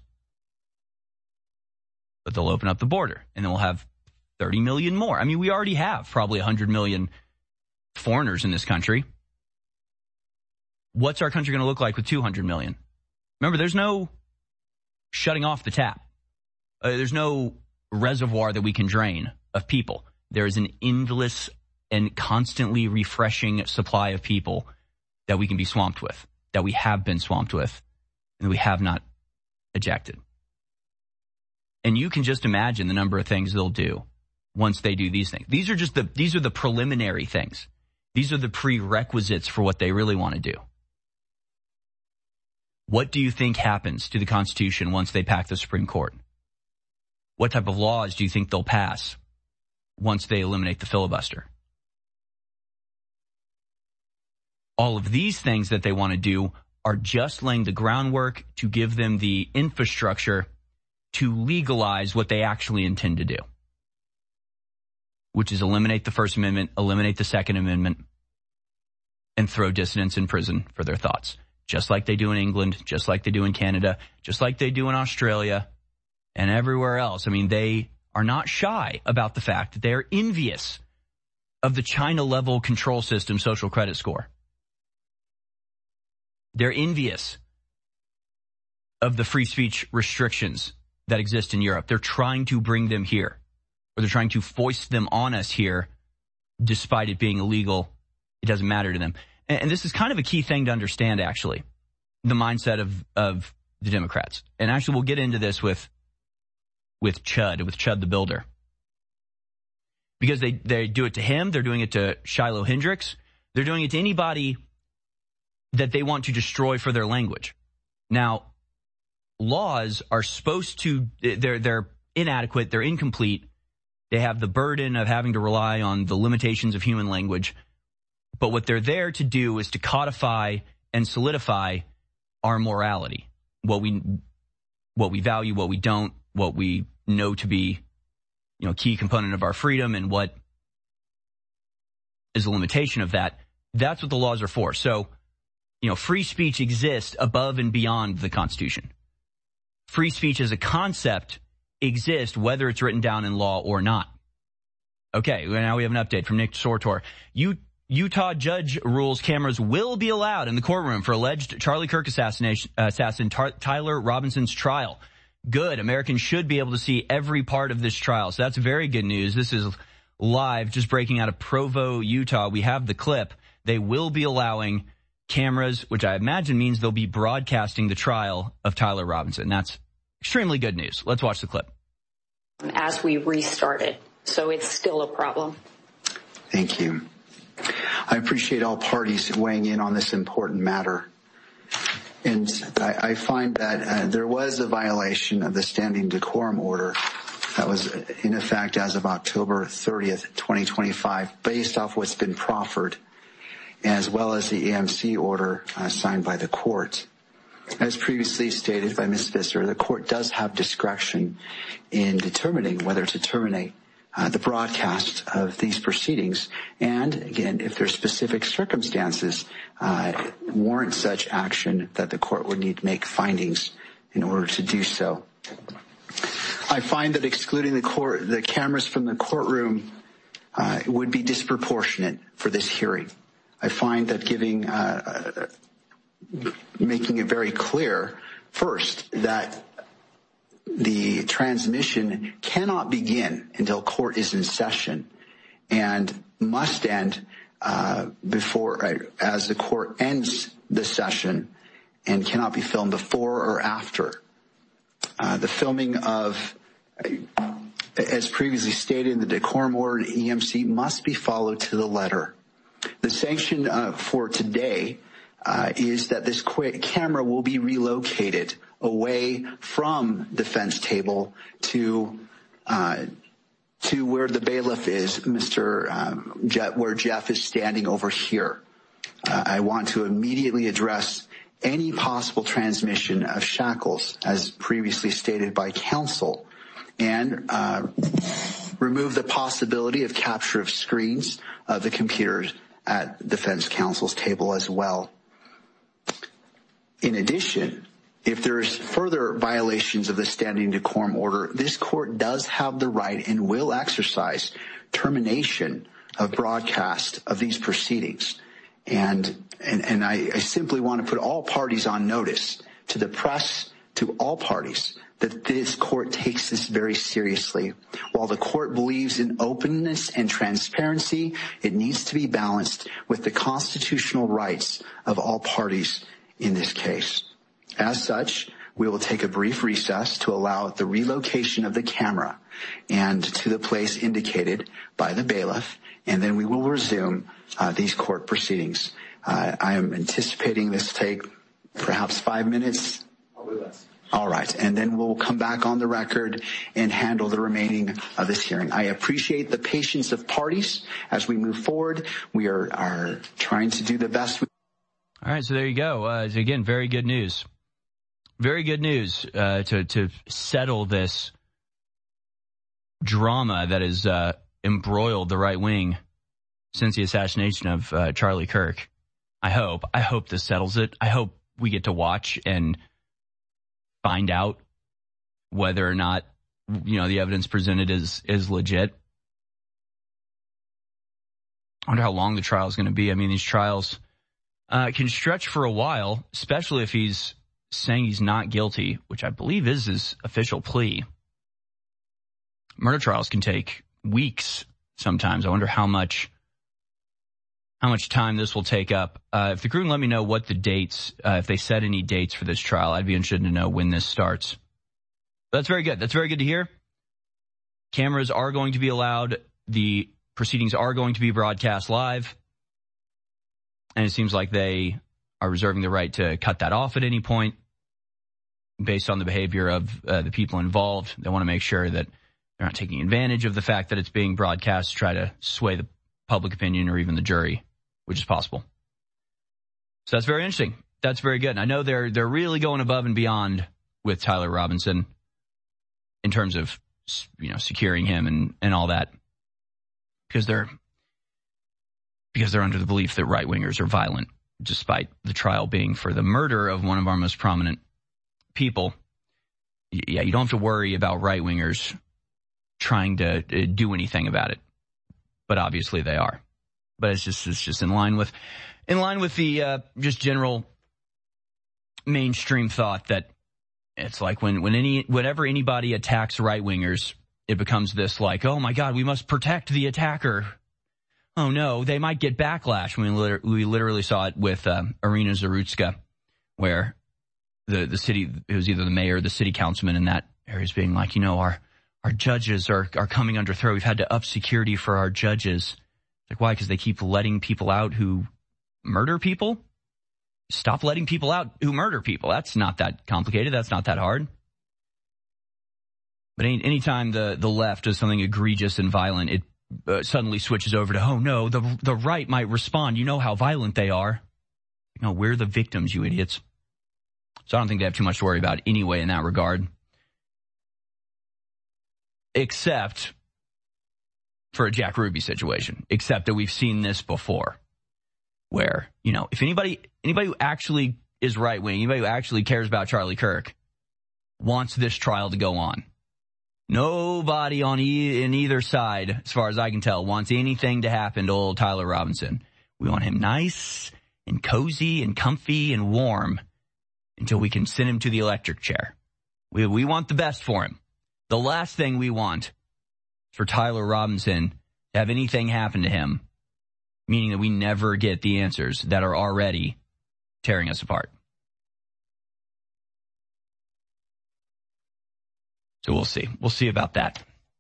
But they'll open up the border and then we'll have thirty million more. I mean, we already have probably one hundred million foreigners in this country. What's our country going to look like with two hundred million? Remember, there's no shutting off the tap. Uh, there's no reservoir that we can drain of people. There is an endless and constantly refreshing supply of people that we can be swamped with, that we have been swamped with, and that we have not ejected. And you can just imagine the number of things they'll do once they do these things. These are just the, these are the preliminary things. These are the prerequisites for what they really want to do. What do you think happens to the Constitution once they pack the Supreme Court? What type of laws do you think they'll pass once they eliminate the filibuster? All of these things that they want to do are just laying the groundwork to give them the infrastructure to legalize what they actually intend to do, which is eliminate the First Amendment, eliminate the Second Amendment, and throw dissidents in prison for their thoughts, just like they do in England, just like they do in Canada, just like they do in Australia and everywhere else. I mean, they are not shy about the fact that they are envious of the China-level control system social credit score. They're envious of the free speech restrictions that exist in Europe. They're trying to bring them here, or they're trying to foist them on us here, despite it being illegal. It doesn't matter to them. And, and this is kind of a key thing to understand, actually, the mindset of, of the Democrats. And actually, we'll get into this with, with Chud, with Chud the Builder. Because they, they do it to him, they're doing it to Shiloh Hendricks, they're doing it to anybody that they want to destroy for their language. Now, laws are supposed to, they're, they're inadequate, they're incomplete. They have the burden of having to rely on the limitations of human language. But what they're there to do is to codify and solidify our morality, what we, what we value, what we don't, what we know to be, you know, key component of our freedom and what is a limitation of that. That's what the laws are for. So, you know, free speech exists above and beyond the Constitution. Free speech as a concept exists whether it's written down in law or not. Okay, now we have an update from Nick Sortor. U- Utah judge rules cameras will be allowed in the courtroom for alleged Charlie Kirk assassination, uh, assassin Tar- Tyler Robinson's trial. Good. Americans should be able to see every part of this trial. So that's very good news. This is live, just breaking out of Provo, Utah. We have the clip. They will be allowing cameras, which I imagine means they'll be broadcasting the trial of Tyler Robinson. That's extremely good news. Let's watch the clip. As we restarted, so it's still a problem. Thank you. I appreciate all parties weighing in on this important matter. And I, I find that uh, there was a violation of the standing decorum order that was in effect as of October thirtieth, twenty twenty-five, based off what's been proffered, as well as the A M C order uh, signed by the court. As previously stated by Miz Visser, the court does have discretion in determining whether to terminate uh, the broadcast of these proceedings. And again, if there's specific circumstances uh, warrant such action, that the court would need to make findings in order to do so. I find that excluding the court, the cameras from the courtroom uh, would be disproportionate for this hearing. I find that giving, uh, making it very clear, first, that the transmission cannot begin until court is in session and must end uh, before, uh, as the court ends the session, and cannot be filmed before or after. Uh, the filming of, uh, as previously stated in the decorum order, E M C must be followed to the letter. The sanction uh, for today uh, is that this qu- camera will be relocated away from defense table to uh, to where the bailiff is, Mister Um, Jeff, where Jeff is standing over here. Uh, I want to immediately address any possible transmission of shackles, as previously stated by counsel, and uh, remove the possibility of capture of screens of the computers at defense counsel's table as well. In addition, if there's further violations of the standing decorum order, this court does have the right and will exercise termination of broadcast of these proceedings. And and, and I, I simply want to put all parties on notice, to the press, to all parties, that this court takes this very seriously. While the court believes in openness and transparency, it needs to be balanced with the constitutional rights of all parties in this case. As such, we will take a brief recess to allow the relocation of the camera and to the place indicated by the bailiff, and then we will resume uh, these court proceedings. Uh, I am anticipating this to take perhaps five minutes. Probably less. All right, and then we'll come back on the record and handle the remaining of this hearing. I appreciate the patience of parties as we move forward. We are, are trying to do the best we All right, so there you go. Uh, again, very good news. Very good news uh, to, to settle this drama that has uh, embroiled the right wing since the assassination of uh, Charlie Kirk. I hope. I hope this settles it. I hope we get to watch and find out whether or not, you know, the evidence presented is, is legit. I wonder how long the trial is going to be. I mean, these trials uh, can stretch for a while, especially if he's saying he's not guilty, which I believe is his official plea. Murder trials can take weeks sometimes. I wonder how much how much time this will take up. Uh, if the crew can let me know what the dates, uh, if they set any dates for this trial, I'd be interested to know when this starts. But that's very good. That's very good to hear. Cameras are going to be allowed. The proceedings are going to be broadcast live. And it seems like they are reserving the right to cut that off at any point based on the behavior of uh, the people involved. They want to make sure that they're not taking advantage of the fact that it's being broadcast to try to sway the public opinion or even the jury, which is possible. So that's very interesting. That's very good. And I know they're they're really going above and beyond with Tyler Robinson in terms of, you know, securing him and, and all that, because they're because they're under the belief that right wingers are violent, despite the trial being for the murder of one of our most prominent people. Yeah, you don't have to worry about right wingers trying to do anything about it, but obviously they are. But it's just it's just in line with in line with the uh, just general mainstream thought that it's like when when any whenever anybody attacks right wingers, it becomes this like, oh my God, we must protect the attacker. Oh no, they might get backlash. We liter- we literally saw it with uh, Irina Zarutska, where the the city, it was either the mayor or the city councilman in that area is being like, you know, our our judges are are coming under threat. We've had to up security for our judges. Like, why? Because they keep letting people out who murder people? Stop letting people out who murder people. That's not that complicated. That's not that hard. But any anytime the the left does something egregious and violent, it uh, suddenly switches over to, oh no, the the right might respond. You know how violent they are. No, we're the victims, you idiots. So I don't think they have too much to worry about anyway in that regard. Except for a Jack Ruby situation. Except that we've seen this before. Where, you know, if anybody anybody who actually is right-wing, anybody who actually cares about Charlie Kirk, wants this trial to go on. Nobody on e- in either side, as far as I can tell, wants anything to happen to old Tyler Robinson. We want him nice and cozy and comfy and warm until we can send him to the electric chair. We, we want the best for him. The last thing we want for Tyler Robinson to have anything happen to him, meaning that we never get the answers that are already tearing us apart. So we'll see. We'll see about that.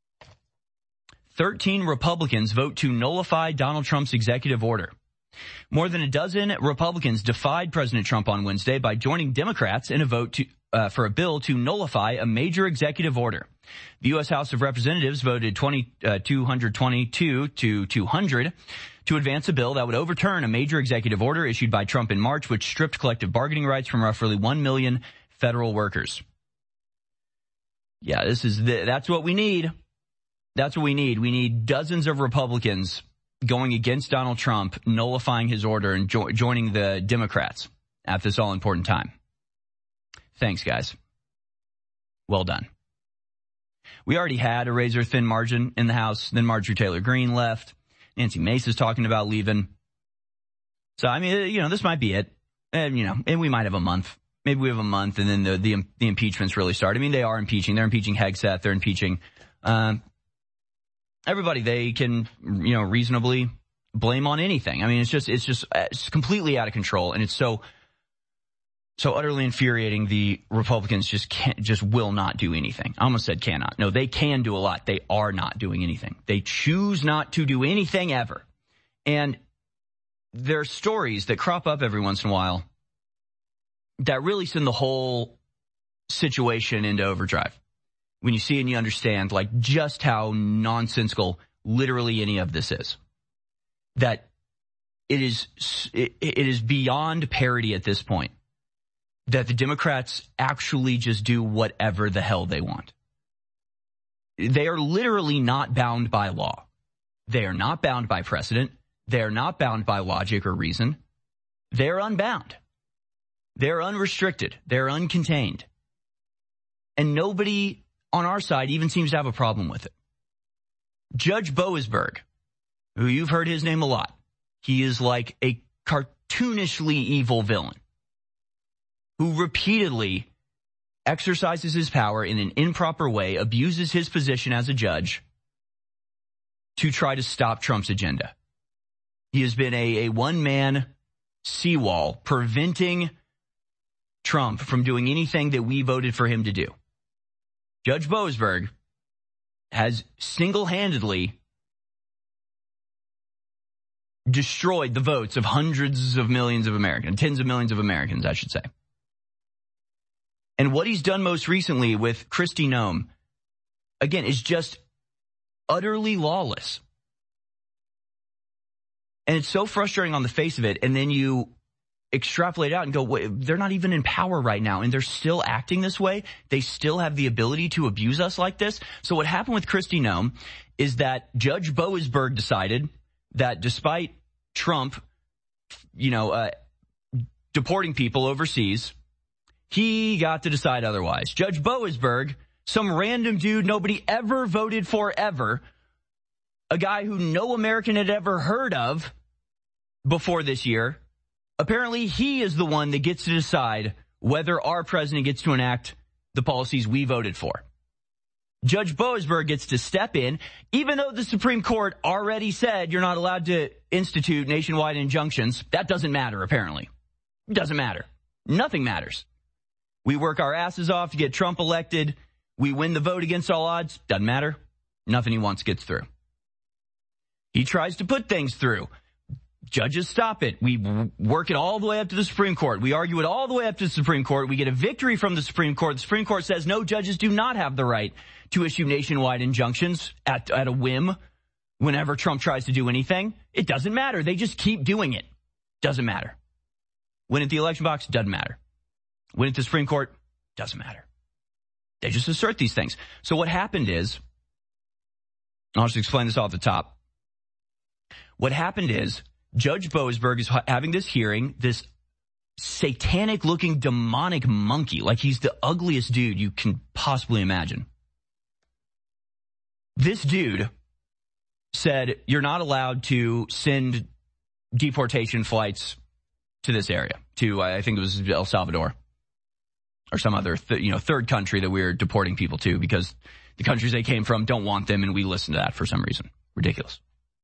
thirteen Republicans vote to nullify Donald Trump's executive order. More than a dozen Republicans defied President Trump on Wednesday by joining Democrats in a vote to, uh, for a bill to nullify a major executive order. The U S House of Representatives voted twenty, uh, two twenty-two to two hundred to advance a bill that would overturn a major executive order issued by Trump in March, which stripped collective bargaining rights from roughly one million federal workers. Yeah, this is the, that's what we need. That's what we need. We need dozens of Republicans going against Donald Trump, nullifying his order, and jo- joining the Democrats at this all-important time. Thanks, guys. Well done. We already had a razor-thin margin in the House. Then Marjorie Taylor Greene left. Nancy Mace is talking about leaving. So, I mean, you know, this might be it. And, you know, and we might have a month. Maybe we have a month, and then the, the, the impeachments really start. I mean, they are impeaching. They're impeaching Hegseth. They're impeaching um, everybody they can, you know, reasonably blame on anything. I mean, it's just, it's just it's completely out of control, and it's so, so utterly infuriating. The Republicans just can't, just will not do anything. I almost said cannot. No, they can do a lot. They are not doing anything. They choose not to do anything ever. And there are stories that crop up every once in a while that really send the whole situation into overdrive. When you see and you understand, like, just how nonsensical literally any of this is. That it is, it, it is beyond parody at this point. That the Democrats actually just do whatever the hell they want. They are literally not bound by law. They are not bound by precedent. They are not bound by logic or reason. They're unbound. They're unrestricted. They're uncontained. And nobody on our side even seems to have a problem with it. Judge Boasberg, who you've heard his name a lot, he is like a cartoonishly evil villain who repeatedly exercises his power in an improper way, abuses his position as a judge to try to stop Trump's agenda. He has been a, a one-man seawall preventing Trump from doing anything that we voted for him to do. Judge Boasberg has single-handedly destroyed the votes of hundreds of millions of Americans, tens of millions of Americans, I should say. And what he's done most recently with Kristi Noem, again, is just utterly lawless. And it's so frustrating on the face of it, and then you extrapolate out and go, wait, they're not even in power right now, and they're still acting this way. They still have the ability to abuse us like this. So what happened with Kristi Noem is that Judge Boasberg decided that despite Trump, you know, uh, deporting people overseas, he got to decide otherwise. Judge Boasberg, some random dude nobody ever voted for ever, a guy who no American had ever heard of before this year, apparently he is the one that gets to decide whether our president gets to enact the policies we voted for. Judge Boasberg gets to step in, even though the Supreme Court already said you're not allowed to institute nationwide injunctions. That doesn't matter, apparently. It doesn't matter. Nothing matters. We work our asses off to get Trump elected. We win the vote against all odds. Doesn't matter. Nothing he wants gets through. He tries to put things through. Judges stop it. We work it all the way up to the Supreme Court. We argue it all the way up to the Supreme Court. We get a victory from the Supreme Court. The Supreme Court says no, judges do not have the right to issue nationwide injunctions at, at a whim whenever Trump tries to do anything. It doesn't matter. They just keep doing it. Doesn't matter. Win at the election box, doesn't matter. Win at the Supreme Court, doesn't matter. They just assert these things. So what happened is, I'll just explain this off the top. What happened is, Judge Boasberg is having this hearing, this satanic-looking demonic monkey, like he's the ugliest dude you can possibly imagine. This dude said, you're not allowed to send deportation flights to this area, to, I think it was El Salvador or some other, th- you know, third country that we were deporting people to because the countries they came from don't want them, and we listen to that for some reason. Ridiculous.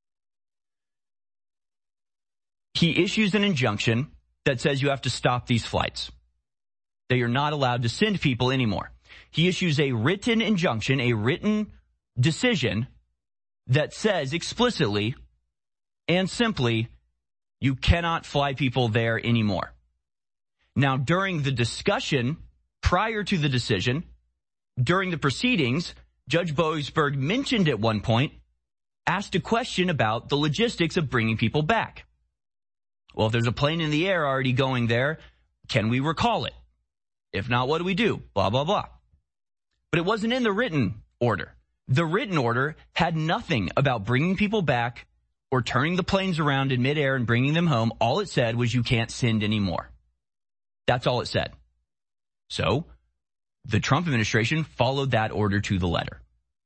He issues an injunction that says you have to stop these flights, that you're not allowed to send people anymore. He issues a written injunction, a written decision that says explicitly and simply, you cannot fly people there anymore. Now, during the discussion, prior to the decision, during the proceedings, Judge Boasberg mentioned at one point, asked a question about the logistics of bringing people back. Well, if there's a plane in the air already going there, can we recall it? If not, what do we do? Blah, blah, blah. But it wasn't in the written order. The written order had nothing about bringing people back or turning the planes around in midair and bringing them home. All it said was you can't send anymore. That's all it said. So the Trump administration followed that order to the letter.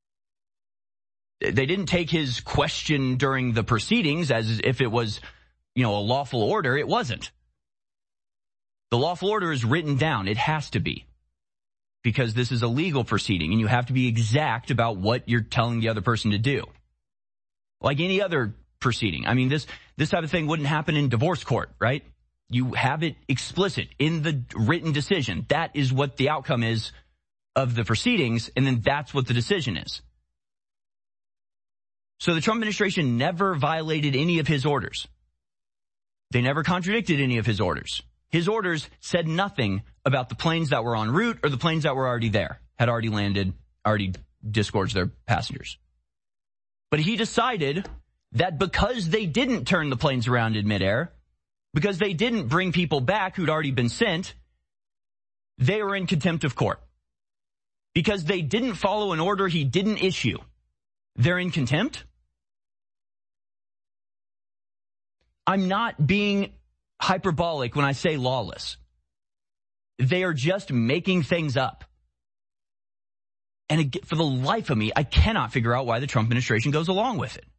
They didn't take his question during the proceedings as if it was, you know, a lawful order. It wasn't. The lawful order is written down. It has to be, because this is a legal proceeding and you have to be exact about what you're telling the other person to do. Like any other proceeding. I mean, this, this type of thing wouldn't happen in divorce court, right? You have it explicit in the written decision. That is what the outcome is of the proceedings, and then that's what the decision is. So the Trump administration never violated any of his orders. They never contradicted any of his orders. His orders said nothing about the planes that were en route or the planes that were already there, had already landed, already disgorged their passengers. But he decided that because they didn't turn the planes around in midair, because they didn't bring people back who'd already been sent, they were in contempt of court. Because they didn't follow an order he didn't issue, they're in contempt? I'm not being hyperbolic when I say lawless. They are just making things up. And for the life of me, I cannot figure out why the Trump administration goes along with it.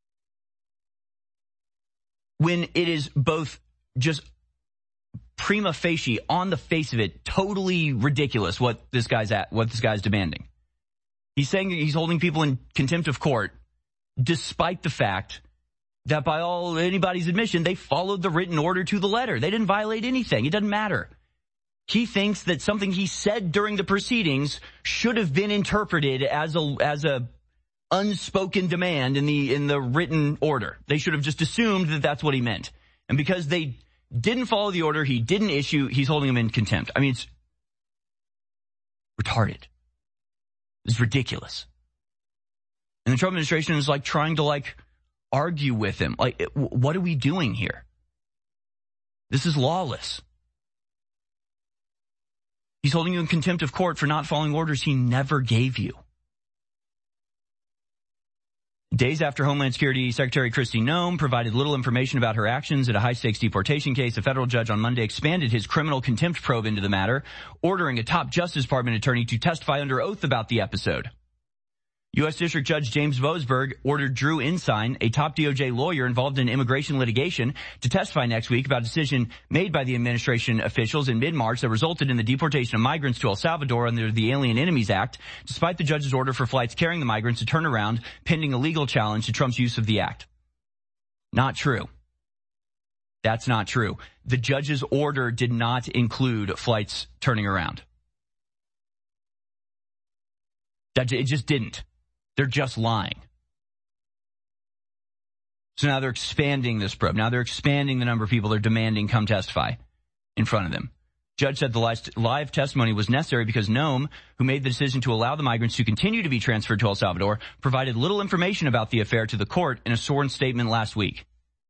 When it is both just prima facie, on the face of it, totally ridiculous what this guy's at, what this guy's demanding. He's saying he's holding people in contempt of court, despite the fact that by all anybody's admission, they followed the written order to the letter. They didn't violate anything. It doesn't matter. He thinks that something he said during the proceedings should have been interpreted as a as a unspoken demand in the in the written order. They should have just assumed that that's what he meant. And because they didn't follow the order, he didn't issue, he's holding them in contempt. I mean, it's retarded. It's ridiculous. And the Trump administration is like trying to like argue with him. Like, what are we doing here? This is lawless. He's holding you in contempt of court for not following orders he never gave you. Days after Homeland Security Secretary Kristi Noem provided little information about her actions in a high-stakes deportation case, a federal judge on Monday expanded his criminal contempt probe into the matter, ordering a top Justice Department attorney to testify under oath about the episode. U S District Judge James Boasberg ordered Drew Ensign, a top D O J lawyer involved in immigration litigation, to testify next week about a decision made by the administration officials in mid-March that resulted in the deportation of migrants to El Salvador under the Alien Enemies Act, despite the judge's order for flights carrying the migrants to turn around pending a legal challenge to Trump's use of the act. Not true. That's not true. The judge's order did not include flights turning around. That, it just didn't. They're just lying. So now they're expanding this probe. Now they're expanding the number of people they're demanding come testify in front of them. Judge said the live testimony was necessary because Noem, who made the decision to allow the migrants to continue to be transferred to El Salvador, provided little information about the affair to the court in a sworn statement last week.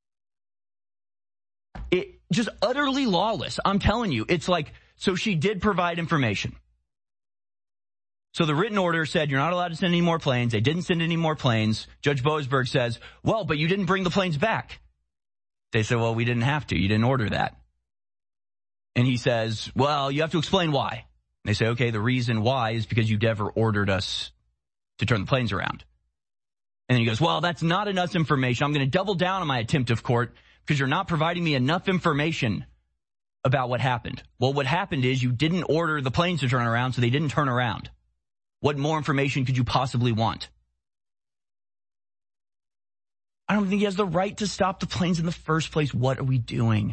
It just utterly lawless. I'm telling you, it's like, so she did provide information. So the written order said you're not allowed to send any more planes. They didn't send any more planes. Judge Boasberg says, well, but you didn't bring the planes back. They said, well, we didn't have to. You didn't order that. And he says, well, you have to explain why. And they say, okay, the reason why is because you never ordered us to turn the planes around. And then he goes, well, that's not enough information. I'm going to double down on my attempt of court because you're not providing me enough information about what happened. Well, what happened is you didn't order the planes to turn around, so they didn't turn around. What more information could you possibly want? I don't think he has the right to stop the planes in the first place. What are we doing?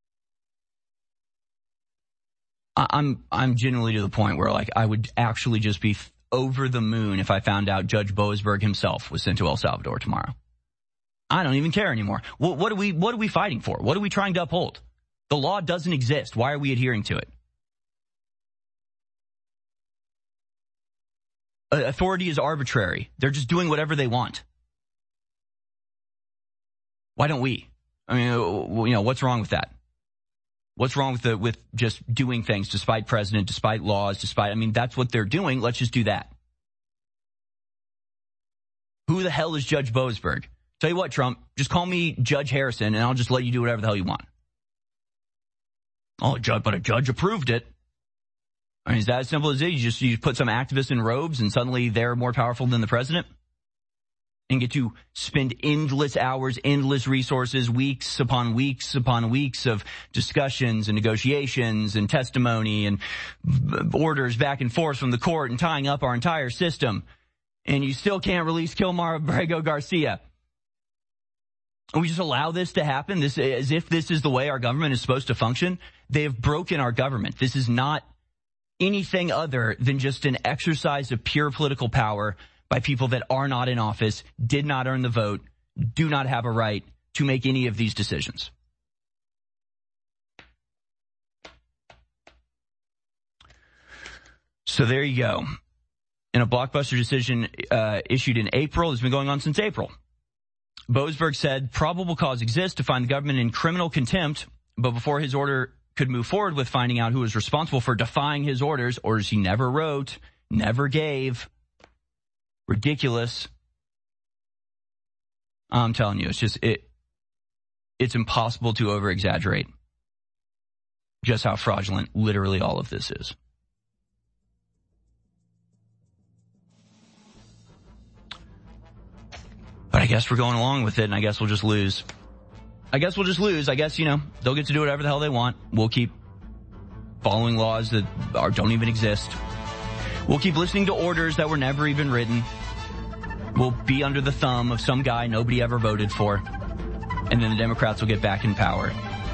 I'm I'm genuinely to the point where, like, I would actually just be over the moon if I found out Judge Boasberg himself was sent to El Salvador tomorrow. I don't even care anymore. What, what are we what are we fighting for? What are we trying to uphold? The law doesn't exist. Why are we adhering to it? Uh, authority is arbitrary. They're just doing whatever they want. Why don't we? I mean, you know, what's wrong with that? What's wrong with the, with just doing things despite precedent, despite laws, despite, I mean, that's what they're doing. Let's just do that. Who the hell is Judge Boasberg? Tell you what, Trump, just call me Judge Harrison and I'll just let you do whatever the hell you want. Oh, judge, but a judge approved it. I mean, is that as simple as it? You just, you put some activists in robes and suddenly they're more powerful than the president? And get to spend endless hours, endless resources, weeks upon weeks upon weeks of discussions and negotiations and testimony and orders back and forth from the court and tying up our entire system. And you still can't release Kilmar Abrego Garcia. And we just allow this to happen, this as if this is the way our government is supposed to function. They have broken our government. This is not anything other than just an exercise of pure political power by people that are not in office, did not earn the vote, do not have a right to make any of these decisions. So there you go. In a blockbuster decision uh, issued in April, it's been going on since April. Boasberg said probable cause exists to find the government in criminal contempt, but before his order could move forward with finding out who was responsible for defying his orders, orders he never wrote, never gave, ridiculous. I'm telling you, it's just, it, it's impossible to over-exaggerate just how fraudulent literally all of this is. But I guess we're going along with it, and I guess we'll just lose. I guess we'll just lose. I guess, you know, they'll get to do whatever the hell they want. We'll keep following laws that are, don't even exist. We'll keep listening to orders that were never even written. We'll be under the thumb of some guy nobody ever voted for. And then the Democrats will get back in power.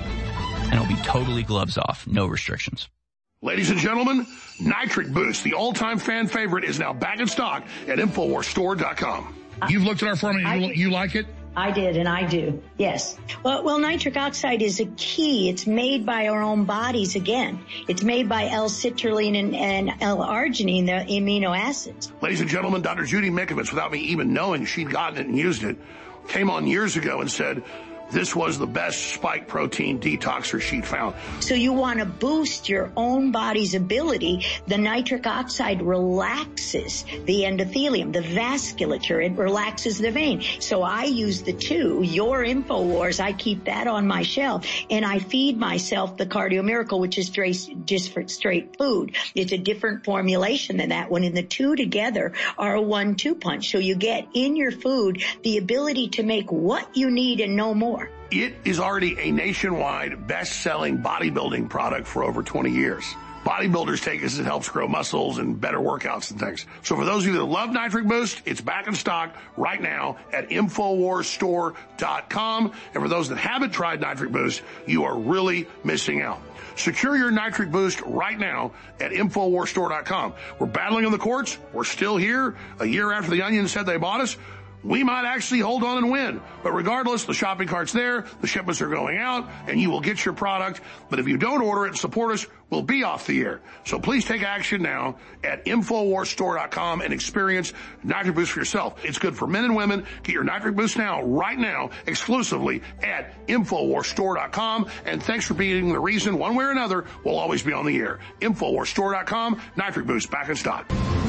And it'll be totally gloves off. No restrictions. Ladies and gentlemen, Nitric Boost, the all-time fan favorite, is now back in stock at Infowars Store dot com. You've looked at our formula. You, you like it? I did, and I do, yes. Well, well, nitric oxide is a key. It's made by our own bodies again. It's made by L-citrulline and, and L-arginine, the amino acids. Ladies and gentlemen, Doctor Judy Mikovits, without me even knowing she'd gotten it and used it, came on years ago and said this was the best spike protein detoxer she'd found. So you want to boost your own body's ability. The nitric oxide relaxes the endothelium, the vasculature. It relaxes the vein. So I use the two. Your InfoWars, I keep that on my shelf. And I feed myself the Cardio Miracle, which is just for straight food. It's a different formulation than that one. And the two together are a one two punch. So you get in your food the ability to make what you need and no more. It is already a nationwide best-selling bodybuilding product for over twenty years. Bodybuilders take it as it helps grow muscles and better workouts and things. So for those of you that love Nitric Boost, it's back in stock right now at Infowars Store dot com. And for those that haven't tried Nitric Boost, you are really missing out. Secure your Nitric Boost right now at Infowars Store dot com. We're battling in the courts. We're still here. A year after the Onion said they bought us, we might actually hold on and win. But regardless, the shopping cart's there, the shipments are going out, and you will get your product. But if you don't order it and support us, we'll be off the air. So please take action now at Infowars Store dot com and experience Nitric Boost for yourself. It's good for men and women. Get your Nitric Boost now, right now, exclusively at Infowars Store dot com. And thanks for being the reason, one way or another, we'll always be on the air. Infowars Store dot com, Nitric Boost back in stock.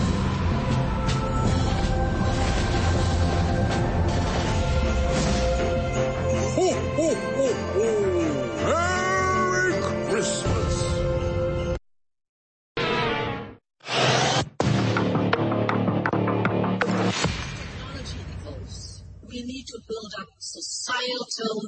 Ho, ho, ho, ho! Merry Christmas! We need to build up societal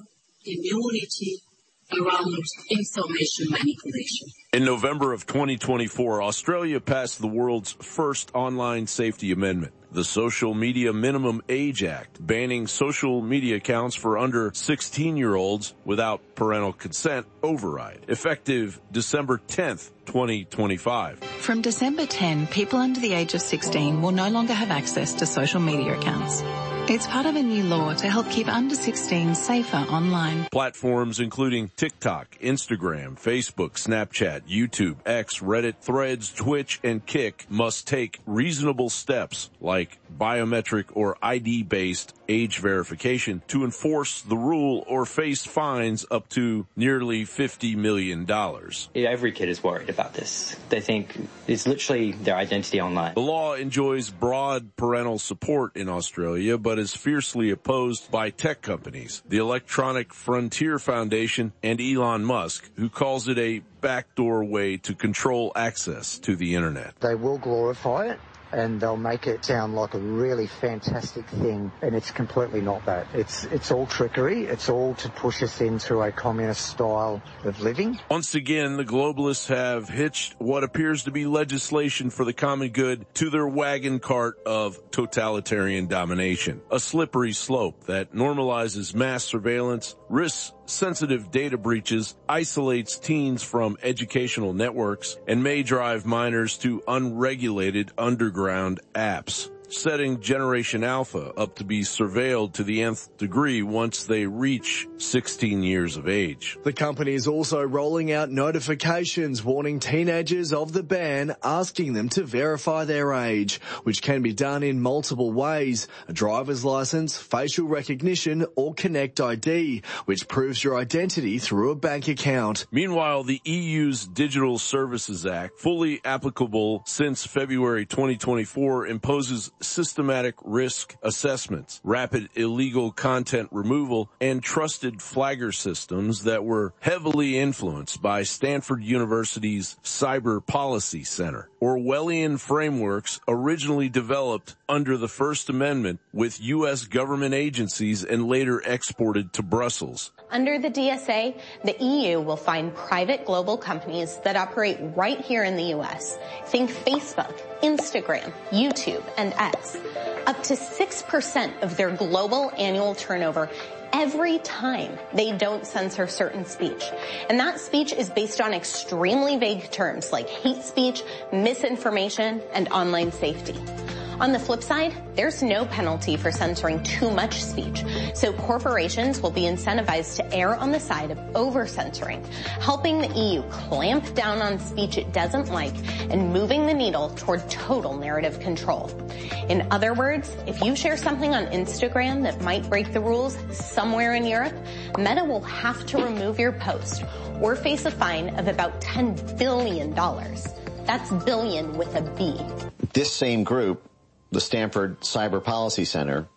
immunity around information manipulation. In November of twenty twenty-four, Australia passed the world's first online safety amendment, the Social Media Minimum Age Act, banning social media accounts for under sixteen-year-olds without parental consent override, effective December tenth, twenty twenty-five. From December tenth, people under the age of sixteen will no longer have access to social media accounts. It's part of a new law to help keep under sixteen safer online. Platforms including TikTok, Instagram, Facebook, Snapchat, YouTube, X, Reddit, Threads, Twitch, and Kick must take reasonable steps like biometric or I D-based age verification to enforce the rule or face fines up to nearly fifty million dollars. Every kid is worried about this. They think it's literally their identity online. The law enjoys broad parental support in Australia, but is fiercely opposed by tech companies, the Electronic Frontier Foundation, and Elon Musk, who calls it a backdoor way to control access to the internet. They will glorify it, and they'll make it sound like a really fantastic thing, and it's completely not that. It's it's all trickery. It's all to push us into a communist style of living. Once again, the globalists have hitched what appears to be legislation for the common good to their wagon cart of totalitarian domination, a slippery slope that normalizes mass surveillance, risks sensitive data breaches, isolates teens from educational networks, and may drive minors to unregulated underground apps, setting Generation Alpha up to be surveilled to the nth degree once they reach sixteen years of age. The company is also rolling out notifications warning teenagers of the ban, asking them to verify their age, which can be done in multiple ways: a driver's license, facial recognition, or Connect I D, which proves your identity through a bank account. Meanwhile, the E U's Digital Services Act, fully applicable since February twenty twenty-four, imposes systematic risk assessments, rapid illegal content removal, and trusted flagger systems that were heavily influenced by Stanford University's Cyber Policy Center. Orwellian frameworks originally developed under the First Amendment with U S government agencies and later exported to Brussels. Under the D S A, the E U will find private global companies that operate right here in the U S. Think Facebook, Instagram, YouTube, and X. Up to six percent of their global annual turnover every time they don't censor certain speech. And that speech is based on extremely vague terms like hate speech, misinformation, and online safety. On the flip side, there's no penalty for censoring too much speech, so corporations will be incentivized to err on the side of over-censoring, helping the E U clamp down on speech it doesn't like and moving the needle toward total narrative control. In other words, if you share something on Instagram that might break the rules somewhere in Europe, Meta will have to remove your post or face a fine of about ten billion dollars. That's billion with a B. This same group, the Stanford Cyber Policy Center,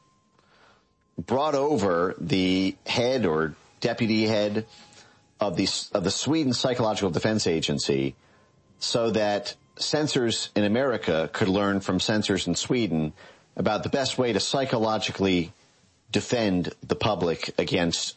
brought over the head or deputy head of the, of the Sweden Psychological Defense Agency so that censors in America could learn from censors in Sweden about the best way to psychologically defend the public against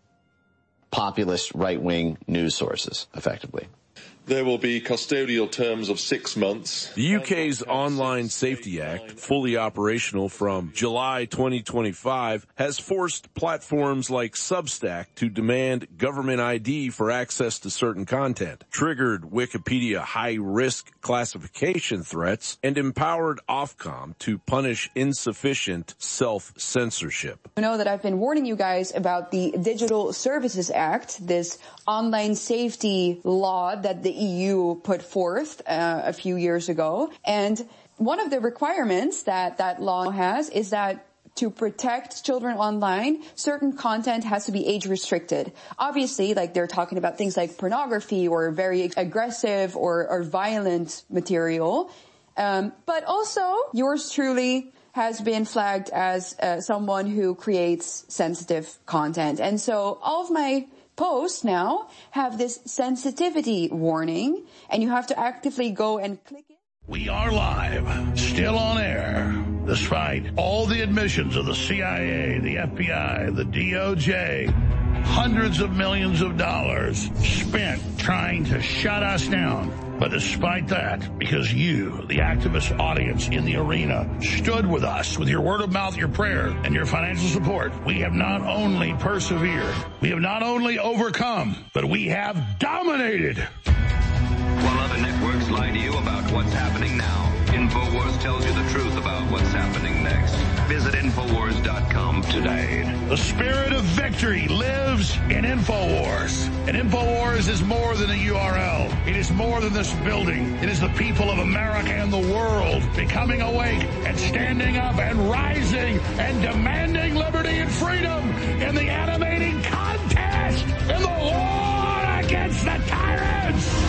populist right-wing news sources, effectively. There will be custodial terms of six months. The U K's Online Safety Act, fully operational from July twenty twenty-five, has forced platforms like Substack to demand government I D for access to certain content, triggered Wikipedia high-risk classification threats, and empowered Ofcom to punish insufficient self-censorship. You know that I've been warning you guys about the Digital Services Act, this online safety law that the E U put forth uh, a few years ago. And one of the requirements that that law has is that to protect children online, certain content has to be age restricted. Obviously, like they're talking about things like pornography or very aggressive or, or violent material. Um, but also, yours truly has been flagged as uh, someone who creates sensitive content. And so all of my posts now have this sensitivity warning, and you have to actively go and click it. We are live, still on air, despite all the admissions of the C I A, the F B I, the D O J, hundreds of millions of dollars spent trying to shut us down. But despite that, because you, the activist audience in the arena, stood with us with your word of mouth, your prayer, and your financial support, we have not only persevered, we have not only overcome, but we have dominated. While other networks lie to you about what's happening now, InfoWars tells you the truth about what's happening next. Visit Infowars dot com today. The spirit of victory lives in InfoWars. And InfoWars is more than a U R L. It is more than this building. It is the people of America and the world becoming awake and standing up and rising and demanding liberty and freedom in the animating contest in the war against the tyrants.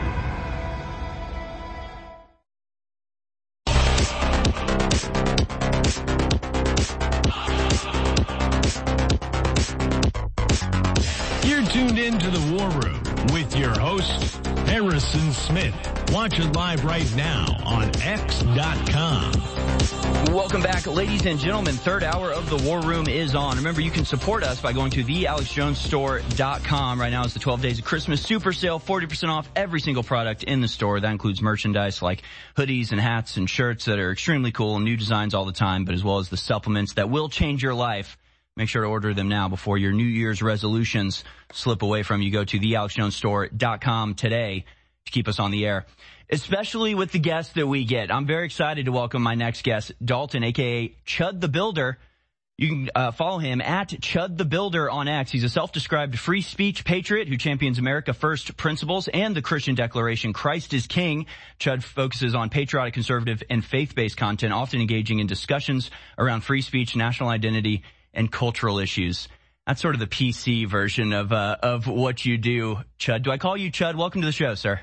You're tuned in to the War Room with your host, Harrison Smith. Watch it live right now on X dot com. Welcome back, ladies and gentlemen. Third hour of the War Room is on. Remember, you can support us by going to the alex jones store dot com. Right now is the twelve days of Christmas super sale, forty percent off every single product in the store. That includes merchandise like hoodies and hats and shirts that are extremely cool and new designs all the time, but as well as the supplements that will change your life. Make sure to order them now before your New Year's resolutions slip away from you. Go to the alex jones store dot com today to keep us on the air, especially with the guests that we get. I'm very excited to welcome my next guest, Dalton, a k a. Chud the Builder. You can uh, follow him at Chud the Builder on X. He's a self-described free speech patriot who champions America First principles and the Christian declaration, Christ is King. Chud focuses on patriotic, conservative, and faith-based content, often engaging in discussions around free speech, national identity, and cultural issues. That's sort of the P C version of uh, of what you do, Chud. Do I call you Chud? Welcome to the show, sir.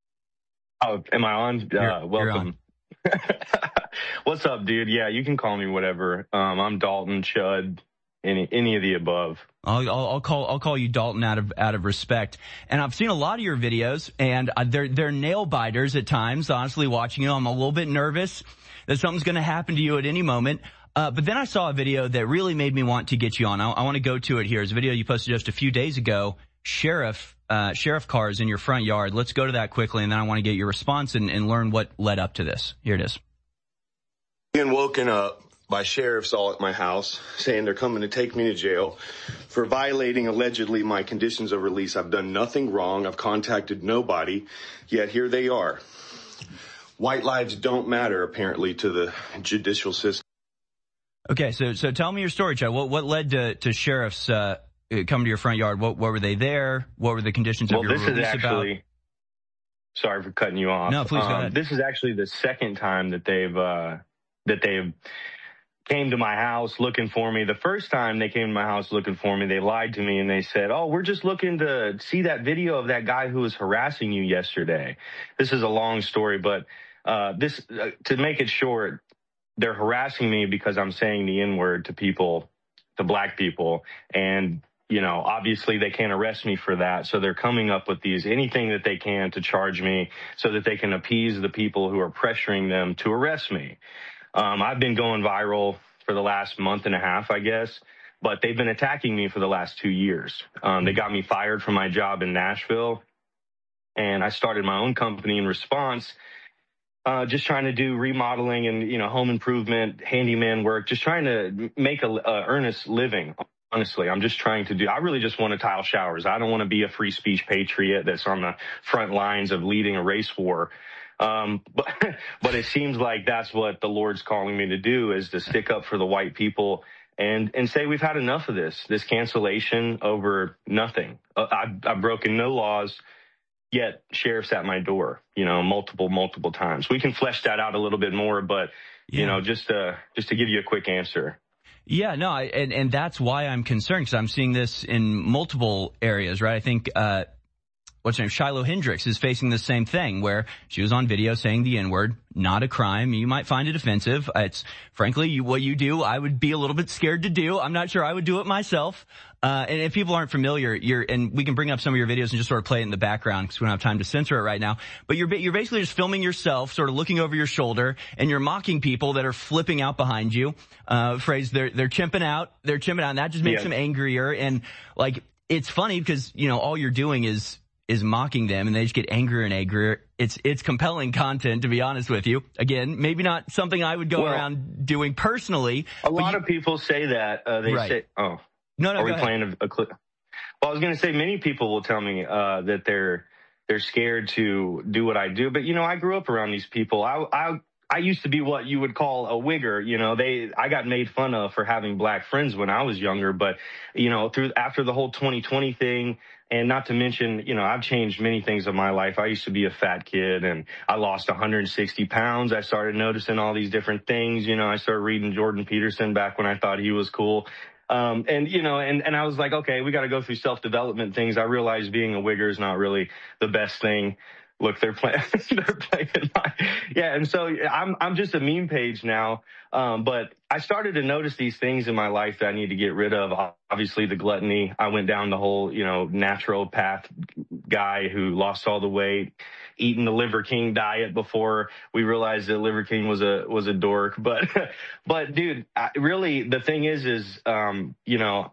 Oh, am I on? Uh, you're, welcome. You're on. What's up, dude? Yeah, you can call me whatever. Um, I'm Dalton, Chud, any any of the above. I'll, I'll, I'll call I'll call you Dalton out of out of respect. And I've seen a lot of your videos, and uh, they're they're nail biters at times. Honestly, watching you, I'm a little bit nervous that something's going to happen to you at any moment. Uh, but then I saw a video that really made me want to get you on. I, I want to go to it here. It's a video you posted just a few days ago. Sheriff, uh, sheriff cars in your front yard. Let's go to that quickly, and then I want to get your response and, and learn what led up to this. Here it is. Being woken up by sheriffs all at my house saying they're coming to take me to jail for violating allegedly my conditions of release. I've done nothing wrong. I've contacted nobody, yet here they are. White lives don't matter, apparently, to the judicial system. Okay, so so tell me your story, Chad. What what led to to sheriffs uh, come to your front yard? What what were they there? What were the conditions well, of your this release is actually, about? Sorry for cutting you off. No, please go um, ahead. This is actually the second time that they've uh, that they've came to my house looking for me. The first time they came to my house looking for me, they lied to me and they said, "Oh, we're just looking to see that video of that guy who was harassing you yesterday." This is a long story, but uh, this uh, to make it short. They're harassing me because I'm saying the N-word to people, to black people. And, you know, obviously they can't arrest me for that. So they're coming up with these, anything that they can to charge me so that they can appease the people who are pressuring them to arrest me. Um, I've been going viral for the last month and a half, I guess, but they've been attacking me for the last two years. Um, they got me fired from my job in Nashville, and I started my own company in response. Uh, just trying to do remodeling and, you know, home improvement, handyman work, just trying to make a, a earnest living. Honestly, I'm just trying to do, I really just want to tile showers. I don't want to be a free speech patriot that's on the front lines of leading a race war. Um, but, but it seems like that's what the Lord's calling me to do, is to stick up for the white people and, and say, we've had enough of this, this cancellation over nothing. Uh, I've, I've broken no laws. Yet sheriff's at my door, you know, multiple, multiple times. We can flesh that out a little bit more, but, yeah. you know, just, uh, just to give you a quick answer. Yeah, no, I, and, and that's why I'm concerned, because I'm seeing this in multiple areas, right? I think, uh, what's her name, Shiloh Hendricks is facing the same thing where she was on video saying the N-word, not a crime. You might find it offensive. It's frankly you, what you do. I would be a little bit scared to do. I'm not sure I would do it myself. Uh, and if people aren't familiar, you're, and we can bring up some of your videos and just sort of play it in the background because we don't have time to censor it right now. But you're, you're basically just filming yourself, sort of looking over your shoulder, and you're mocking people that are flipping out behind you. Uh, phrase, they're, they're chimping out, they're chimping out, and that just makes yeah. them angrier. And like, it's funny because, you know, all you're doing is, is mocking them and they just get angrier and angrier. It's, it's compelling content, to be honest with you. Again, maybe not something I would go well, around doing personally. A lot you, of people say that, uh, they right. say, oh, no, no, are we ahead. playing a, a clip? Well, I was going to say many people will tell me, uh, that they're, they're scared to do what I do. But, you know, I grew up around these people. I, I, I used to be what you would call a wigger. You know, they, I got made fun of for having black friends when I was younger. But, you know, through, after the whole twenty twenty thing, and not to mention, you know, I've changed many things in my life. I used to be a fat kid and I lost one hundred sixty pounds. I started noticing all these different things. You know, I started reading Jordan Peterson back when I thought he was cool. Um, and, you know, and, and I was like, okay, we got to go through self-development things. I realized being a wigger is not really the best thing. Look, they're playing, they're playing my, yeah. And so I'm, I'm just a meme page now. Um, but I started to notice these things in my life that I need to get rid of. Obviously the gluttony. I went down the whole, you know, naturopath guy who lost all the weight, eating the Liver King diet before we realized that Liver King was a, was a dork. But, but dude, I, really the thing is, is, um, you know,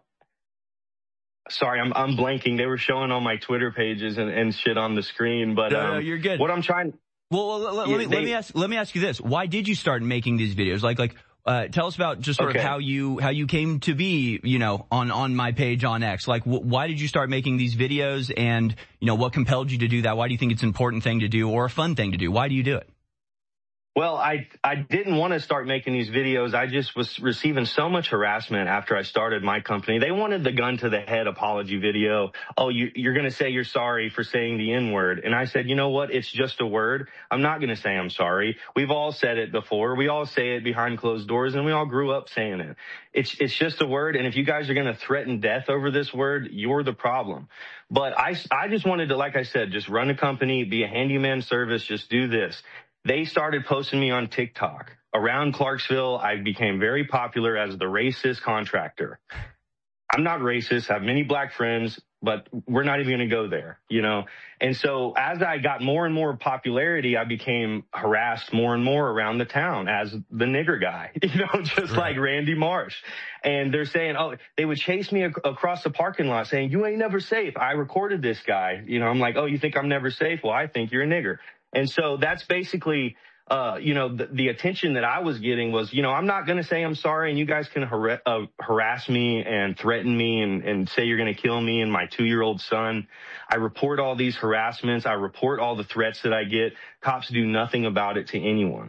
Sorry, I'm I'm blanking. They were showing on my Twitter pages and, and shit on the screen, but no, um, no, you're good. What I'm trying. Well, let, let, yeah, me, they, let me ask. Let me ask you this: why did you start making these videos? Like, like, uh, tell us about just sort okay. of how you how you came to be, you know, on on my page on X. Like, wh- why did you start making these videos, and you know, what compelled you to do that? Why do you think it's an important thing to do or a fun thing to do? Why do you do it? Well, I I didn't want to start making these videos. I just was receiving so much harassment after I started my company. They wanted the gun to the head apology video. Oh, you, you're going to say you're sorry for saying the N-word. And I said, you know what? It's just a word. I'm not going to say I'm sorry. We've all said it before. We all say it behind closed doors, and we all grew up saying it. It's it's just a word. And if you guys are going to threaten death over this word, you're the problem. But I, I just wanted to, like I said, just run a company, be a handyman service, just do this. They started posting me on TikTok. Around Clarksville, I became very popular as the racist contractor. I'm not racist, I have many black friends, but we're not even going to go there, you know? And so as I got more and more popularity, I became harassed more and more around the town as the nigger guy, you know, just right. like Randy Marsh. And they're saying, oh, they would chase me ac- across the parking lot saying, you ain't never safe. I recorded this guy. You know, I'm like, oh, you think I'm never safe? Well, I think you're a nigger. And so that's basically, uh, you know, the, the attention that I was getting was, you know, I'm not going to say I'm sorry and you guys can har- uh, harass me and threaten me and, and say you're going to kill me and my two-year-old son. I report all these harassments. I report all the threats that I get. Cops do nothing about it to anyone.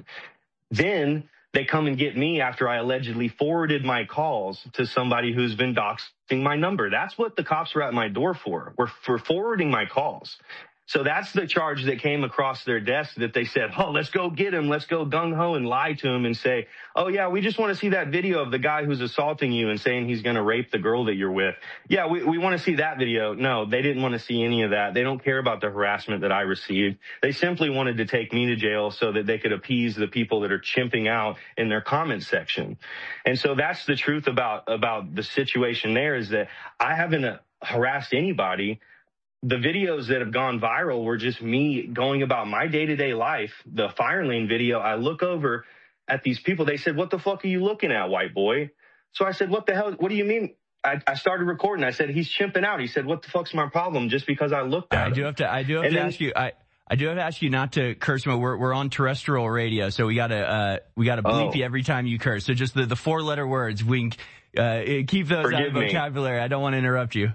Then they come and get me after I allegedly forwarded my calls to somebody who's been doxing my number. That's what the cops were at my door for. We're for forwarding my calls. So that's the charge that came across their desk that they said, oh, let's go get him. Let's go gung-ho and lie to him and say, oh, yeah, we just want to see that video of the guy who's assaulting you and saying he's going to rape the girl that you're with. Yeah, we, we want to see that video. No, they didn't want to see any of that. They don't care about the harassment that I received. They simply wanted to take me to jail so that they could appease the people that are chimping out in their comment section. And so that's the truth about, about the situation there is that I haven't uh, harassed anybody. The videos that have gone viral were just me going about my day-to-day life. The fire lane video, I look over at these people. They said, what the fuck are you looking at, white boy? So I said, what the hell? What do you mean? I, I started recording. I said, he's chimping out. He said, what the fuck's my problem? Just because I looked at I him. do have to, I do have and to then, ask you, I, I do have to ask you not to curse. We're, we're on terrestrial radio, so we gotta, uh, we gotta bleep oh. you every time you curse. So just the, the four letter words, we can, uh, keep those Forgive out of me. vocabulary. I don't want to interrupt you.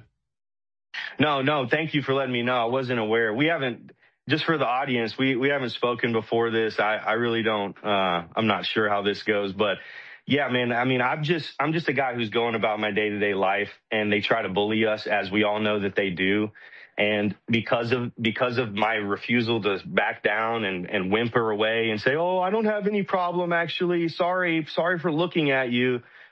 No, no, thank you for letting me know. I wasn't aware. We haven't, just for the audience, we, we haven't spoken before this. I, I really don't, uh, I'm not sure how this goes, but yeah, man, I mean, I'm just, I'm just a guy who's going about my day to day life and they try to bully us as we all know that they do. And because of, because of my refusal to back down and, and whimper away and say, oh, I don't have any problem actually. Sorry, sorry for looking at you.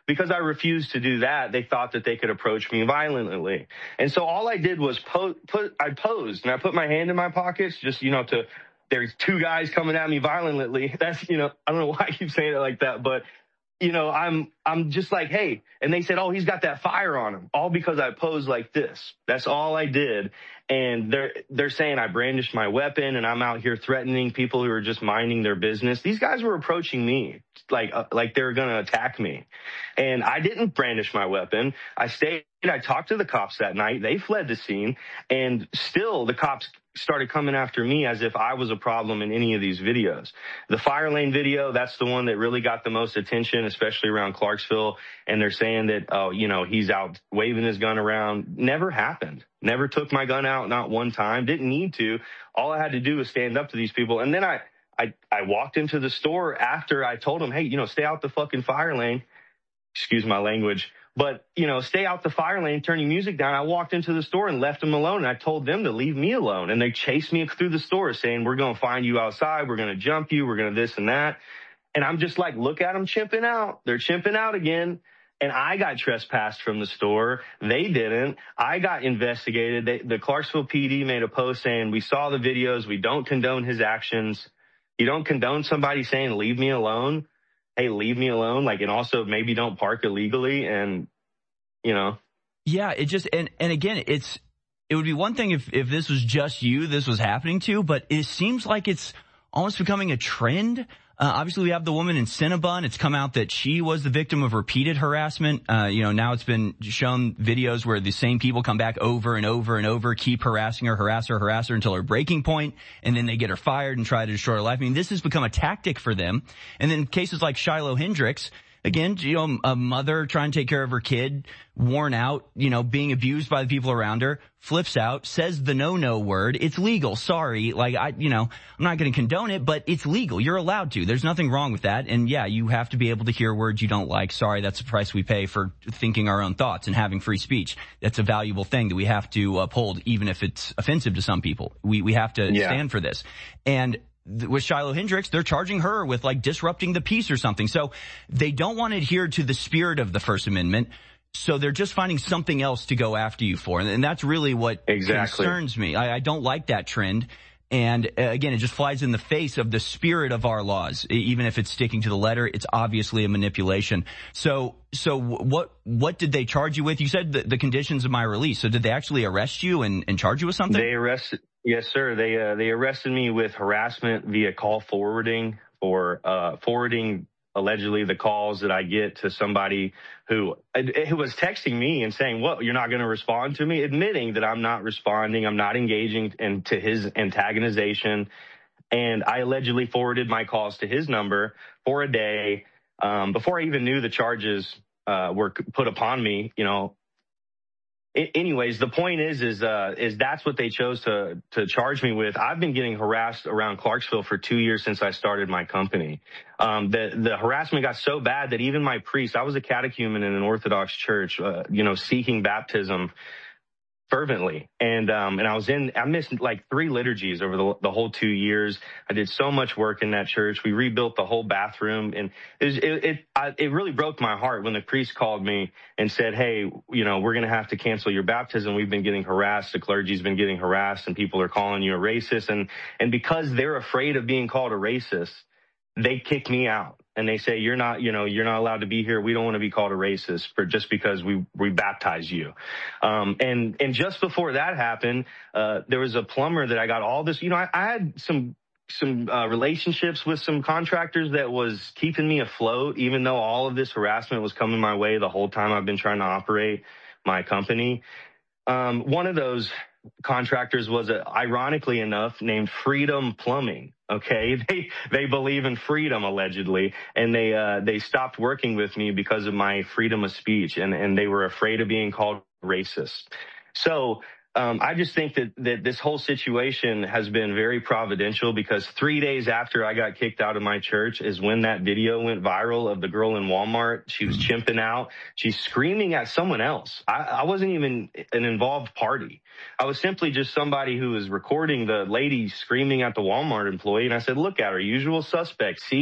because I refused to do that, they thought that they could approach me violently. And so all I did was po- put, I posed and I put my hand in my pockets just, you know, to, there's two guys coming at me violently. That's, you know, I don't know why I keep saying it like that, but you know, I'm, I'm just like, hey, and they said, oh, he's got that fire on him, all because I posed like this. That's all I did. And they're, they're saying I brandished my weapon and I'm out here threatening people who are just minding their business. These guys were approaching me like, uh, like they were going to attack me. And I didn't brandish my weapon. I stayed, I talked to the cops that night. They fled the scene, and still the cops started coming after me as if I was a problem in any of these videos. The fire lane video, that's the one that really got the most attention, especially around Clarksville. And they're saying that, oh, you know, he's out waving his gun around. Never happened. Never took my gun out, not one time. Didn't need to. All I had to do was stand up to these people. And then I, I, I walked into the store after I told them, hey, you know, stay out the fucking fire lane. Excuse my language. But, you know, stay out the fire lane, turn your music down. I walked into the store and left them alone. And I told them to leave me alone. And they chased me through the store saying, we're going to find you outside. We're going to jump you. We're going to this and that. And I'm just like, look at them chimping out. They're chimping out again. And I got trespassed from the store. They didn't. I got investigated. They, the Clarksville P D made a post saying, we saw the videos. We don't condone his actions. You don't condone somebody saying, leave me alone. Hey, leave me alone. Like, and also maybe don't park illegally. And, you know. Yeah, it just, and, and again, it's, it would be one thing if, if this was just you, this was happening to, but it seems like it's almost becoming a trend. Uh, obviously, we have the woman in Cinnabon. It's come out that she was the victim of repeated harassment. Uh, you know, now it's been shown videos where the same people come back over and over and over, keep harassing her, harass her, harass her until her breaking point, and then they get her fired and try to destroy her life. I mean, this has become a tactic for them. And then cases like Shiloh Hendricks, again, you know, a mother trying to take care of her kid, worn out, you know, being abused by the people around her, flips out, says the no-no word. It's legal. Sorry. Like, I, you know, I'm not going to condone it, but it's legal. You're allowed to. There's nothing wrong with that. And yeah, you have to be able to hear words you don't like. Sorry, that's the price we pay for thinking our own thoughts and having free speech. That's a valuable thing that we have to uphold, even if it's offensive to some people. We, we have to yeah. stand for this. And with Shiloh Hendricks, they're charging her with like disrupting the peace or something. So they don't want to adhere to the spirit of the First Amendment. So they're just finding something else to go after you for. And that's really what exactly. concerns me. I, I don't like that trend. And uh, again, it just flies in the face of the spirit of our laws. Even if it's sticking to the letter, it's obviously a manipulation. So, so what, what did they charge you with? You said the, the conditions of my release. So did they actually arrest you and, and charge you with something? They arrested, yes, sir. They, uh, they arrested me with harassment via call forwarding or, uh, forwarding allegedly the calls that I get to somebody who, who was texting me and saying, what, you're not going to respond to me? Admitting that I'm not responding. I'm not engaging into his antagonization. And I allegedly forwarded my calls to his number for a day. Um, before I even knew the charges, uh, were put upon me, you know. Anyways, the point is, is, uh, is that's what they chose to, to charge me with. I've been getting harassed around Clarksville for two years since I started my company. Um, the, the harassment got so bad that even my priest, I was a catechumen in an Orthodox church, uh, you know, seeking baptism fervently. And, um, and I was in, I missed like three liturgies over the, the whole two years. I did so much work in that church. We rebuilt the whole bathroom, and it, was, it, it, I, it really broke my heart when the priest called me and said, hey, you know, we're going to have to cancel your baptism. We've been getting harassed. The clergy's been getting harassed, and people are calling you a racist. And, and because they're afraid of being called a racist, they kick me out. And they say, you're not, you know, you're not allowed to be here. We don't want to be called a racist for just because we, we baptize you. Um, and, and just before that happened, uh, there was a plumber that I got all this, you know, I, I had some, some, uh, relationships with some contractors that was keeping me afloat, even though all of this harassment was coming my way the whole time I've been trying to operate my company. Um, one of those contractors was, uh, ironically enough, named Freedom Plumbing. Okay. They, they believe in freedom, allegedly. And they, uh, they stopped working with me because of my freedom of speech, and, and they were afraid of being called racist. So, um, I just think that, that this whole situation has been very providential, because three days after I got kicked out of my church is when that video went viral of the girl in Walmart. She was chimping out. She's screaming at someone else. I, I wasn't even an involved party. I was simply just somebody who was recording the lady screaming at the Walmart employee. And I said, look at her, usual suspect. See,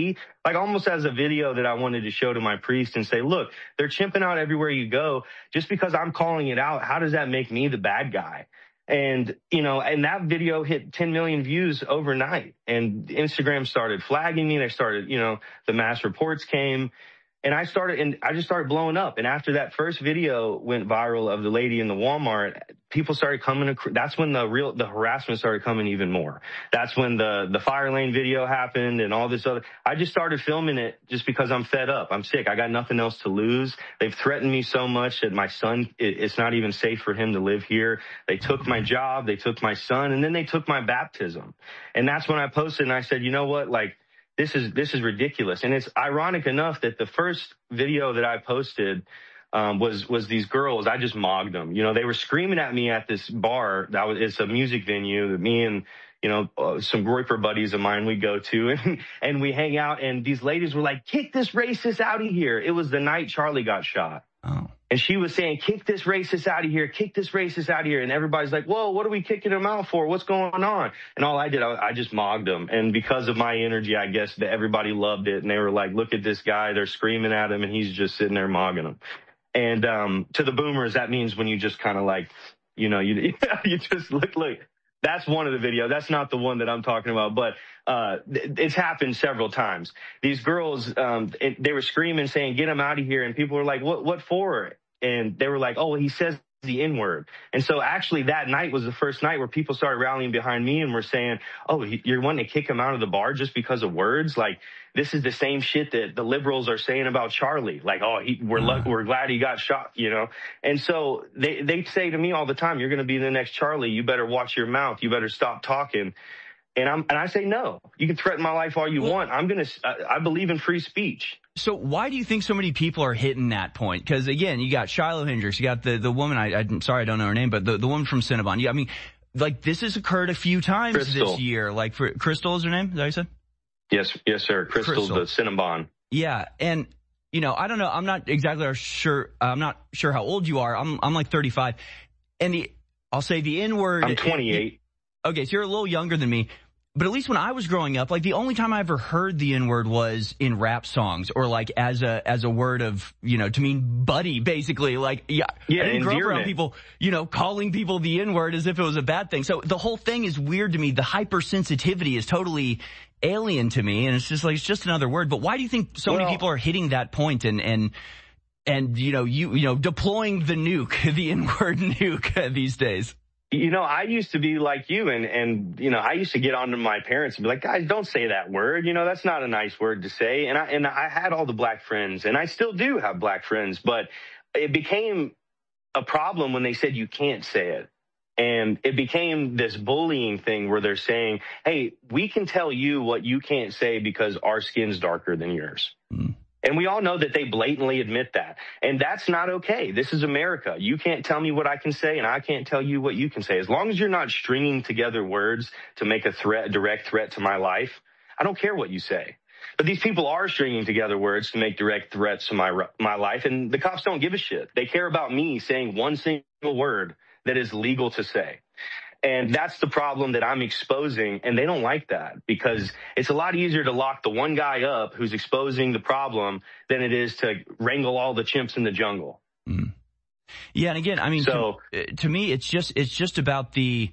like almost as a video that I wanted to show to my priest and say, look, they're chimping out everywhere you go. Just because I'm calling it out, how does that make me the bad guy? And, you know, and that video hit ten million views overnight, and Instagram started flagging me. They started, you know, the mass reports came. And I started, and I just started blowing up. And after that first video went viral of the lady in the Walmart, people started coming. That's when the real, the harassment started coming even more. That's when the, the fire lane video happened and all this other. I just started filming it just because I'm fed up. I'm sick. I got nothing else to lose. They've threatened me so much that my son, it, it's not even safe for him to live here. They took my job. They took my son, and then they took my baptism. And that's when I posted and I said, you know what? Like, This is, this is ridiculous. And it's ironic enough that the first video that I posted, um, was, was these girls. I just mogged them. You know, they were screaming at me at this bar. That was, it's a music venue that me and, you know, uh, some Groyper buddies of mine we go to, and, and we hang out, and these ladies were like, kick this racist out of here. It was the night Charlie got shot. Oh. And she was saying, kick this racist out of here, kick this racist out of here. And everybody's like, whoa, what are we kicking him out for? What's going on? And all I did, I, I just mogged them. And because of my energy, I guess that everybody loved it. And they were like, look at this guy. They're screaming at him, and he's just sitting there mogging them. And um to the boomers, that means when you just kind of like, you know, you you just look, look. That's one of the videos. That's not the one that I'm talking about, but uh it's happened several times. These girls, um it, they were screaming, saying, get him out of here. And people were like, what, what for? And they were like, oh, he says the N-word. And so actually that night was the first night where people started rallying behind me and were saying, oh, you're wanting to kick him out of the bar just because of words? Like, this is the same shit that the liberals are saying about Charlie. Like, oh, he, we're uh. we're glad he got shot, you know? And so they, they say to me all the time, you're going to be the next Charlie. You better watch your mouth. You better stop talking. And I'm, and I say, no, you can threaten my life all you well, want. I'm going to, I, I believe in free speech. So why do you think so many people are hitting that point? Because again, you got Shiloh Hendrix, you got the, the woman, I, I'm sorry, I don't know her name, but the, the woman from Cinnabon. Yeah, I mean, like, this has occurred a few times Crystal. this year. Like, for Crystal is her name? Is that what you said? Yes, yes, sir. Crystal's Crystal. the Cinnabon. Yeah. And, you know, I don't know. I'm not exactly sure. I'm not sure how old you are. I'm, I'm like thirty-five. And the, I'll say the N-word. I'm twenty-eight. It, okay. So you're a little younger than me. But at least when I was growing up, like, the only time I ever heard the N-word was in rap songs, or like as a, as a word of, you know, to mean buddy, basically. Like, yeah, yeah, I didn't grow up around endearment. people, you know, calling people the N-word as if it was a bad thing. So the whole thing is weird to me. The hypersensitivity is totally alien to me. And it's just like, it's just another word. But why do you think so well, many people are hitting that point and, and, and, you know, you, you know, deploying the nuke, the N-word nuke these days? You know, I used to be like you, and, and, you know, I used to get on to my parents and be like, guys, don't say that word. You know, that's not a nice word to say. And I, and I had all the black friends, and I still do have black friends, but it became a problem when they said you can't say it. And it became this bullying thing where they're saying, hey, we can tell you what you can't say because our skin's darker than yours. Mm. And we all know that they blatantly admit that. And that's not okay. This is America. You can't tell me what I can say, and I can't tell you what you can say. As long as you're not stringing together words to make a threat, a direct threat to my life, I don't care what you say. But these people are stringing together words to make direct threats to my my life, and the cops don't give a shit. They care about me saying one single word that is legal to say. And that's the problem that I'm exposing, and they don't like that because it's a lot easier to lock the one guy up who's exposing the problem than it is to wrangle all the chimps in the jungle. Mm. Yeah, and again, I mean, so, to, to me, it's just it's just about the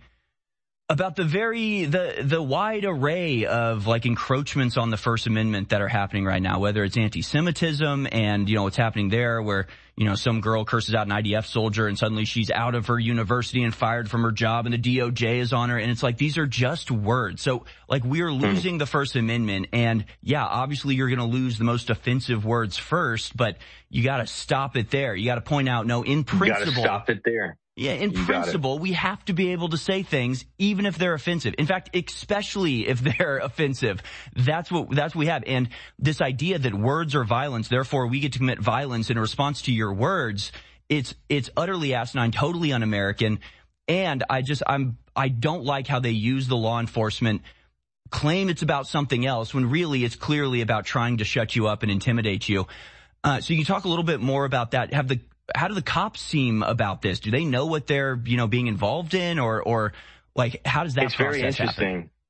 about the very the the wide array of like encroachments on the First Amendment that are happening right now, whether it's anti-Semitism and, you know, what's happening there where, you know, some girl curses out an I D F soldier and suddenly she's out of her university and fired from her job and the D O J is on her. And it's like, these are just words. So like, we're losing the First Amendment, and yeah, obviously you're going to lose the most offensive words first, but you got to stop it there. You got to point out, no, in principle. You got to stop it there. Yeah, in you principle, we have to be able to say things even if they're offensive. In fact, especially if they're offensive. That's what, that's what we have. And this idea that words are violence, therefore we get to commit violence in response to your words, it's, it's utterly asinine, totally un-American. And I just, I'm, I don't like how they use the law enforcement, claim it's about something else when really it's clearly about trying to shut you up and intimidate you. Uh, so you can talk a little bit more about that. Have the, How do the cops seem about this? Do they know what they're, you know, being involved in, or, or like, how does that it's process very interesting. happen?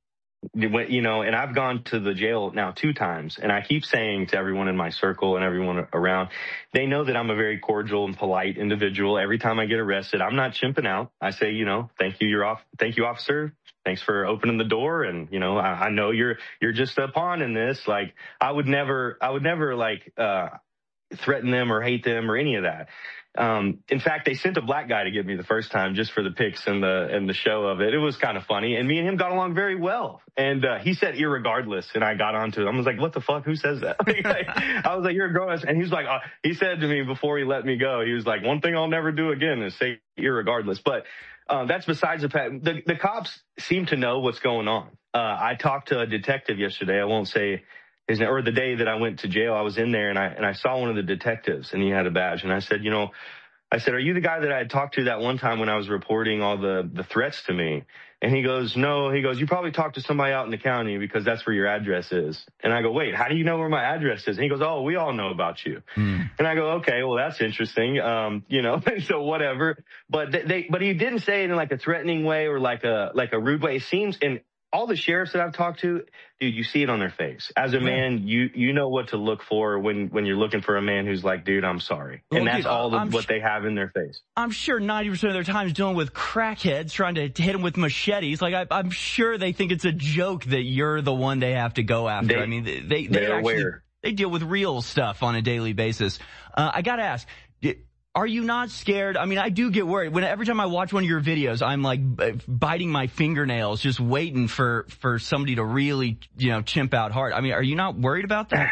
you know, and I've gone to the jail now two times, and I keep saying to everyone in my circle and everyone around, they know that I'm a very cordial and polite individual. Every time I get arrested, I'm not chimping out. I say, you know, thank you, you're off. Thank you, officer. Thanks for opening the door. And, you know, I, I know you're, you're just a pawn in this. Like, I would never, I would never like, uh, threaten them or hate them or any of that. Um, in fact, they sent a black guy to get me the first time just for the pics and the, and the show of it. It was kind of funny. And me and him got along very well. And, uh, he said irregardless. And I got onto it. I was like, what the fuck? Who says that? I was like, you're a grown ass. And he was like, uh, he said to me before he let me go, he was like, one thing I'll never do again is say irregardless. But, uh, that's besides the fact. The, the cops seem to know what's going on. Uh, I talked to a detective yesterday. I won't say his name, or the day that I went to jail, I was in there and I, and I saw one of the detectives and he had a badge. And I said, you know, I said, are you the guy that I had talked to that one time when I was reporting all the, the threats to me? And he goes, no, he goes, you probably talked to somebody out in the county because that's where your address is. And I go, wait, how do you know where my address is? And he goes, oh, we all know about you. Mm. And I go, okay, well, that's interesting. Um, you know, so whatever. But they, they, but he didn't say it in like a threatening way or like a, like a rude way. It seems, and all the sheriffs that I've talked to, dude, you see it on their face. As a man, you you know what to look for when, when you're looking for a man who's like, dude, I'm sorry. Well, and that's dude, all of what sh- they have in their face. I'm sure ninety percent of their time is dealing with crackheads trying to hit them with machetes. Like, I, I'm sure they think it's a joke that you're the one they have to go after. They, I mean, they, they, they actually, aware. They deal with real stuff on a daily basis. Uh, I gotta ask, are you not scared? I mean, I do get worried. When every time I watch one of your videos, I'm like biting my fingernails, just waiting for, for somebody to really, you know, chimp out hard. I mean, are you not worried about that?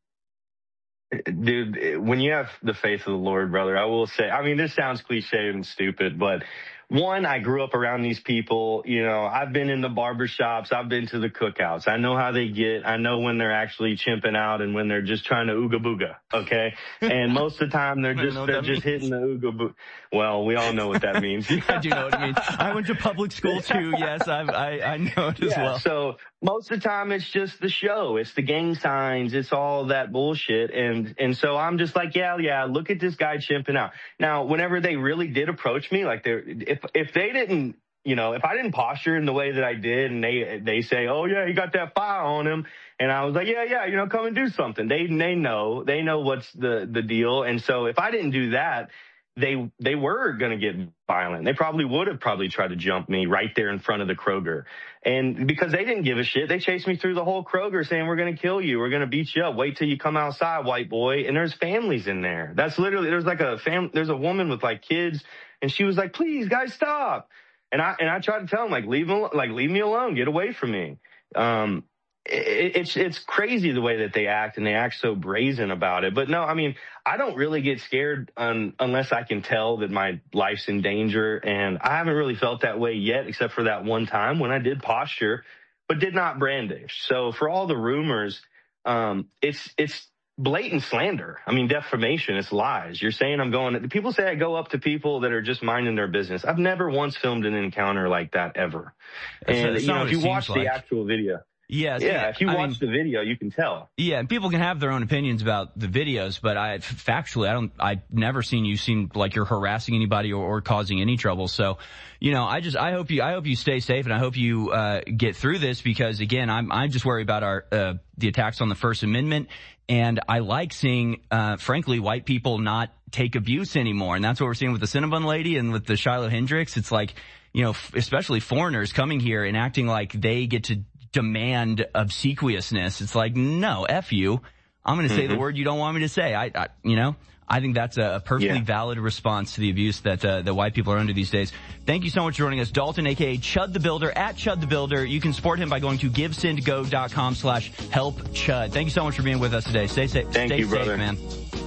Dude, when you have the faith of the Lord, brother, I will say, I mean, this sounds cliche and stupid, but one, I grew up around these people. You know, I've been in the barbershops. I've been to the cookouts. I know how they get. I know when they're actually chimping out and when they're just trying to ooga booga. Okay. And most of the time they're just, they're just means. hitting the ooga booga. Well, we all know what that means. I do know what it means. I went to public school too. Yes, I've, I, I know it as yeah, well. So most of the time it's just the show. It's the gang signs. It's all that bullshit. And, and so I'm just like, yeah, yeah, look at this guy chimping out. Now, whenever they really did approach me, like they're, if, if they didn't, you know, if I didn't posture in the way that I did and they, they say, oh yeah, he got that fire on him. And I was like, yeah, yeah, you know, come and do something. They, they know, they know what's the, the deal. And so if I didn't do that, they, they were going to get violent. They probably would have probably tried to jump me right there in front of the Kroger. And because they didn't give a shit, they chased me through the whole Kroger saying, we're going to kill you. We're going to beat you up. Wait till you come outside, white boy. And there's families in there. That's literally, there's like a fam, there's a woman with like kids. And she was like, please guys, stop. And I, and I tried to tell them like, leave them, like, leave me alone. Get away from me. Um, it, it's, it's crazy the way that they act and they act so brazen about it. But no, I mean, I don't really get scared un, unless I can tell that my life's in danger. And I haven't really felt that way yet, except for that one time when I did posture, but did not brandish. So for all the rumors, um, it's, it's, blatant slander. I mean, defamation. It's lies. You're saying I'm going, people say I go up to people that are just minding their business. I've never once filmed an encounter like that ever. And, you know, if you watch the actual video. Yes, yeah, yeah, if you I watch mean, the video, you can tell. Yeah, and people can have their own opinions about the videos, but I factually, I don't, I've never seen you seem like you're harassing anybody or, or causing any trouble. So, you know, I just, I hope you, I hope you stay safe and I hope you, uh, get through this because again, I'm, I'm just worried about our, uh, the attacks on the First Amendment. And I like seeing, uh, frankly, white people not take abuse anymore. And that's what we're seeing with the Cinnabon lady and with the Shiloh Hendricks. It's like, you know, f- especially foreigners coming here and acting like they get to demand obsequiousness. It's like, no, F you. I'm going to mm-hmm. say the word you don't want me to say. I, I you know, I think that's a perfectly yeah. valid response to the abuse that, uh, that white people are under these days. Thank you so much for joining us. Dalton, aka Chud the Builder, at Chud the Builder. You can support him by going to givesendgo.com slash help Chud. Thank you so much for being with us today. Stay safe. Thank Stay you, safe, brother. man.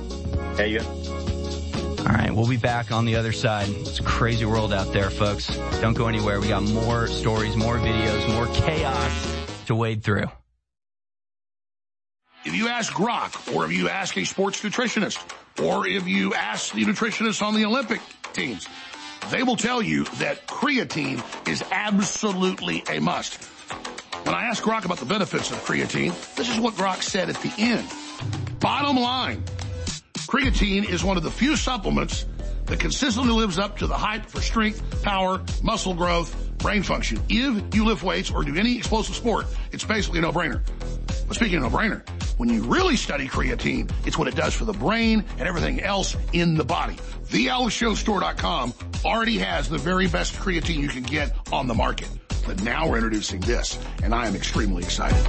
Hey, you. All right, we'll be back on the other side. It's a crazy world out there, folks. Don't go anywhere. We got more stories, more videos, more chaos to wade through. If you ask Grok, or if you ask a sports nutritionist, or if you ask the nutritionist on the Olympic teams, they will tell you that creatine is absolutely a must. When I asked Grok about the benefits of creatine, this is what Grok said at the end. Bottom line, creatine is one of the few supplements that consistently lives up to the hype for strength, power, muscle growth, brain function. If you lift weights or do any explosive sport, it's basically a no-brainer. But speaking of no-brainer, when you really study creatine, it's what it does for the brain and everything else in the body. the alex show store dot com already has the very best creatine you can get on the market. But now we're introducing this, and I am extremely excited.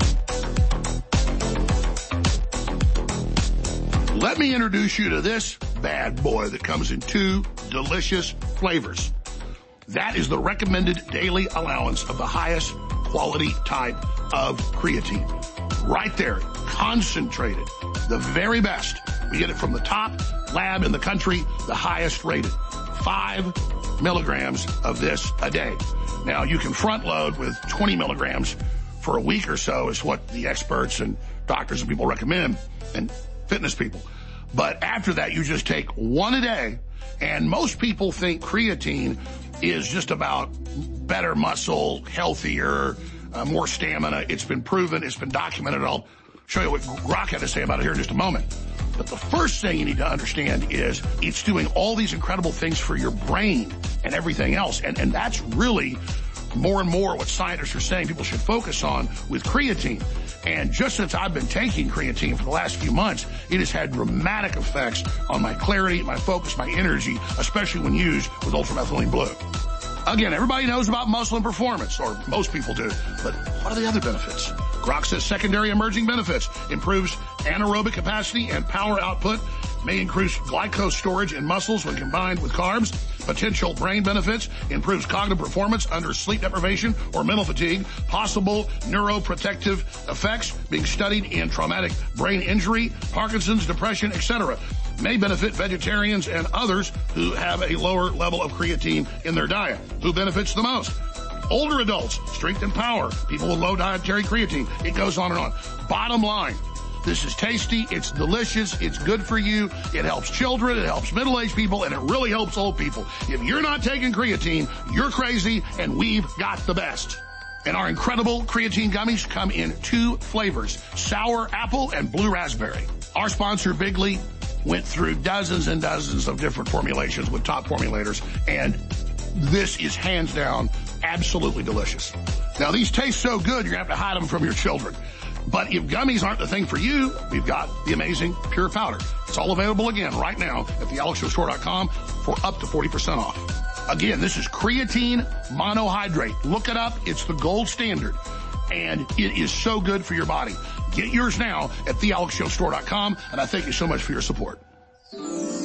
Let me introduce you to this bad boy that comes in two delicious flavors. That is the recommended daily allowance of the highest quality type of creatine. Right there, concentrated, the very best. We get it from the top lab in the country, the highest rated. Five milligrams of this a day. Now, you can front load with twenty milligrams for a week or so is what the experts and doctors and people recommend, and fitness people. But after that, you just take one a day, and most people think creatine is just about better muscle, healthier, uh, more stamina. It's been proven. It's been documented. I'll show you what Grok had to say about it here in just a moment. But the first thing you need to understand is it's doing all these incredible things for your brain and everything else. And, and that's really more and more what scientists are saying people should focus on with creatine. And just since I've been taking creatine for the last few months, it has had dramatic effects on my clarity, my focus, my energy, especially when used with ultramethylene blue. Again, everybody knows about muscle and performance, or most people do, but what are the other benefits? Grok says secondary emerging benefits: improves anaerobic capacity and power output, may increase glycose storage in muscles when combined with carbs. Potential brain benefits: improves cognitive performance under sleep deprivation or mental fatigue. Possible neuroprotective effects being studied in traumatic brain injury, Parkinson's, depression, et cetera. May benefit vegetarians and others who have a lower level of creatine in their diet. Who benefits the most? Older adults, strength and power, people with low dietary creatine. It goes on and on. Bottom line, this is tasty, it's delicious, it's good for you, it helps children, it helps middle-aged people, and it really helps old people. If you're not taking creatine, you're crazy, and we've got the best. And our incredible creatine gummies come in two flavors: sour apple and blue raspberry. Our sponsor, Bigley, went through dozens and dozens of different formulations with top formulators, and this is hands down absolutely delicious. Now, these taste so good, you're going to have to hide them from your children. But if gummies aren't the thing for you, we've got the amazing Pure Powder. It's all available again right now at the alex show store dot com for up to forty percent off. Again, this is creatine monohydrate. Look it up. It's the gold standard, and it is so good for your body. Get yours now at the alex show store dot com, and I thank you so much for your support. Ho,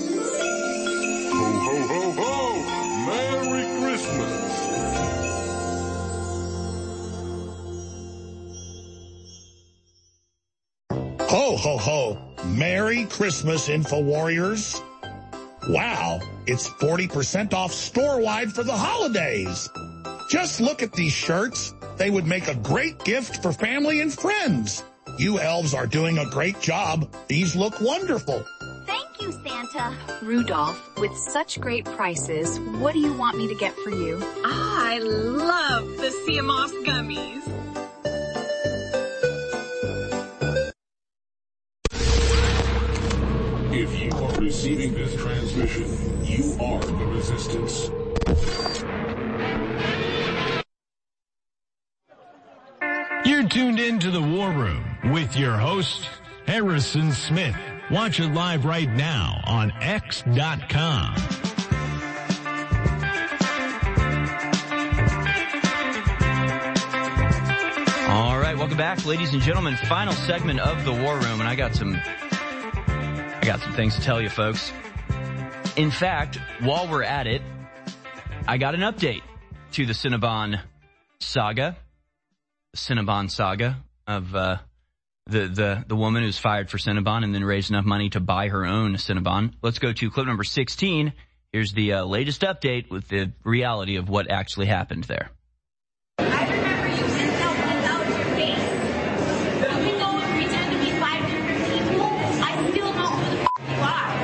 ho, ho, ho! Merry Christmas! Ho, ho, ho. Merry Christmas, InfoWarriors. Wow, it's forty percent off store-wide for the holidays. Just look at these shirts. They would make a great gift for family and friends. You elves are doing a great job. These look wonderful. Thank you, Santa. Rudolph, with such great prices, what do you want me to get for you? I love the Sea Moss gummies. If you are receiving this transmission, you are the resistance. You're tuned in to the War Room with your host, Harrison Smith. Watch it live right now on X dot com. All right, welcome back, ladies and gentlemen. Final segment of the War Room, and I got some, I got some things to tell you, folks. In fact, while we're at it, I got an update to the Cinnabon saga, the Cinnabon saga of uh, the the the woman who's fired for Cinnabon and then raised enough money to buy her own Cinnabon. Let's go to clip number sixteen. Here's the uh, latest update with the reality of what actually happened there. I remember you sent out without your face. You can go and pretend to be five different people. I still know who the f*** you are.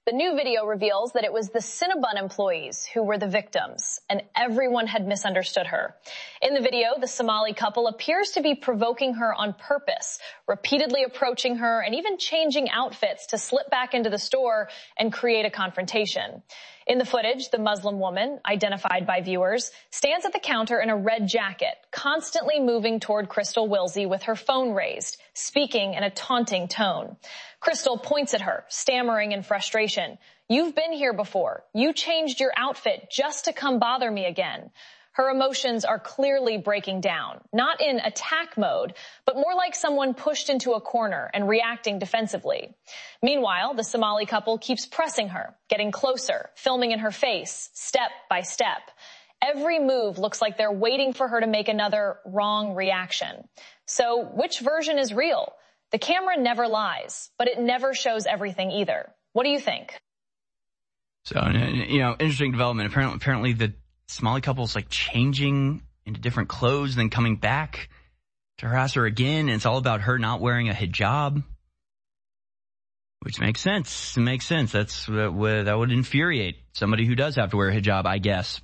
The new video reveals that it was the Cinnabon employees who were the victims, and everyone had misunderstood her. In the video, the Somali couple appears to be provoking her on purpose, repeatedly approaching her and even changing outfits to slip back into the store and create a confrontation. In the footage, the Muslim woman, identified by viewers, stands at the counter in a red jacket, constantly moving toward Crystal Wilsey with her phone raised, speaking in a taunting tone. Crystal points at her, stammering in frustration. "You've been here before. You changed your outfit just to come bother me again." Her emotions are clearly breaking down, not in attack mode, but more like someone pushed into a corner and reacting defensively. Meanwhile, the Somali couple keeps pressing her, getting closer, filming in her face, step by step. Every move looks like they're waiting for her to make another wrong reaction. So which version is real? The camera never lies, but it never shows everything either. What do you think? So, you know, interesting development. Apparently, apparently the Somali couple's like changing into different clothes, then coming back to harass her again. And it's all about her not wearing a hijab, which makes sense. It makes sense. That's uh, that would infuriate somebody who does have to wear a hijab, I guess.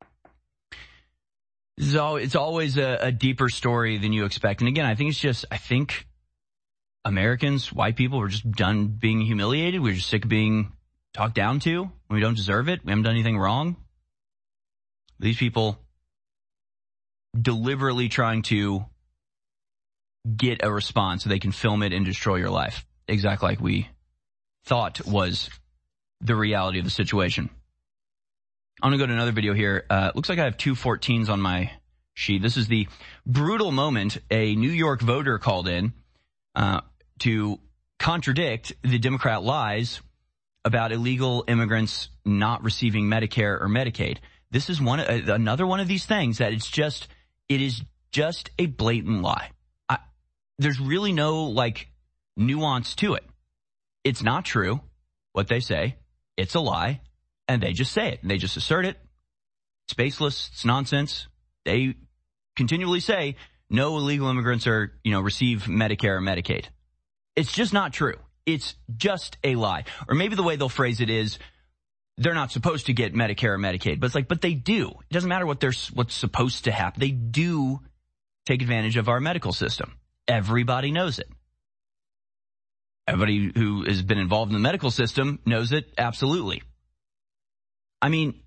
So it's always a, a deeper story than you expect. And again, I think it's just, I think Americans, white people, we're just done being humiliated. We're just sick of being talked down to when we don't deserve it. We haven't done anything wrong. These people deliberately trying to get a response so they can film it and destroy your life. Exactly like we thought was the reality of the situation. I'm going to go to another video here. Uh, looks like I have two fourteens on my sheet. This is the brutal moment a New York voter called in uh, to contradict the Democrat lies about illegal immigrants not receiving Medicare or Medicaid. This is one, uh, another one of these things that it's just, it is just a blatant lie. I, there's really no like nuance to it. It's not true what they say. It's a lie, and they just say it. And they just assert it. It's baseless. It's nonsense. They continually say no illegal immigrants are, you know, receive Medicare or Medicaid. It's just not true. It's just a lie. Or maybe the way they'll phrase it is, they're not supposed to get Medicare or Medicaid, but it's like, but they do. It doesn't matter what they're, what's supposed to happen. They do take advantage of our medical system. Everybody knows it. Everybody who has been involved in the medical system knows it. Absolutely. I mean,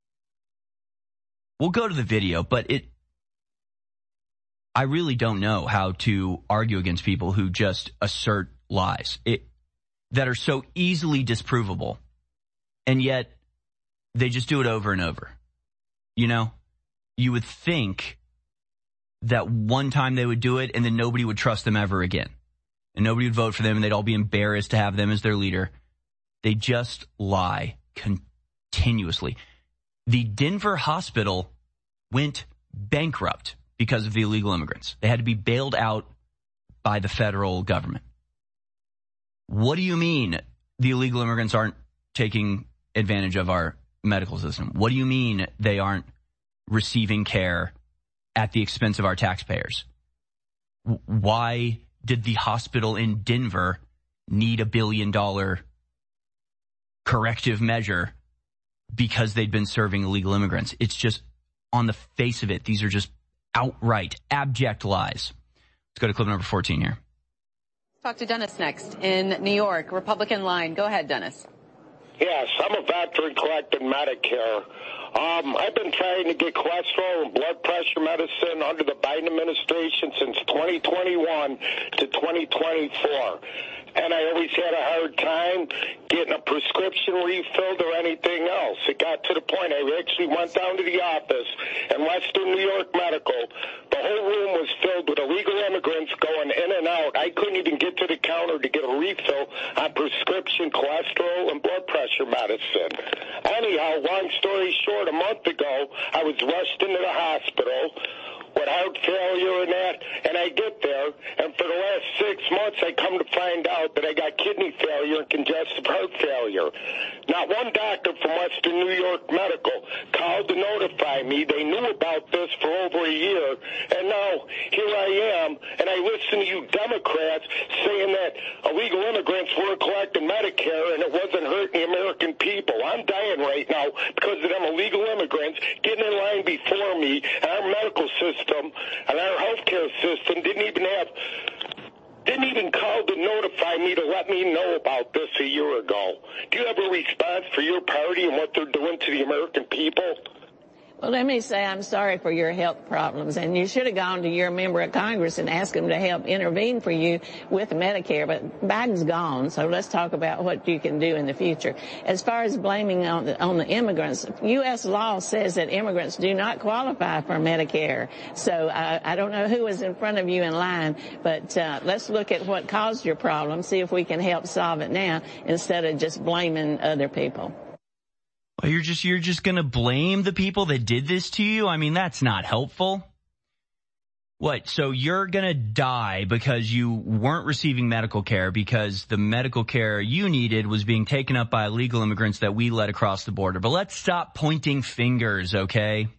we'll go to the video, but it, I really don't know how to argue against people who just assert lies it, that are so easily disprovable. And yet, they just do it over and over. You know, you would think that one time they would do it and then nobody would trust them ever again. And nobody would vote for them and they'd all be embarrassed to have them as their leader. They just lie continuously. The Denver hospital went bankrupt because of the illegal immigrants. They had to be bailed out by the federal government. What do you mean the illegal immigrants aren't taking advantage of our medical system? What do you mean they aren't receiving care at the expense of our taxpayers? Why did the hospital in Denver need a billion dollar corrective measure because they'd been serving illegal immigrants? It's just on the face of it. These are just outright abject lies. Let's go to clip number fourteen here. Talk to Dennis next in New York. Republican line. Go ahead, Dennis. Yes, I'm a veteran collecting Medicare. Um, I've been trying to get cholesterol and blood pressure medicine under the Biden administration since twenty twenty-one to twenty twenty-four. And I always had a hard time getting a prescription refilled or anything else. It got to the point I actually went down to the office in Western New York Medical. The whole room was filled with illegal immigrants going in and out. I couldn't even get to the counter to get a refill on prescription cholesterol and blood pressure medicine. Anyhow, long story short, a month ago, I was rushed into the hospital with heart failure and that, and I get there, and for the last six months I come to find out that I got kidney failure and congestive heart failure. Not one doctor from Western New York Medical called to notify me. They knew about this for over a year, and now here I am, and I listen to you Democrats saying that illegal immigrants weren't collecting Medicare and it wasn't hurting the American people. I'm dying right now because of them illegal immigrants getting in line before me, and our medical system and our healthcare system didn't even have, didn't even call to notify me to let me know about this a year ago. Do you have a response for your party and what they're doing to the American people? Well, let me say I'm sorry for your health problems, and you should have gone to your member of Congress and asked him to help intervene for you with Medicare, but Biden's gone, so let's talk about what you can do in the future. As far as blaming on the, on the immigrants, U S law says that immigrants do not qualify for Medicare, so uh, I don't know who is in front of you in line, but uh, let's look at what caused your problem, see if we can help solve it now instead of just blaming other people. Well, you're just, you're just gonna blame the people that did this to you? I mean, that's not helpful. What, so you're gonna die because you weren't receiving medical care because the medical care you needed was being taken up by illegal immigrants that we let across the border. But let's stop pointing fingers, okay?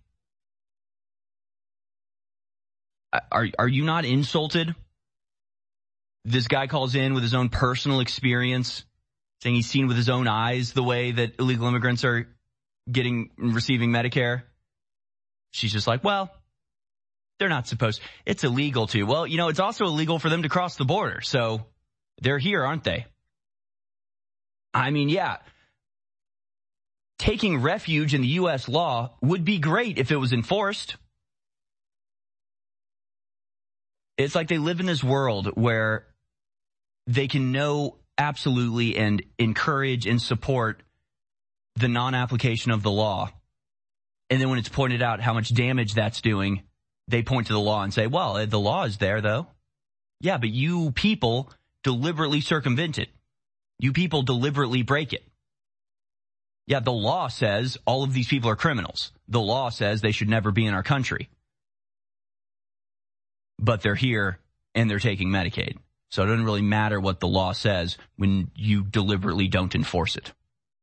Are, are you not insulted? This guy calls in with his own personal experience, saying he's seen with his own eyes the way that illegal immigrants are getting, receiving Medicare. She's just like, well, they're not supposed, it's illegal to. Well, you know, it's also illegal for them to cross the border. So they're here, aren't they? I mean, yeah. Taking refuge in the U S law would be great if it was enforced. It's like they live in this world where they can know absolutely and encourage and support the non-application of the law. And then when it's pointed out how much damage that's doing, they point to the law and say, well, the law is there, though. Yeah, but you people deliberately circumvent it. You people deliberately break it. Yeah, the law says all of these people are criminals. The law says they should never be in our country. But they're here and they're taking Medicaid. So it doesn't really matter what the law says when you deliberately don't enforce it.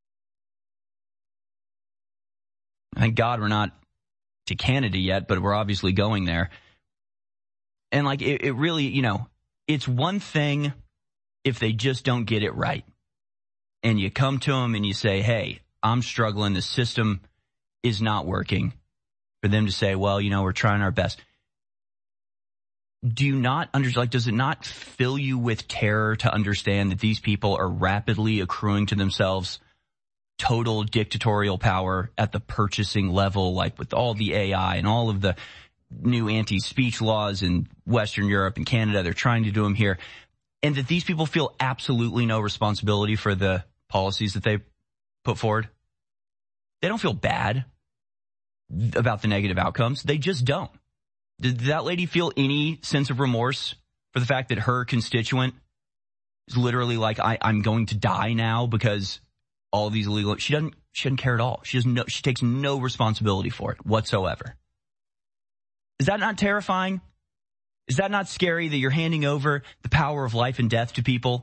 Thank God we're not to Canada yet, but we're obviously going there. And like, it, it really, you know, it's one thing if they just don't get it right. And you come to them and you say, hey, I'm struggling. The system is not working. For them to say, well, you know, we're trying our best. Do you not under, like, does it not fill you with terror to understand that these people are rapidly accruing to themselves total dictatorial power at the purchasing level, like with all the A I and all of the new anti-speech laws in Western Europe and Canada, they're trying to do them here, and that these people feel absolutely no responsibility for the policies that they put forward? They don't feel bad about the negative outcomes. They just don't. Did that lady feel any sense of remorse for the fact that her constituent is literally like, I, I'm going to die now because all these illegal, she doesn't, she doesn't care at all. She doesn't know, she takes no responsibility for it whatsoever. Is that not terrifying? Is that not scary that you're handing over the power of life and death to people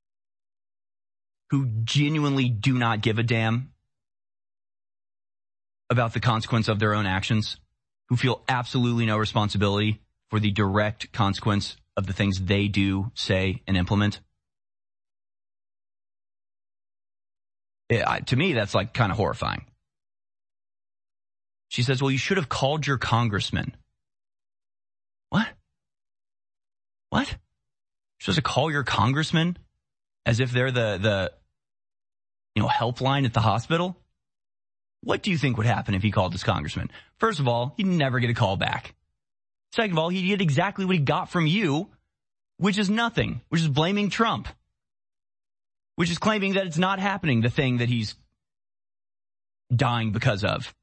who genuinely do not give a damn about the consequence of their own actions? Who feel absolutely no responsibility for the direct consequence of the things they do, say, and implement? It, I, to me, that's like kind of horrifying. She says, well, you should have called your congressman. What? What? You're supposed to call your congressman as if they're the, the, you know, helpline at the hospital? What do you think would happen if he called his congressman? First of all, he'd never get a call back. Second of all, he'd get exactly what he got from you, which is nothing, which is blaming Trump, which is claiming that it's not happening, the thing that he's dying because of.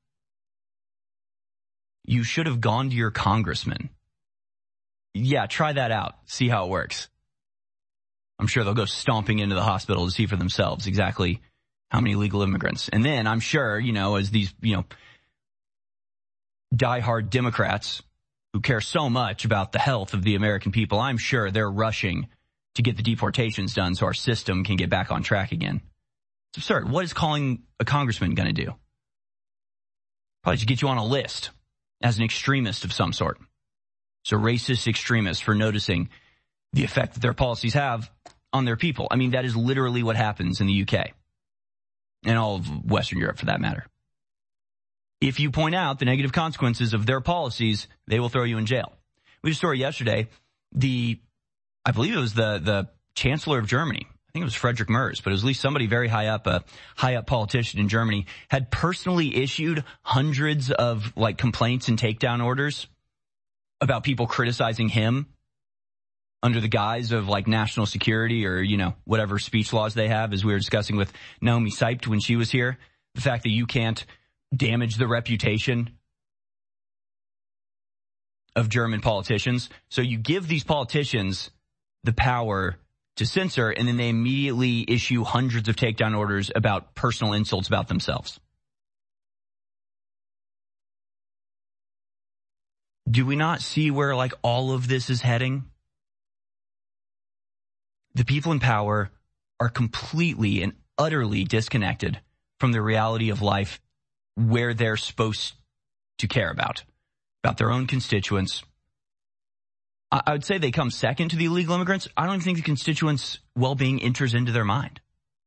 You should have gone to your congressman. Yeah, try that out. See how it works. I'm sure they'll go stomping into the hospital to see for themselves exactly how many illegal immigrants. And then I'm sure, you know, as these, you know, diehard Democrats who care so much about the health of the American people, I'm sure they're rushing to get the deportations done so our system can get back on track again. It's absurd. What is calling a congressman going to do? Probably to get you on a list as an extremist of some sort. So racist extremists for noticing the effect that their policies have on their people. I mean, that is literally what happens in the U K and all of Western Europe for that matter. If you point out the negative consequences of their policies, they will throw you in jail. We had a story yesterday. The, I believe it was the, the Chancellor of Germany. I think it was Friedrich Merz, but it was at least somebody very high up, a high up politician in Germany, had personally issued hundreds of like complaints and takedown orders about people criticizing him under the guise of like national security or, you know, whatever speech laws they have, as we were discussing with Naomi Seipt when she was here. The fact that you can't damage the reputation of German politicians. So you give these politicians the power to censor, and then they immediately issue hundreds of takedown orders about personal insults about themselves. Do we not see where like all of this is heading? The people in power are completely and utterly disconnected from the reality of life where they're supposed to care about, about their own constituents. I, I would say they come second to the illegal immigrants. I don't even think the constituents' well-being enters into their mind.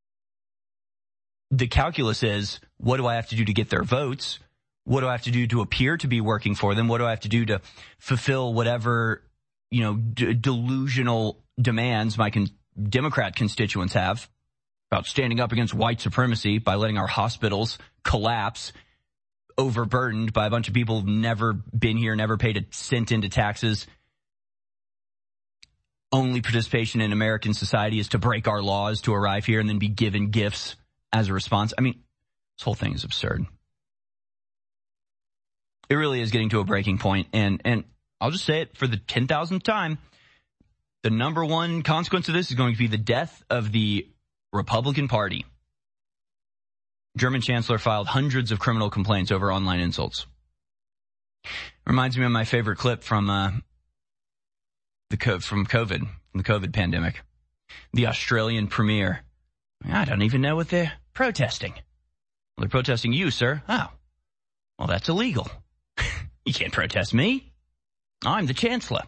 The calculus is, what do I have to do to get their votes? What do I have to do to appear to be working for them? What do I have to do to fulfill whatever, you know, d- delusional demands my con- Democrat constituents have about standing up against white supremacy by letting our hospitals collapse, overburdened by a bunch of people who've never been here, never paid a cent into taxes. Only participation in American society is to break our laws to arrive here and then be given gifts as a response. I mean, this whole thing is absurd. It really is getting to a breaking point, and and I'll just say it for the ten thousandth time. The number one consequence of this is going to be the death of the Republican Party. German Chancellor filed hundreds of criminal complaints over online insults. Reminds me of my favorite clip from uh, the co- from COVID, from the COVID pandemic. The Australian Premier. I don't even know what they're protesting. Well, they're protesting you, sir. Oh, well, that's illegal. You can't protest me. I'm the Chancellor.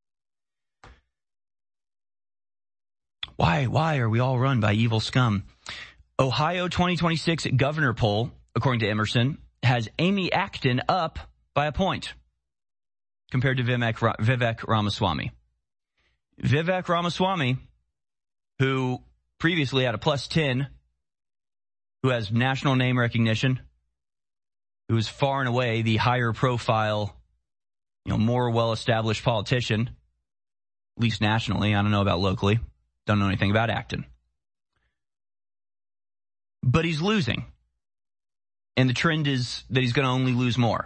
Why, why are we all run by evil scum? Ohio twenty twenty-six governor poll, according to Emerson, has Amy Acton up by a point compared to Vivek, Vivek Ramaswamy. Vivek Ramaswamy, who previously had a plus ten, who has national name recognition, who is far and away the higher profile, you know, more well-established politician, at least nationally. I don't know about locally. Don't know anything about Acton. But he's losing. And the trend is that he's going to only lose more.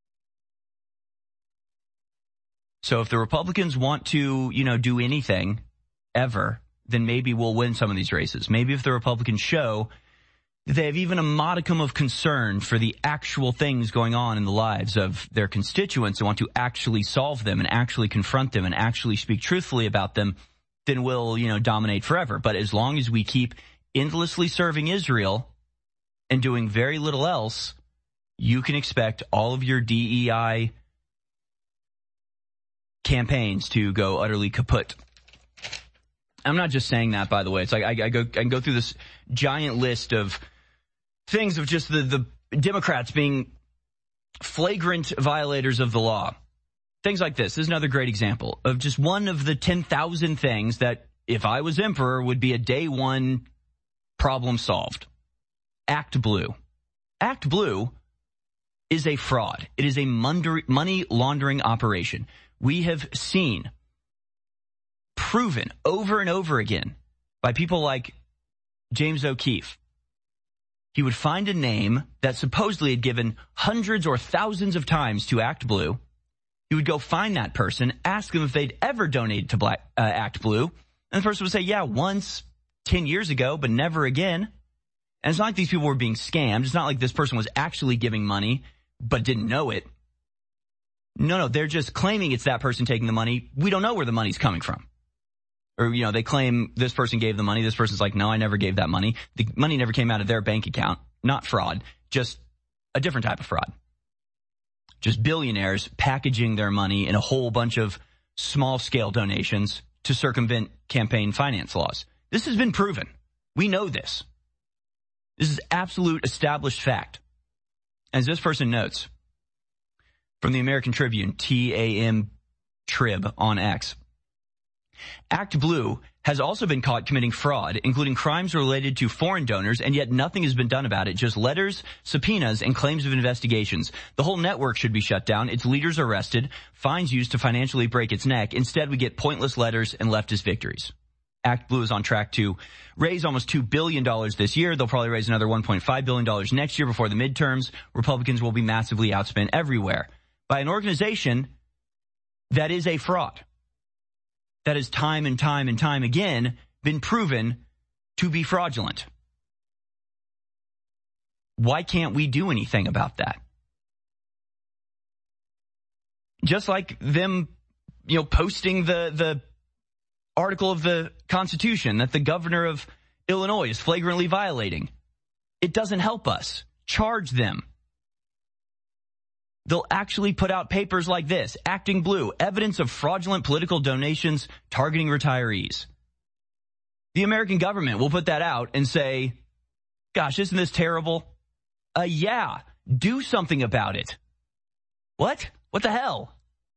So if the Republicans want to, you know, do anything ever, then maybe we'll win some of these races. Maybe if the Republicans show that they have even a modicum of concern for the actual things going on in the lives of their constituents and want to actually solve them and actually confront them and actually speak truthfully about them, then we'll, you know, dominate forever. But as long as we keep endlessly serving Israel and doing very little else, you can expect all of your D E I campaigns to go utterly kaput. I'm not just saying that, by the way. It's like I, I go, I can go through this giant list of things of just the, the Democrats being flagrant violators of the law. Things like this. This is another great example of just one of the ten thousand things that, if I was emperor, would be a day one problem solved. Act Blue. Act Blue is a fraud. It is a money laundering operation. We have seen, proven over and over again by people like James O'Keefe. He would find a name that supposedly had given hundreds or thousands of times to Act Blue. He would go find that person, ask them if they'd ever donated to Black, uh, Act Blue, and the person would say, yeah, once, ten years ago, but never again. And it's not like these people were being scammed. It's not like this person was actually giving money, but didn't know it. No, no, they're just claiming it's that person taking the money. We don't know where the money's coming from. Or, you know, they claim this person gave the money. This person's like, no, I never gave that money. The money never came out of their bank account. Not fraud, just a different type of fraud. Just billionaires packaging their money in a whole bunch of small-scale donations to circumvent campaign finance laws. This has been proven. We know this. This is absolute established fact. As this person notes, from the American Tribune, T A M Trib on X, Act Blue has also been caught committing fraud, including crimes related to foreign donors, and yet nothing has been done about it. Just letters, subpoenas, and claims of investigations. The whole network should be shut down, its leaders arrested, fines used to financially break its neck. Instead, we get pointless letters and leftist victories. Act Blue is on track to raise almost two billion dollars this year. They'll probably raise another one point five billion dollars next year before the midterms. Republicans will be massively outspent everywhere by an organization that is a fraud. That has time and time and time again been proven to be fraudulent. Why can't we do anything about that? Just like them, you know, posting the, the article of the Constitution that the governor of Illinois is flagrantly violating. It doesn't help us. Charge them. They'll actually put out papers like this, Acting Blue, evidence of fraudulent political donations targeting retirees. The American government will put that out and say, gosh, isn't this terrible? Uh, yeah, do something about it. What? What the hell?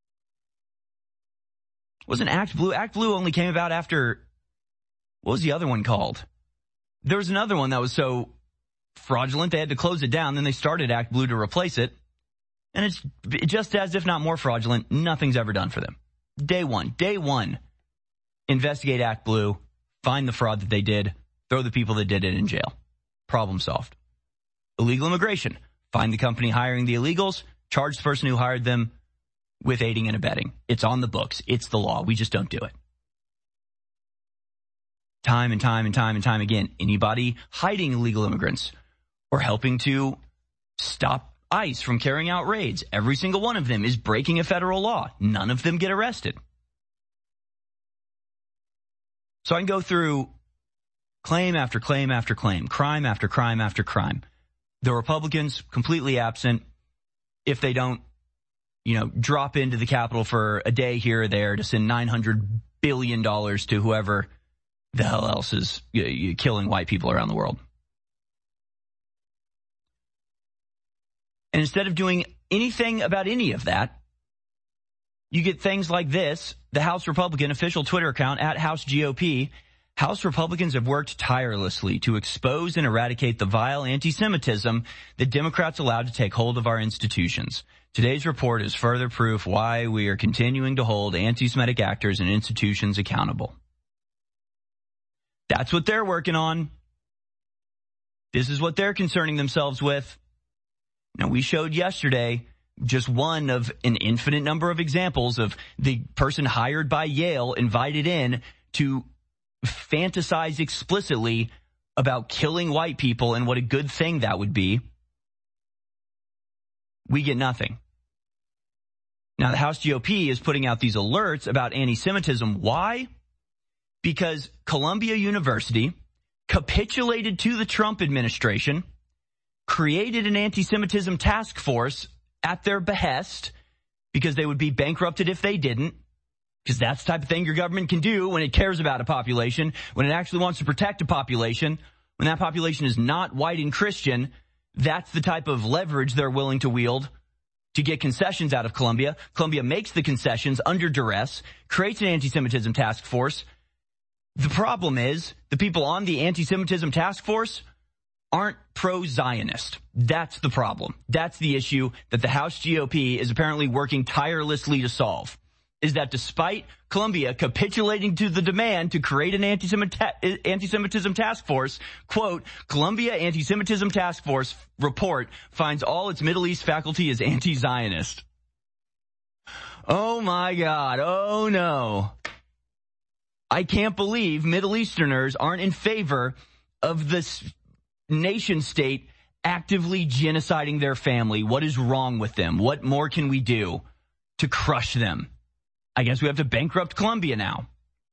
Wasn't Act Blue? Act Blue only came about after, what was the other one called? There was another one that was so fraudulent they had to close it down. Then they started Act Blue to replace it. And it's just as if not more fraudulent, nothing's ever done for them. Day one, day one, investigate Act Blue, find the fraud that they did, throw the people that did it in jail. Problem solved. Illegal immigration, find the company hiring the illegals, charge the person who hired them with aiding and abetting. It's on the books. It's the law. We just don't do it. Time and time and time and time again, anybody hiding illegal immigrants or helping to stop ICE from carrying out raids, every single one of them is breaking a federal law. None of them get arrested. So I can go through claim after claim after claim, crime after crime after crime. The Republicans completely absent if they don't, you know, drop into the Capitol for a day here or there to send nine hundred billion dollars to whoever the hell else is you know, killing white people around the world. And instead of doing anything about any of that, you get things like this. The House Republican official Twitter account at House G O P. House Republicans have worked tirelessly to expose and eradicate the vile anti-Semitism that Democrats allowed to take hold of our institutions. Today's report is further proof why we are continuing to hold anti-Semitic actors and institutions accountable. That's what they're working on. This is what they're concerning themselves with. Now, we showed yesterday just one of an infinite number of examples of the person hired by Yale invited in to fantasize explicitly about killing white people and what a good thing that would be. We get nothing. Now, the House G O P is putting out these alerts about anti-Semitism. Why? Because Columbia University capitulated to the Trump administration, created an anti-Semitism task force at their behest because they would be bankrupted if they didn't, because that's the type of thing your government can do when it cares about a population, when it actually wants to protect a population, when that population is not white and Christian. That's the type of leverage they're willing to wield to get concessions out of Columbia. Columbia makes the concessions under duress, creates an anti-Semitism task force. The problem is the people on the anti-Semitism task force aren't pro-Zionist. That's the problem. That's the issue that the House G O P is apparently working tirelessly to solve, is that despite Columbia capitulating to the demand to create an anti-Semitism task force, quote, Columbia Anti-Semitism Task Force report finds all its Middle East faculty is anti-Zionist. Oh my God. Oh no. I can't believe Middle Easterners aren't in favor of this nation state actively genociding their family. What is wrong with them? What more can we do to crush them. I guess we have to bankrupt Colombia now.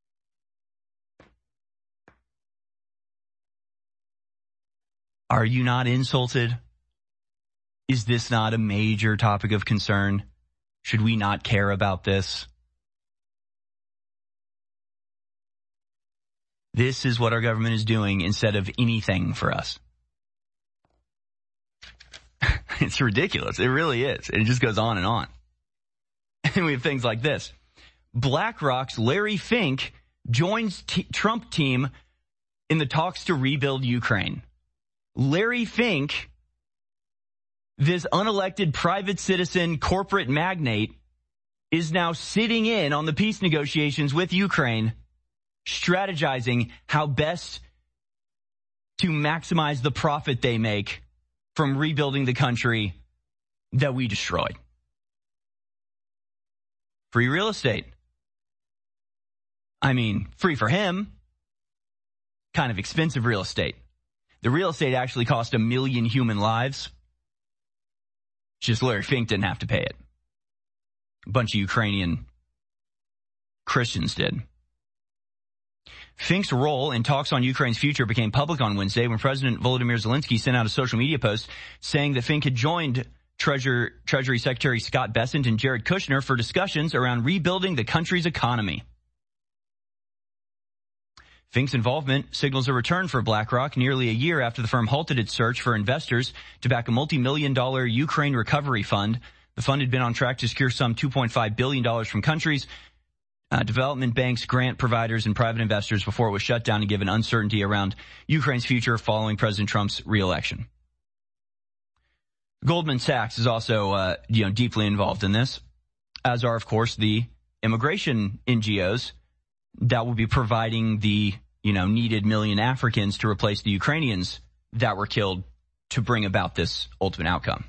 Are you not insulted? Is this not a major topic of concern? Should we not care about this? This is what our government is doing instead of anything for us. It's ridiculous. It really is. It just goes on and on. And we have things like this. BlackRock's Larry Fink joins t- Trump team in the talks to rebuild Ukraine. Larry Fink, this unelected private citizen corporate magnate, is now sitting in on the peace negotiations with Ukraine, strategizing how best to maximize the profit they make from rebuilding the country that we destroyed. Free real estate. I mean, free for him. Kind of expensive real estate. The real estate actually cost a million human lives. Just Larry Fink didn't have to pay it. A bunch of Ukrainian Christians did. Fink's role in talks on Ukraine's future became public on Wednesday when President Volodymyr Zelensky sent out a social media post saying that Fink had joined Treasury, Treasury Secretary Scott Bessent and Jared Kushner for discussions around rebuilding the country's economy. Fink's involvement signals a return for BlackRock nearly a year after the firm halted its search for investors to back a multi-million dollar Ukraine recovery fund. The fund had been on track to secure some two point five billion dollars from countries, uh, development banks, grant providers, and private investors before it was shut down and given uncertainty around Ukraine's future following President Trump's reelection. Goldman Sachs is also, uh, you know, deeply involved in this, as are, of course, the immigration N G Os that will be providing the, you know, needed million Africans to replace the Ukrainians that were killed to bring about this ultimate outcome.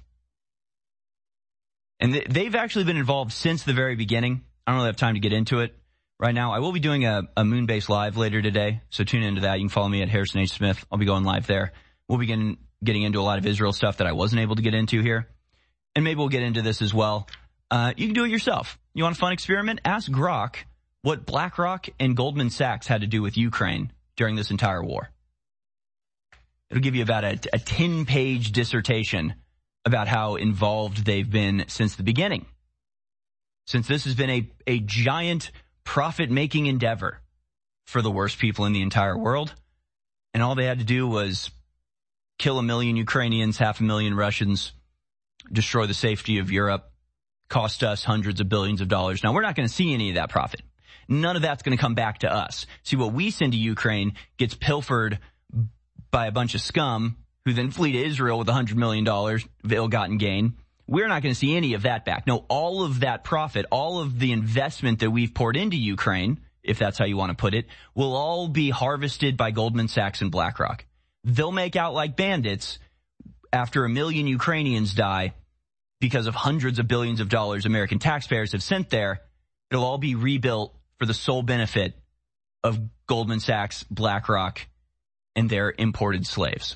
And th- they've actually been involved since the very beginning. I don't really have time to get into it right now. I will be doing a, a Moonbase Live later today, so tune into that. You can follow me at Harrison H. Smith. I'll be going live there. We'll be getting, getting into a lot of Israel stuff that I wasn't able to get into here. And maybe we'll get into this as well. Uh, you can do it yourself. You want a fun experiment? Ask Grok what BlackRock and Goldman Sachs had to do with Ukraine during this entire war. It'll give you about a, a ten-page dissertation about how involved they've been since the beginning. Since this has been a, a giant profit-making endeavor for the worst people in the entire world. And all they had to do was kill a million Ukrainians, half a million Russians, destroy the safety of Europe, cost us hundreds of billions of dollars. Now, we're not going to see any of that profit. None of that's going to come back to us. See, what we send to Ukraine gets pilfered by a bunch of scum who then flee to Israel with one hundred million dollars of ill-gotten gain. We're not going to see any of that back. No, all of that profit, all of the investment that we've poured into Ukraine, if that's how you want to put it, will all be harvested by Goldman Sachs and BlackRock. They'll make out like bandits after a million Ukrainians die because of hundreds of billions of dollars American taxpayers have sent there. It'll all be rebuilt for the sole benefit of Goldman Sachs, BlackRock, and their imported slaves.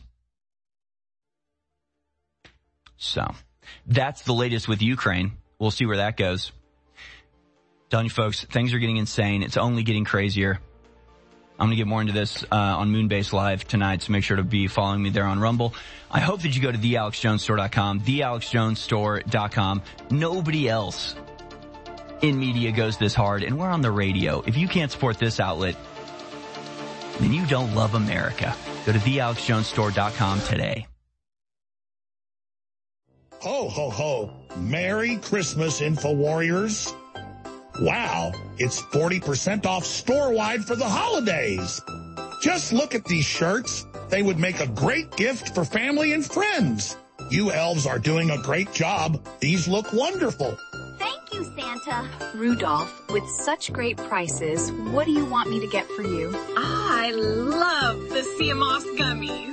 So that's the latest with Ukraine. We'll see where that goes. Telling you folks, things are getting insane. It's only getting crazier. I'm going to get more into this uh, on Moonbase Live tonight, so make sure to be following me there on Rumble. I hope that you go to the alex jones store dot com, the alex jones store dot com. Nobody else in media goes this hard, and we're on the radio. If you can't support this outlet, then you don't love America. Go to the alex jones store dot com today. Ho, ho, ho. Merry Christmas, InfoWarriors. Wow, it's forty percent off store-wide for the holidays. Just look at these shirts. They would make a great gift for family and friends. You elves are doing a great job. These look wonderful. Thank you, Santa. Rudolph, with such great prices, what do you want me to get for you? I love the Sea Moss gummies.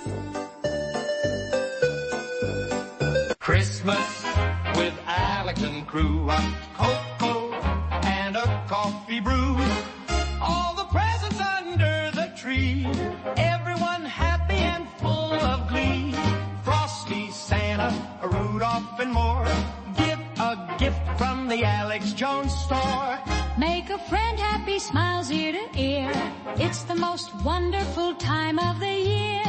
Christmas with Alex and crew, a cocoa and a coffee brew. All the presents under the tree, everyone happy and full of glee. Frosty, Santa, Rudolph and more, give a gift from the Alex Alex Jones store. Make a friend happy, smiles ear to ear. It's the most wonderful time of the year.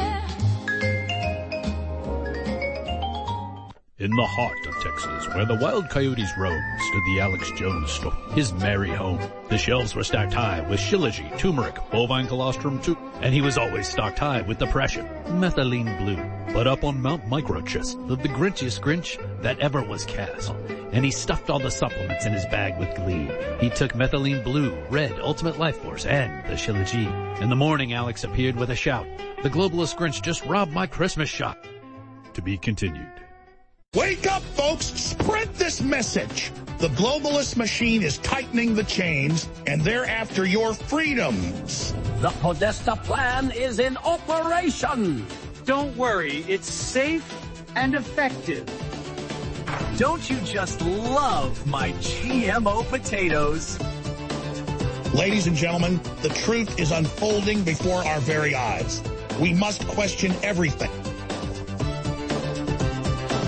In the heart of Texas, where the wild coyotes roam, stood the Alex Jones store, his merry home. The shelves were stacked high with Shilajit, turmeric, bovine colostrum too, and he was always stocked high with depression, methylene blue. But up on Mount Microchest lived the grinchiest Grinch that ever was cast, and he stuffed all the supplements in his bag with glee. He took methylene blue, red, ultimate life force, and the Shilajit. In the morning, Alex appeared with a shout. The globalist Grinch just robbed my Christmas shop. To be continued. Wake up, folks! Spread this message. The globalist machine is tightening the chains, and they're after your freedoms. The Podesta plan is in operation. Don't worry, it's safe and effective. Don't you just love my G M O potatoes? Ladies and gentlemen, the truth is unfolding before our very eyes. We must question everything.